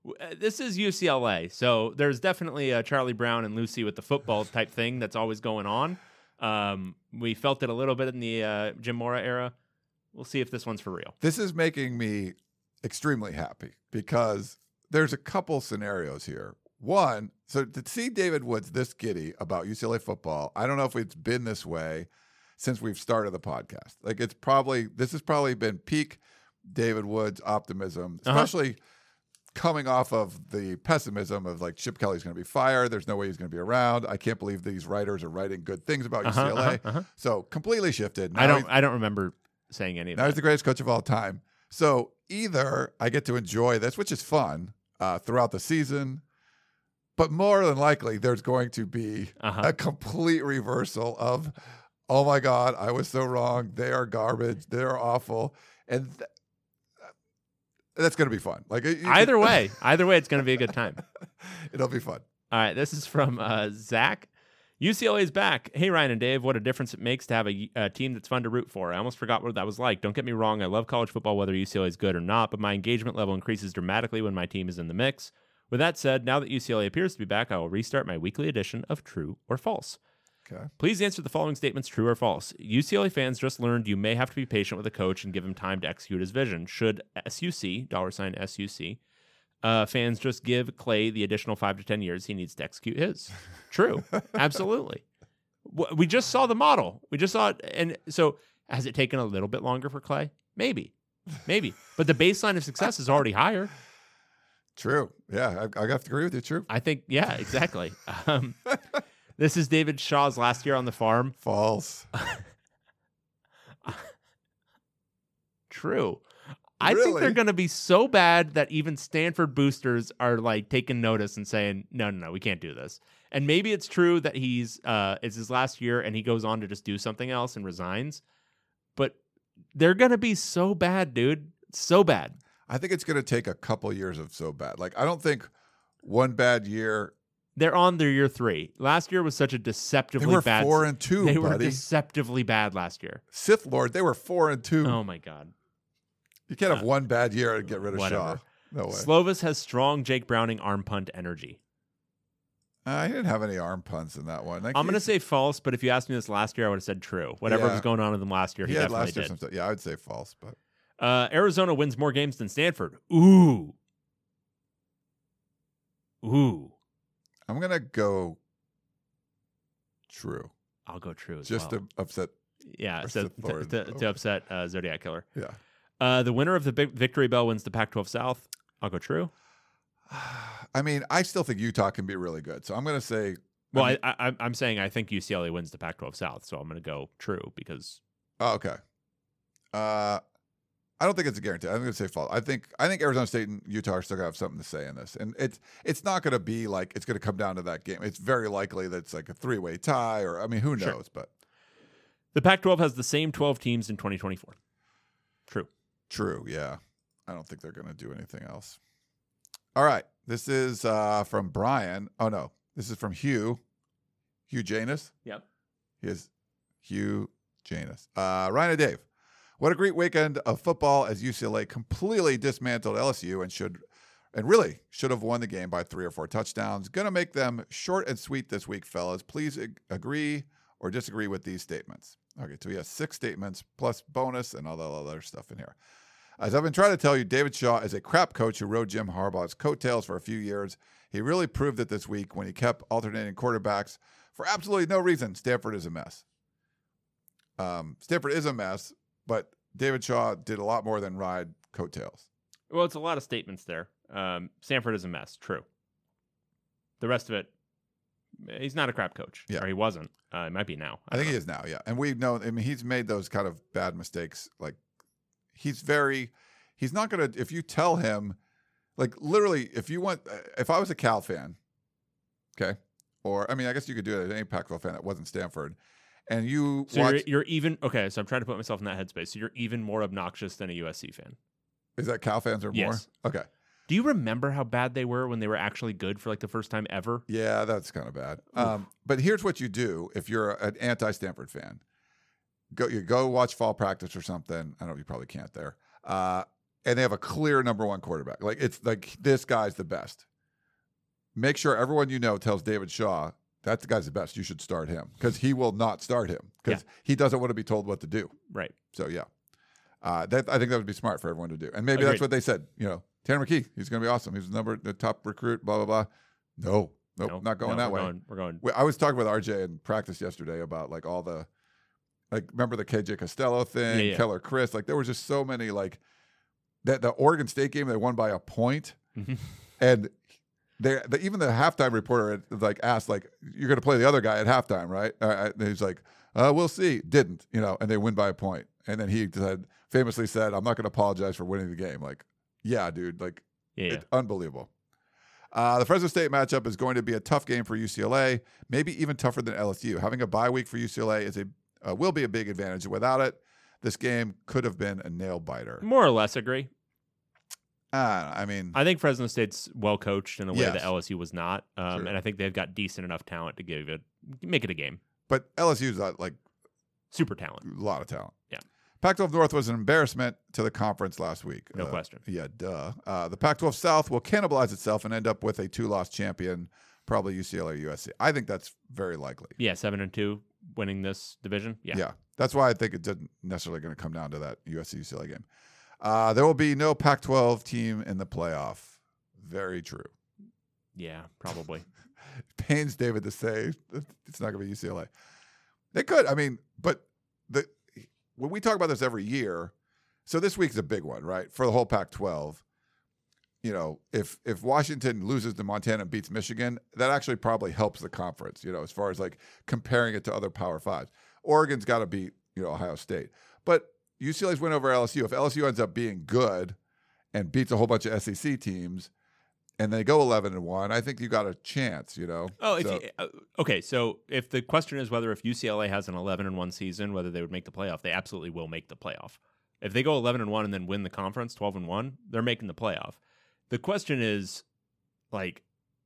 Uh, This is U C L A, so there's definitely a Charlie Brown and Lucy with the football type thing that's always going on. Um, we felt it a little bit in the uh, Jim Mora era. We'll see if this one's for real. This is making me extremely happy because there's a couple scenarios here. One, so to see David Woods this giddy about U C L A football, I don't know if it's been this way since we've started the podcast. Like it's probably, this has probably been peak David Woods optimism, especially uh-huh. coming off of the pessimism of like Chip Kelly's going to be fired. There's no way he's going to be around. I can't believe these writers are writing good things about uh-huh, U C L A. Uh-huh, uh-huh. So completely shifted. Now I don't, I don't remember saying any of now that. He's the greatest coach of all time. So either I get to enjoy this, which is fun uh, throughout the season, but more than likely there's going to be uh-huh. a complete reversal of, oh my God, I was so wrong. They are garbage. They're awful. And th- that's going to be fun. Like either way, either way, it's going to be a good time. It'll be fun. All right. This is from uh, Zach. U C L A is back. Hey, Ryan and Dave, what a difference it makes to have a, a team that's fun to root for. I almost forgot what that was like. Don't get me wrong. I love college football, whether U C L A is good or not, but my engagement level increases dramatically when my team is in the mix. With that said, now that U C L A appears to be back, I will restart my weekly edition of True or False. Okay. Please answer the following statements, true or false. U C L A fans just learned you may have to be patient with a coach and give him time to execute his vision. Should S U C, dollar sign S U C, uh, fans just give Clay the additional five to ten years he needs to execute his? True. Absolutely. We just saw the model. We just saw it. And so has it taken a little bit longer for Clay? Maybe. Maybe. But the baseline of success is already higher. True. Yeah, I, I have to agree with you. True. I think, yeah, exactly. Um, this is David Shaw's last year on the farm. False. True. I Really? think they're going to be so bad that even Stanford boosters are like taking notice and saying, no, no, no, we can't do this. And maybe it's true that he's uh, it's his last year and he goes on to just do something else and resigns. But they're going to be so bad, dude. So bad. I think it's going to take a couple years of so bad. Like, I don't think one bad year. They're on their year three. Last year was such a deceptively they were bad. four and two. They buddy. were deceptively bad last year. Sith Lord, they were four and two. Oh my God. You can't have Uh, one bad year and get rid of whatever. Shaw. No way. Slovis has strong Jake Browning arm punt energy. Uh, he didn't have any arm punts in that one. Like, I'm going to he's- say false, but if you asked me this last year, I would have said true. Whatever Yeah. was going on with him last year, he, he had definitely last year did. some stuff. Yeah, I would say false, but Uh, Arizona wins more games than Stanford. Ooh. Ooh. I'm gonna go true. I'll go true as Just well. to upset. yeah, or so, Sith to, Lord. to, to upset uh, Zodiac Killer. Yeah. Uh, the winner of the big Victory Bell wins the Pac twelve South. I'll go true. I mean, I still think Utah can be really good, so I'm gonna say. Well, I mean- I, I, I'm saying I think U C L A wins the Pac twelve South, so I'm going to go true because Oh, okay. Uh, I don't think it's a guarantee. I'm going to say false. I think I think Arizona State and Utah are still going to have something to say in this, and it's it's not going to be like it's going to come down to that game. It's very likely that it's like a three way tie, or I mean, who Sure. knows? But the Pac twelve has the same twelve teams in twenty twenty-four. True. true, yeah. I don't think they're going to do anything else. All right, this is uh, from Brian. Oh no, this is from Hugh. Hugh Janus. Yep. He is Hugh Janus. Uh, Ryan and Dave. What a great weekend of football as U C L A completely dismantled L S U and should and really should have won the game by three or four touchdowns. Going to make them short and sweet this week, fellas. Please ag- agree or disagree with these statements. Okay, so he has six statements plus bonus and all that other stuff in here. As I've been trying to tell you, David Shaw is a crap coach who rode Jim Harbaugh's coattails for a few years. He really proved it this week when he kept alternating quarterbacks for absolutely no reason. Stanford is a mess. Um, Stanford is a mess, but David Shaw did a lot more than ride coattails. Well, it's a lot of statements there. Um, Stanford is a mess. True. The rest of it, he's not a crap coach. Yeah. Or he wasn't. Uh, he might be now. I think he is now, yeah. And we've known, I mean, he's made those kind of bad mistakes. Like, he's very, he's not going to, if you tell him, like, literally, if you want, if I was a Cal fan, okay, or, I mean, I guess you could do it as any Pac twelve fan that wasn't Stanford, and you So watch, you're, you're even, okay, so I'm trying to put myself in that headspace. So you're even more obnoxious than a U S C fan. is that Cal fans are more? Yes. Okay. Do you remember how bad they were when they were actually good for like the first time ever? Yeah, that's kind of bad. Um, but here's what you do if you're an anti-Stanford fan. Go you go watch fall practice or something. I don't know, you probably can't there. Uh, and they have a clear number one quarterback. Like it's like this guy's the best. Make sure everyone you know tells David Shaw that the guy's the best. You should start him because he will not start him because yeah. he doesn't want to be told what to do. Right. So yeah, uh, that I think that would be smart for everyone to do. And maybe Agreed. That's what they said. You know, Tanner McKee, he's going to be awesome. He's the number the top recruit. Blah blah blah. No, nope, nope. not going no, that we're way. Going, we're going. I was talking with R J in practice yesterday about like all the, like remember the K J Costello thing, yeah, yeah. Keller Chris. Like there was just so many like that. The Oregon State game they won by a point, and. They, the, even the halftime reporter had, like asked, like, "You're going to play the other guy at halftime, right?" Uh, and he's like, uh, "We'll see." Didn't, you know? And they win by a point. And then he said, famously said, "I'm not going to apologize for winning the game." Like, yeah, dude, like, yeah, yeah. It's unbelievable. Uh, the Fresno State matchup is going to be a tough game for U C L A, maybe even tougher than L S U. Having a bye week for U C L A is a uh, will be a big advantage. Without it, this game could have been a nail biter. More or less agree. Uh, I mean, I think Fresno State's well coached in a way yes. that L S U was not, um, Sure. and I think they've got decent enough talent to give it, make it a game. but L S U's got like Super talent. a lot of talent. Yeah. Pac twelve North was an embarrassment to the conference last week. No Uh, question. Yeah, duh. Uh, the Pac twelve South will cannibalize itself and end up with a two-loss champion, probably U C L A or U S C. I think that's very likely. Yeah, seven and two, winning this division. Yeah, Yeah. That's why I think it didn't necessarily going to come down to that U S C U C L A game. Uh, there will be no Pac twelve team in the playoff. Very true. yeah, probably. Pains David to say it's not going to be U C L A. They could. I mean, but the when we talk about this every year, so this week's a big one, right? For the whole Pac twelve. You know, if if Washington loses to Montana and beats Michigan, that actually probably helps the conference, you know, as far as like comparing it to other Power Fives. Oregon's got to beat, you know, Ohio State. But U C L A's win over L S U. If L S U ends up being good and beats a whole bunch of S E C teams and they go eleven and one, I think you got a chance, you know. Oh, if So- you, uh, okay. So if the question is whether if U C L A has an eleven and one season, whether they would make the playoff, they absolutely will make the playoff. If they go eleven and one and then win the conference twelve and one, they're making the playoff. The question is, like,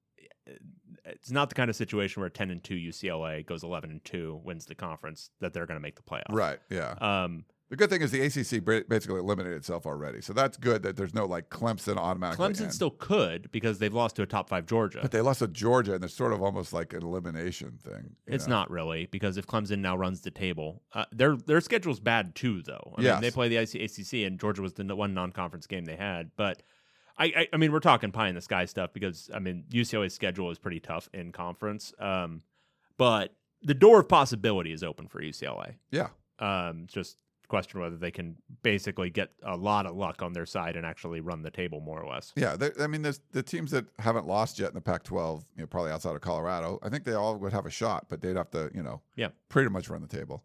it's not the kind of situation where ten and two U C L A goes eleven and two, wins the conference, that they're going to make the playoff. Right, yeah. Um, The good thing is the A C C ba- basically eliminated itself already. So that's good that there's no like Clemson automatically Clemson in. still could because they've lost to a top five Georgia. But they lost to Georgia, and it's sort of almost like an elimination thing. you It's know? not really, because if Clemson now runs the table, uh, their their schedule's bad too, though. I Yes. mean, they play the A C C, and Georgia was the n- one non-conference game they had. But I, I, I mean, we're talking pie in the sky stuff because I mean, U C L A's schedule is pretty tough in conference. Um, but the door of possibility is open for U C L A. Yeah. Um, it's just a question whether they can basically get a lot of luck on their side and actually run the table more or less. Yeah. they- I mean, there's the teams that haven't lost yet in the Pac twelve, you know, probably outside of Colorado, I think they all would have a shot, but they'd have to, you know, Yeah. pretty much run the table.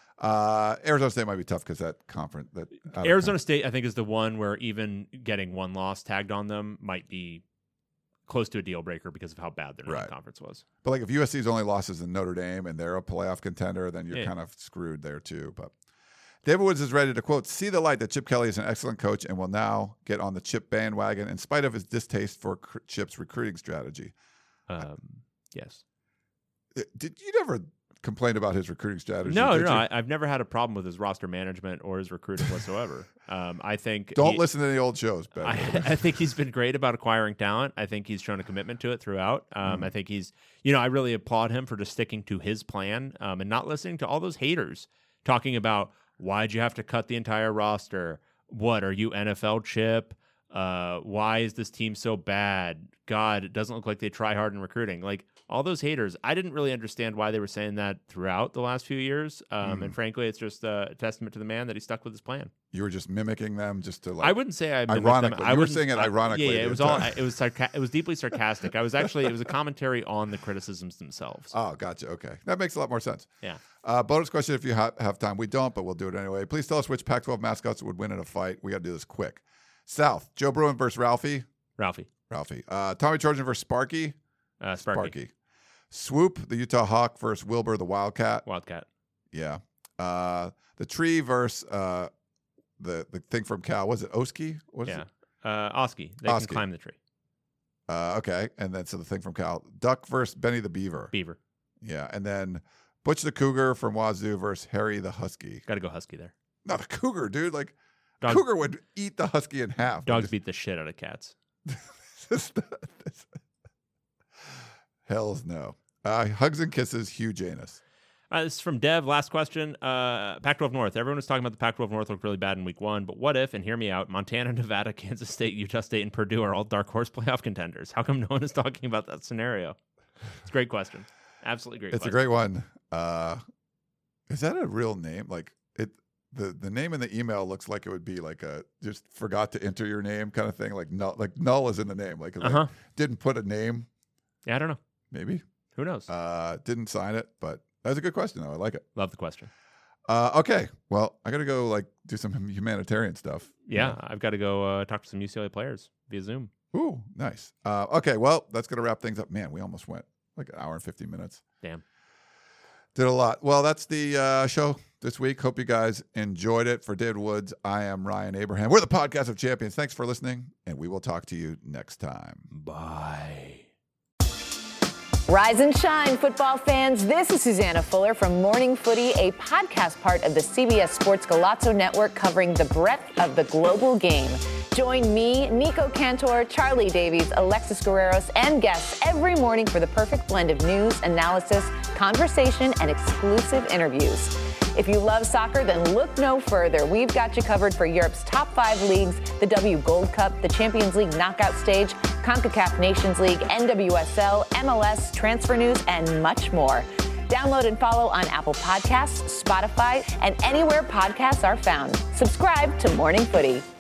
Uh, Arizona State might be tough because that conference. that out of Arizona State, I think, is the one where even getting one loss tagged on them might be close to a deal breaker because of how bad their Right. non-conference was. But like if U S C's only losses in Notre Dame and they're a playoff contender, then you're Yeah. kind of screwed there too. But David Woods is ready to, quote, see the light that Chip Kelly is an excellent coach and will now get on the Chip bandwagon in spite of his distaste for cr- Chip's recruiting strategy. Um, yes. Uh, Did you never complain about his recruiting strategy? No, no, did no. you? I, I've never had a problem with his roster management or his recruiting whatsoever. um, I think Don't he- listen to any old shows, Ben. I, I think he's been great about acquiring talent. I think he's shown a commitment to it throughout. Um, I think he's, you know, I really applaud him for just sticking to his plan um, and not listening to all those haters talking about why'd you have to cut the entire roster? What are you, N F L Chip? Uh, why is this team so bad? God, it doesn't look like they try hard in recruiting. Like all those haters, I didn't really understand why they were saying that throughout the last few years. Um, And frankly, it's just a testament to the man that he stuck with his plan. You were just mimicking them just to like. I wouldn't say I mimicked Ironically. them. I You were wouldn't- saying it I- ironically Yeah, yeah, the it was all. entire- It was sarca- It was deeply sarcastic. I was actually. It was a commentary on the criticisms themselves. Oh, gotcha. Okay. That makes a lot more sense. Yeah. Uh, bonus question if you ha- have time. We don't, but we'll do it anyway. Please tell us which Pac twelve mascots would win in a fight. We got to do this quick. South, Joe Bruin versus Ralphie. Ralphie, Ralphie. Uh, Tommy Trojan versus Sparky. uh, Sparky, Swoop, the Utah Hawk versus Wilbur, the Wildcat. Wildcat, Yeah. Uh, the Tree versus uh, the the thing from Cal. Was it Oski? Was yeah, it? uh, Oski. They Oski. can climb the tree. Uh, okay. And then so the thing from Cal. Duck versus Benny the Beaver. Beaver, Yeah. And then Butch the Cougar from Wazoo versus Harry the Husky. got to go Husky there. Not a cougar, dude. Like, Dogs, Cougar would eat the husky in half. dogs Just- beat the shit out of cats. Hells no. Uh, hugs and kisses, Hugh Janus. Uh, this is from Dev. Last question. Uh, Pac twelve North. Everyone was talking about the Pac twelve North looked really bad in week one, but what if, and hear me out, Montana, Nevada, Kansas State, Utah State, and Purdue are all dark horse playoff contenders? How come no one is talking about that scenario? It's a great question. Absolutely great It's question. a great one. Uh, is that a real name? Like it, the, the name in the email looks like it would be like a just forgot to enter your name kind of thing. Like null, like null is in the name. Like, like Uh-huh. didn't put a name. Yeah, I don't know. Maybe. Who knows? Uh, didn't sign it, but that was a good question though. I like it. Love the question. Uh, okay. Well, I got to go like do some humanitarian stuff. Yeah, I've got to go uh, talk to some U C L A players via Zoom. Ooh, nice. Uh, okay. Well, that's going to wrap things up. Man, we almost went like an hour and fifty minutes. Damn. Did a lot. Well, that's the uh, show this week. Hope you guys enjoyed it. For David Woods, I am Ryan Abraham. We're the Podcast of Champions. Thanks for listening, and we will talk to you next time. Bye. Rise and shine, football fans. This is Susanna Fuller from Morning Footy, a podcast part of the C B S Sports Golazo Network covering the breadth of the global game. Join me, Nico Cantor, Charlie Davies, Alexis Guerreros, and guests every morning for the perfect blend of news, analysis, conversation, and exclusive interviews. If you love soccer, then look no further. We've got you covered for Europe's top five leagues, the W Gold Cup, the Champions League knockout stage, CONCACAF Nations League, N W S L, M L S, transfer news, and much more. Download and follow on Apple Podcasts, Spotify, and anywhere podcasts are found. Subscribe to Morning Footy.